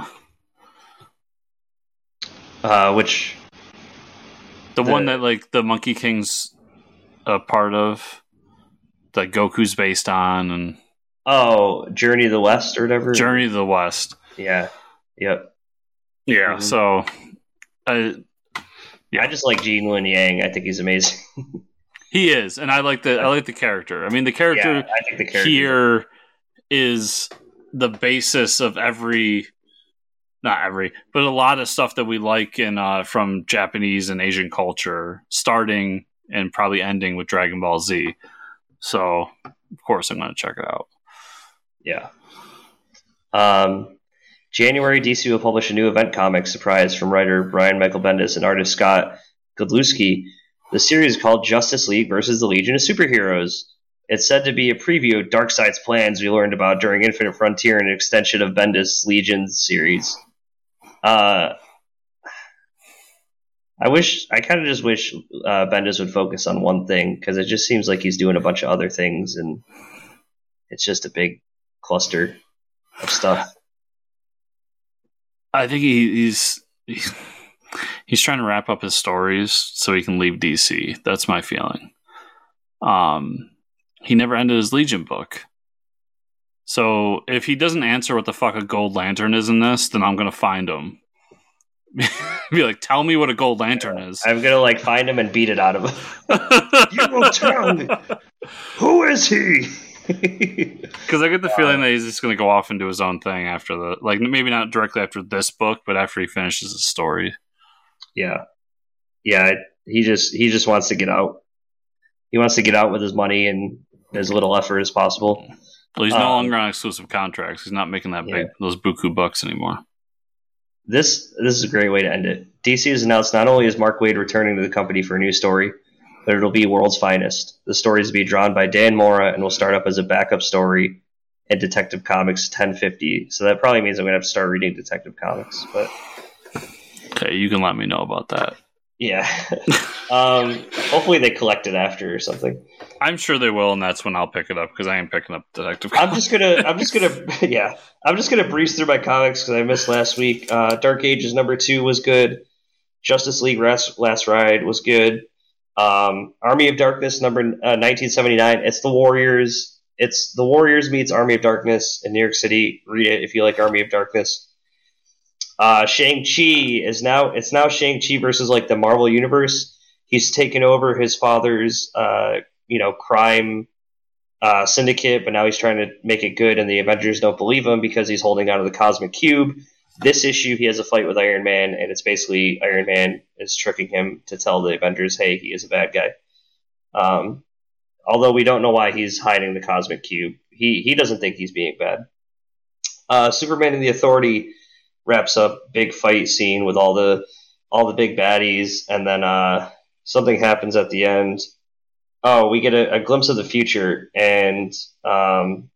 [SPEAKER 4] uh, which
[SPEAKER 1] the, the one that like the Monkey King's a part of, that Goku's based on, and
[SPEAKER 4] oh, Journey to the West or whatever.
[SPEAKER 1] Journey to the West.
[SPEAKER 4] Yeah. Yep.
[SPEAKER 1] Yeah. Mm-hmm. So, I
[SPEAKER 4] yeah, I just like Gene Luen Yang. I think he's amazing.
[SPEAKER 1] He is, and I like the I like the character. I mean, the character,
[SPEAKER 4] yeah, I think the character
[SPEAKER 1] here is the basis of every, not every, but a lot of stuff that we like in uh, from Japanese and Asian culture, starting and probably ending with Dragon Ball Z. So, of course, I'm going to check it out.
[SPEAKER 4] Yeah. Um, January, D C will publish a new event comic surprise from writer Brian Michael Bendis and artist Scott Godlewski. The series is called Justice League versus the Legion of Superheroes. It's said to be a preview of Darkseid's plans we learned about during Infinite Frontier and an extension of Bendis' Legion series. Uh, I wish I kind of just wish uh, Bendis would focus on one thing because it just seems like he's doing a bunch of other things and it's just a big cluster of stuff.
[SPEAKER 1] I think he, he's, he's he's trying to wrap up his stories so he can leave D C. That's my feeling. Um, he never ended his Legion book. So if he doesn't answer what the fuck a Gold Lantern is in this, then I'm gonna find him. Be like, tell me what a Gold Lantern is.
[SPEAKER 4] I'm gonna like find him and beat it out of him. You will tell me. Who is he?
[SPEAKER 1] Because I get the feeling that he's just gonna go off and do his own thing after the, like, maybe not directly after this book, but after he finishes his story.
[SPEAKER 4] Yeah, yeah. He just he just wants to get out. He wants to get out with his money and as little effort as possible.
[SPEAKER 1] Well, he's no
[SPEAKER 4] um,
[SPEAKER 1] longer on exclusive contracts. He's not making that
[SPEAKER 4] yeah.
[SPEAKER 1] big those buku bucks anymore.
[SPEAKER 4] This this is a great way to end it. D C has announced not only is Mark Waid returning to the company for a new story, but it'll be World's Finest. The story is to be drawn by Dan Mora and will start up as a backup story in Detective Comics ten fifty. So that probably means I'm going to have to start reading Detective Comics. But
[SPEAKER 1] okay, you can let me know about that.
[SPEAKER 4] Yeah. um, hopefully they collect it after or something.
[SPEAKER 1] I'm sure they will, and that's when I'll pick it up because I am picking up Detective Comics.
[SPEAKER 4] I'm just gonna, I'm just gonna, yeah, I'm just gonna breeze through my comics because I missed last week. Uh, Dark Ages number two was good. Justice League Last, Last Ride was good. Um, Army of Darkness number uh, nineteen seventy-nine. It's the Warriors. It's the Warriors meets Army of Darkness in New York City. Read it if you like Army of Darkness. Uh, Shang-Chi is now, it's now Shang-Chi versus like the Marvel Universe. He's taken over his father's, uh, you know, crime uh, syndicate, but now he's trying to make it good, and the Avengers don't believe him because he's holding on to the Cosmic Cube. This issue, he has a fight with Iron Man, and it's basically Iron Man is tricking him to tell the Avengers, hey, he is a bad guy. Um, although we don't know why he's hiding the Cosmic Cube. He he doesn't think he's being bad. Uh, Superman and the Authority wraps up big fight scene with all the all the big baddies, and then uh, something happens at the end. Oh, we get a, a glimpse of the future, and um,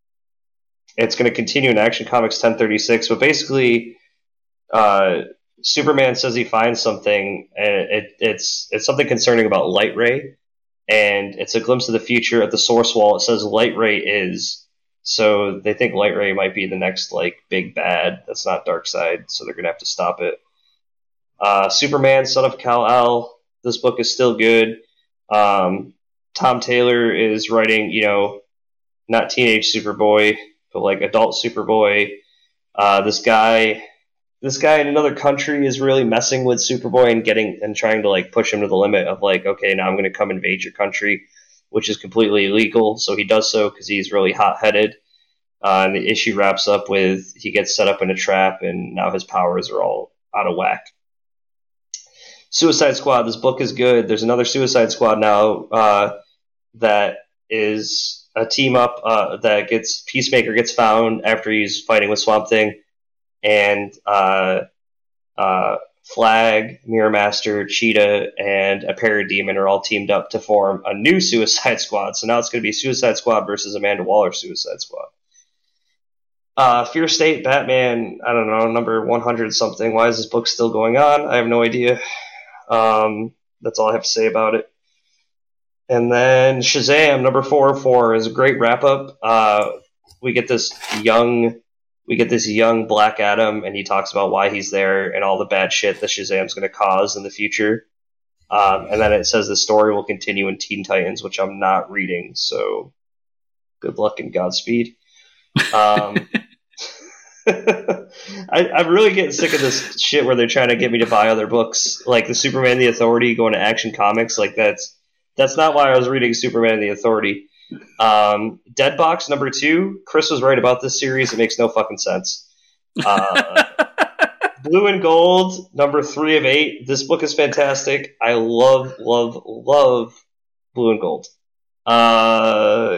[SPEAKER 4] it's going to continue in Action Comics ten thirty-six. But basically, uh, Superman says he finds something, and it, it's it's something concerning about Light Ray, and it's a glimpse of the future. At the source wall, it says Light Ray is. So they think Light Ray might be the next like big bad that's not Darkseid, so they're going to have to stop it. Uh, Superman, Son of Kal-El. This book is still good. Um, Tom Taylor is writing, you know, not teenage Superboy, but like adult Superboy. Uh, this guy, this guy in another country is really messing with Superboy and getting and trying to like push him to the limit of like, okay, now I'm going to come invade your country, which is completely illegal. So he does so because he's really hot-headed. Uh, and the issue wraps up with he gets set up in a trap, and now his powers are all out of whack. Suicide Squad. This book is good. There's another Suicide Squad now uh, that is a team up uh, that gets Peacemaker gets found after he's fighting with Swamp Thing, and uh, uh, Flag, Mirror Master, Cheetah, and a Parademon are all teamed up to form a new Suicide Squad. So now it's going to be Suicide Squad versus Amanda Waller's Suicide Squad. Uh, Fear State, Batman, I don't know, number one hundred something. Why is this book still going on? I have no idea. Um, that's all I have to say about it. And then Shazam, number four oh four, is a great wrap-up. Uh, we get this young... We get this young Black Adam, and he talks about why he's there and all the bad shit that Shazam's going to cause in the future. Um, and then it says the story will continue in Teen Titans, which I'm not reading, so good luck and Godspeed. Um, I, I'm really getting sick of this shit where they're trying to get me to buy other books, like the Superman the Authority going to Action Comics. Like that's that's not why I was reading Superman the Authority. Um, Deadbox number two. Chris was right about this series. It makes no fucking sense. Uh, Blue and Gold number three of eight. This book is fantastic. I love, love, love Blue and Gold. Uh,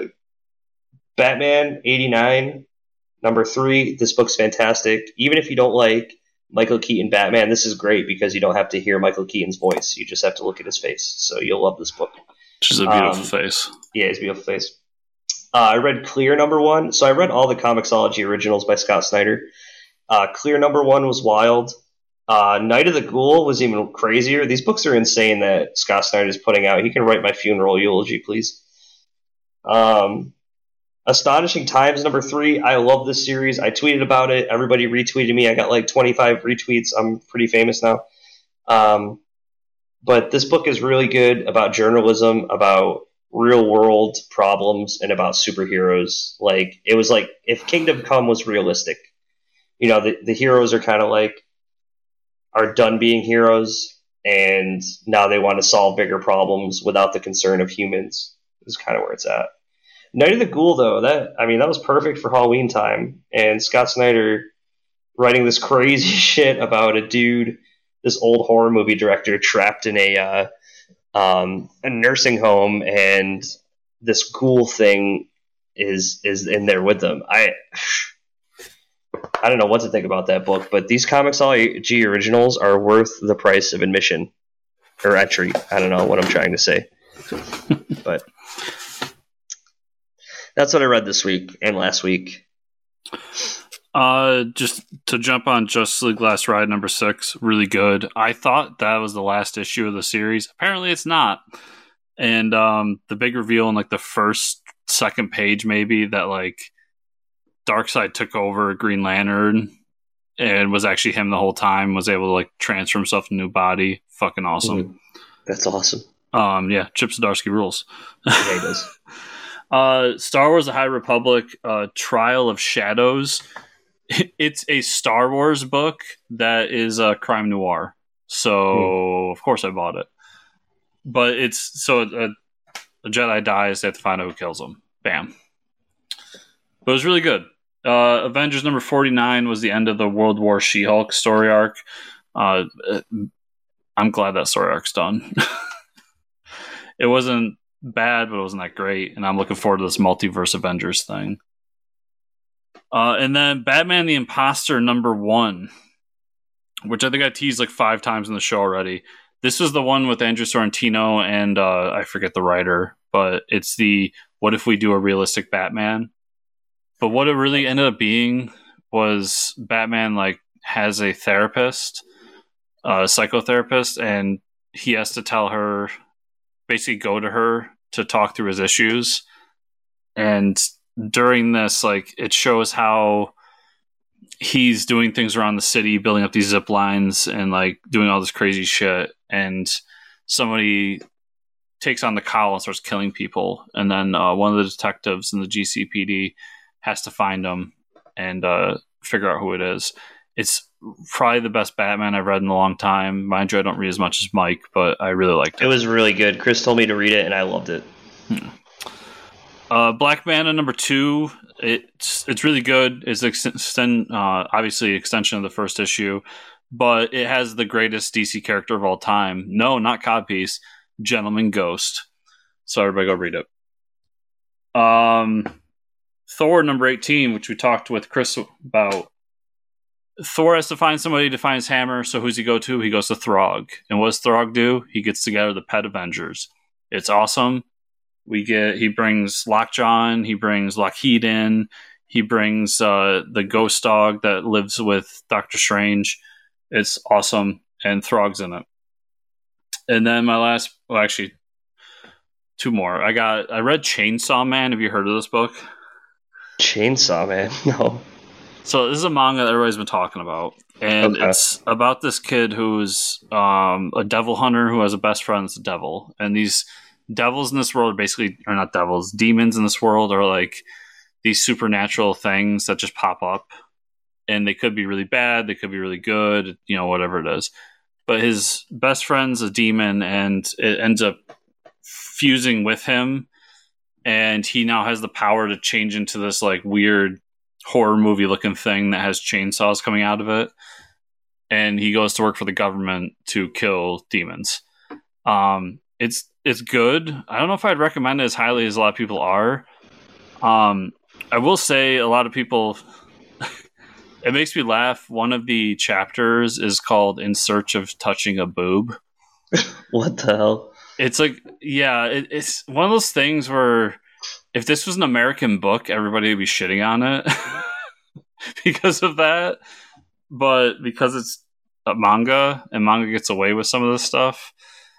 [SPEAKER 4] Batman eighty-nine number three. This book's fantastic. Even if you don't like Michael Keaton Batman, this is great because you don't have to hear Michael Keaton's voice. You just have to look at his face. So you'll love this book.
[SPEAKER 1] Which is a beautiful
[SPEAKER 4] Um,
[SPEAKER 1] face.
[SPEAKER 4] Yeah, his beautiful face. Uh, I read Clear number one. So I read all the Comixology originals by Scott Snyder. Uh, Clear Number One was wild. Uh, Night of the Ghoul was even crazier. These books are insane that Scott Snyder is putting out. He can write my funeral eulogy, please. Um, Astonishing Times number three. I love this series. I tweeted about it. Everybody retweeted me. I got like twenty-five retweets. I'm pretty famous now. Um, but this book is really good about journalism, about real world problems, and about superheroes. Like, it was like if Kingdom Come was realistic. You know, the, the heroes are kind of like, are done being heroes, and now they want to solve bigger problems without the concern of humans. Is kind of where it's at. Night of the Ghoul, though, that I mean, that was perfect for Halloween time. And Scott Snyder writing this crazy shit about a dude, this old horror movie director, trapped in a uh, um, a nursing home, and this ghoul thing is is in there with them. I. I don't know what to think about that book, but these Comixology originals are worth the price of admission or entry. I don't know what I'm trying to say, but that's what I read this week and last week.
[SPEAKER 1] Uh, just to jump on Justice League Last Ride number six, really good. I thought that was the last issue of the series. Apparently, it's not. And um, the big reveal in like the first, second page, maybe that like. Darkseid took over Green Lantern and was actually him the whole time, was able to like transfer himself to a new body. Fucking awesome.
[SPEAKER 4] Mm-hmm. That's awesome.
[SPEAKER 1] Um, yeah, Chip Zdarsky rules.
[SPEAKER 4] Yeah, he does.
[SPEAKER 1] uh, Star Wars The High Republic, uh, Trial of Shadows. It's a Star Wars book that is a crime noir. So, mm. of course I bought it. But it's, so a, a Jedi dies, they have to find out who kills him. Bam. But it was really good. Uh, Avengers number forty-nine was the end of the World War She-Hulk story arc. Uh, I'm glad that story arc's done. It wasn't bad, but it wasn't that great, and I'm looking forward to this multiverse Avengers thing. Uh, and then Batman the Imposter number one, which I think I teased like five times in the show already. This was the one with Andrew Sorrentino and uh, I forget the writer, but it's the what if we do a realistic Batman? But what it really ended up being was Batman like has a therapist, a psychotherapist, and he has to tell her, basically go to her to talk through his issues. And during this, like, it shows how he's doing things around the city, building up these zip lines and like doing all this crazy shit. And somebody takes on the cowl and starts killing people. And then uh, one of the detectives in the G C P D has to find him and uh, figure out who it is. It's probably the best Batman I've read in a long time. Mind you, I don't read as much as Mike, but I really liked it.
[SPEAKER 4] It was really good. Chris told me to read it, and I loved it.
[SPEAKER 1] Hmm. Uh, Black Manta number two. It's it's really good. It's extend uh, obviously extension of the first issue, but it has the greatest D C character of all time. No, not Codpiece. Gentleman Ghost. So everybody go read it. Um. Thor number eighteen, which we talked with Chris about. Thor has to find somebody to find his hammer, so who's he go to? He goes to Throg. And what does Throg do? He gets together the Pet Avengers. It's awesome. We get he brings Lockjaw, he brings Lockheed in, he brings uh, the ghost dog that lives with Doctor Strange. It's awesome, and Throg's in it. And then my last, well, actually, two more. I got I read Chainsaw Man. Have you heard of this book?
[SPEAKER 4] Chainsaw Man, no.
[SPEAKER 1] So this is a manga that everybody's been talking about, and
[SPEAKER 4] okay.
[SPEAKER 1] It's about this kid who's um, a devil hunter who has a best friend that's a devil, and these devils in this world are basically, or not devils, demons in this world are like these supernatural things that just pop up, and they could be really bad, they could be really good, you know, whatever it is. But his best friend's a demon, and it ends up fusing with him. And he now has the power to change into this like weird horror movie looking thing that has chainsaws coming out of it. And he goes to work for the government to kill demons. Um, it's it's good. I don't know if I'd recommend it as highly as a lot of people are. Um, I will say a lot of people, it makes me laugh. One of the chapters is called In Search of Touching a Boob.
[SPEAKER 4] What the hell?
[SPEAKER 1] It's like, yeah, it, it's one of those things where if this was an American book, everybody would be shitting on it because of that. but because it's a manga and manga gets away with some of this stuff,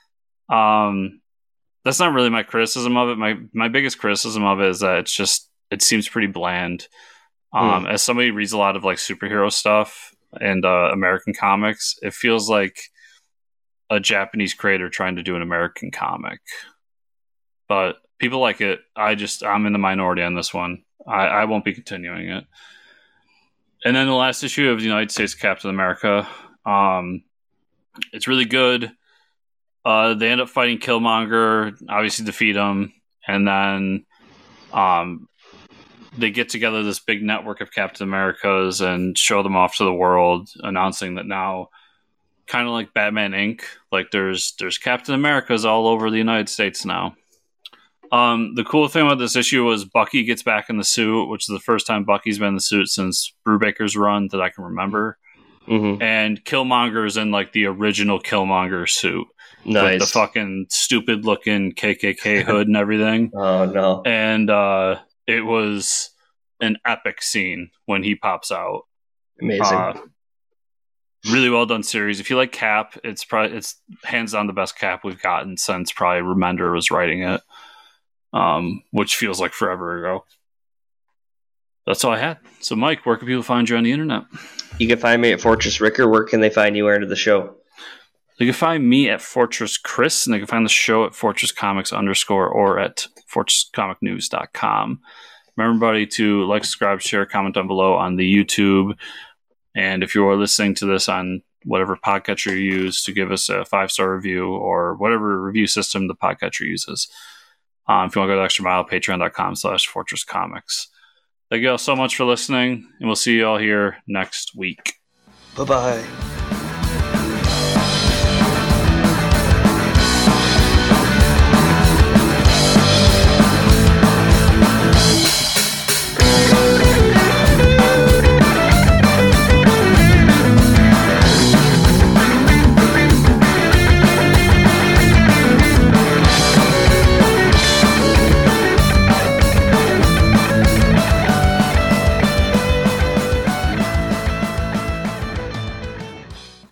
[SPEAKER 1] um, that's not really my criticism of it. My my biggest criticism of it is that it's just it seems pretty bland. Um, mm. As somebody who reads a lot of like superhero stuff and uh, American comics, it feels like a Japanese creator trying to do an American comic. But people like it. I just I'm in the minority on this one. I, I won't be continuing it. And then the last issue of the United States Captain America. Um, it's really good. Uh, they end up fighting Killmonger, obviously defeat him, and then um, they get together this big network of Captain Americas and show them off to the world, announcing that now, kind of like Batman Incorporated, like there's there's Captain Americas all over the United States now. Um, the cool thing about this issue was Bucky gets back in the suit, which is the first time Bucky's been in the suit since Brubaker's run that I can remember. Mm-hmm. And Killmonger is in like the original Killmonger suit.
[SPEAKER 4] Nice.
[SPEAKER 1] With the fucking stupid looking K K K hood and everything.
[SPEAKER 4] Oh, no.
[SPEAKER 1] And uh, it was an epic scene when he pops out.
[SPEAKER 4] Amazing. Uh,
[SPEAKER 1] really well done series. If you like Cap, it's probably it's hands down the best Cap we've gotten since probably Remender was writing it, um, which feels like forever ago. That's all I had. So, Mike, where can people find you on the internet?
[SPEAKER 4] You can find me at Fortress Ricker. Where can they find you under the show?
[SPEAKER 1] You can find me at Fortress Chris, and they can find the show at Fortress Comics underscore or at fortress comic news dot com. Remember, everybody, to like, subscribe, share, comment down below on the YouTube. And if you are listening to this on whatever podcatcher you use, to give us a five-star review or whatever review system the podcatcher uses. Um, if you want to go the extra mile, patreon dot com slash fortress comics. Thank you all so much for listening, and we'll see you all here next week.
[SPEAKER 4] Bye-bye.